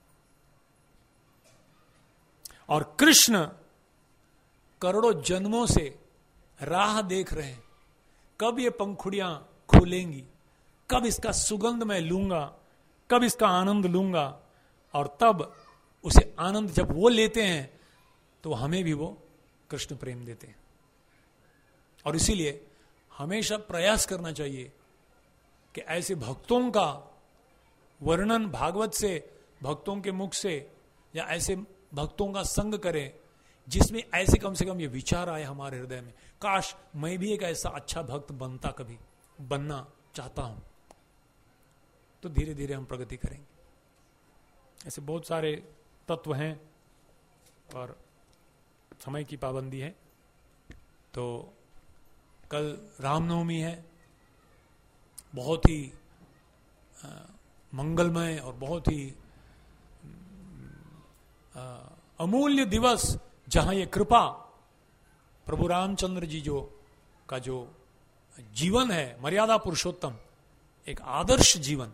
और कृष्ण करोड़ों जन्मों से राह देख रहे हैं, कब ये पंखुड़ियां खुलेंगी, कब इसका सुगंध मैं लूंगा, कब इसका आनंद लूंगा। और तब उसे आनंद जब वो लेते हैं, तो हमें भी वो कृष्ण प्रेम देते हैं। और इसीलिए हमेशा प्रयास करना चाहिए कि ऐसे भक्तों का वर्णन भागवत से, भक्तों के मुख से, या ऐसे भक्तों का संग करें जिसमें ऐसे कम से कम ये विचार आए हमारे हृदय में, काश मैं भी एक ऐसा अच्छा भक्त बनता, कभी बनना चाहता हूं। तो धीरे धीरे हम प्रगति करेंगे। ऐसे बहुत सारे तत्व हैं और समय की पाबंदी है। तो कल रामनवमी है, बहुत ही मंगलमय और बहुत ही अमूल्य दिवस जहां ये कृपा प्रभु रामचंद्र जी जो का जो जीवन है, मर्यादा पुरुषोत्तम, एक आदर्श जीवन।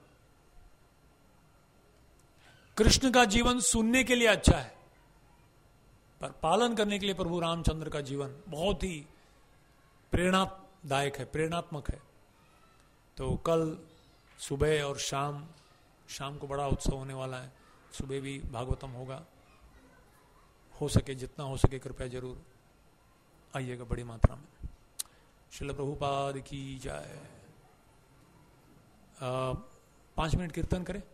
कृष्ण का जीवन सुनने के लिए अच्छा है, पर पालन करने के लिए प्रभु रामचंद्र का जीवन बहुत ही प्रेरणादायक है, प्रेरणात्मक है। तो कल सुबह और शाम, शाम को बड़ा उत्सव होने वाला है, सुबह भी भागवतम होगा। हो सके, जितना हो सके कृपया जरूर आइएगा बड़ी मात्रा में। श्रील प्रभुपाद की जय। पांच मिनट कीर्तन करें।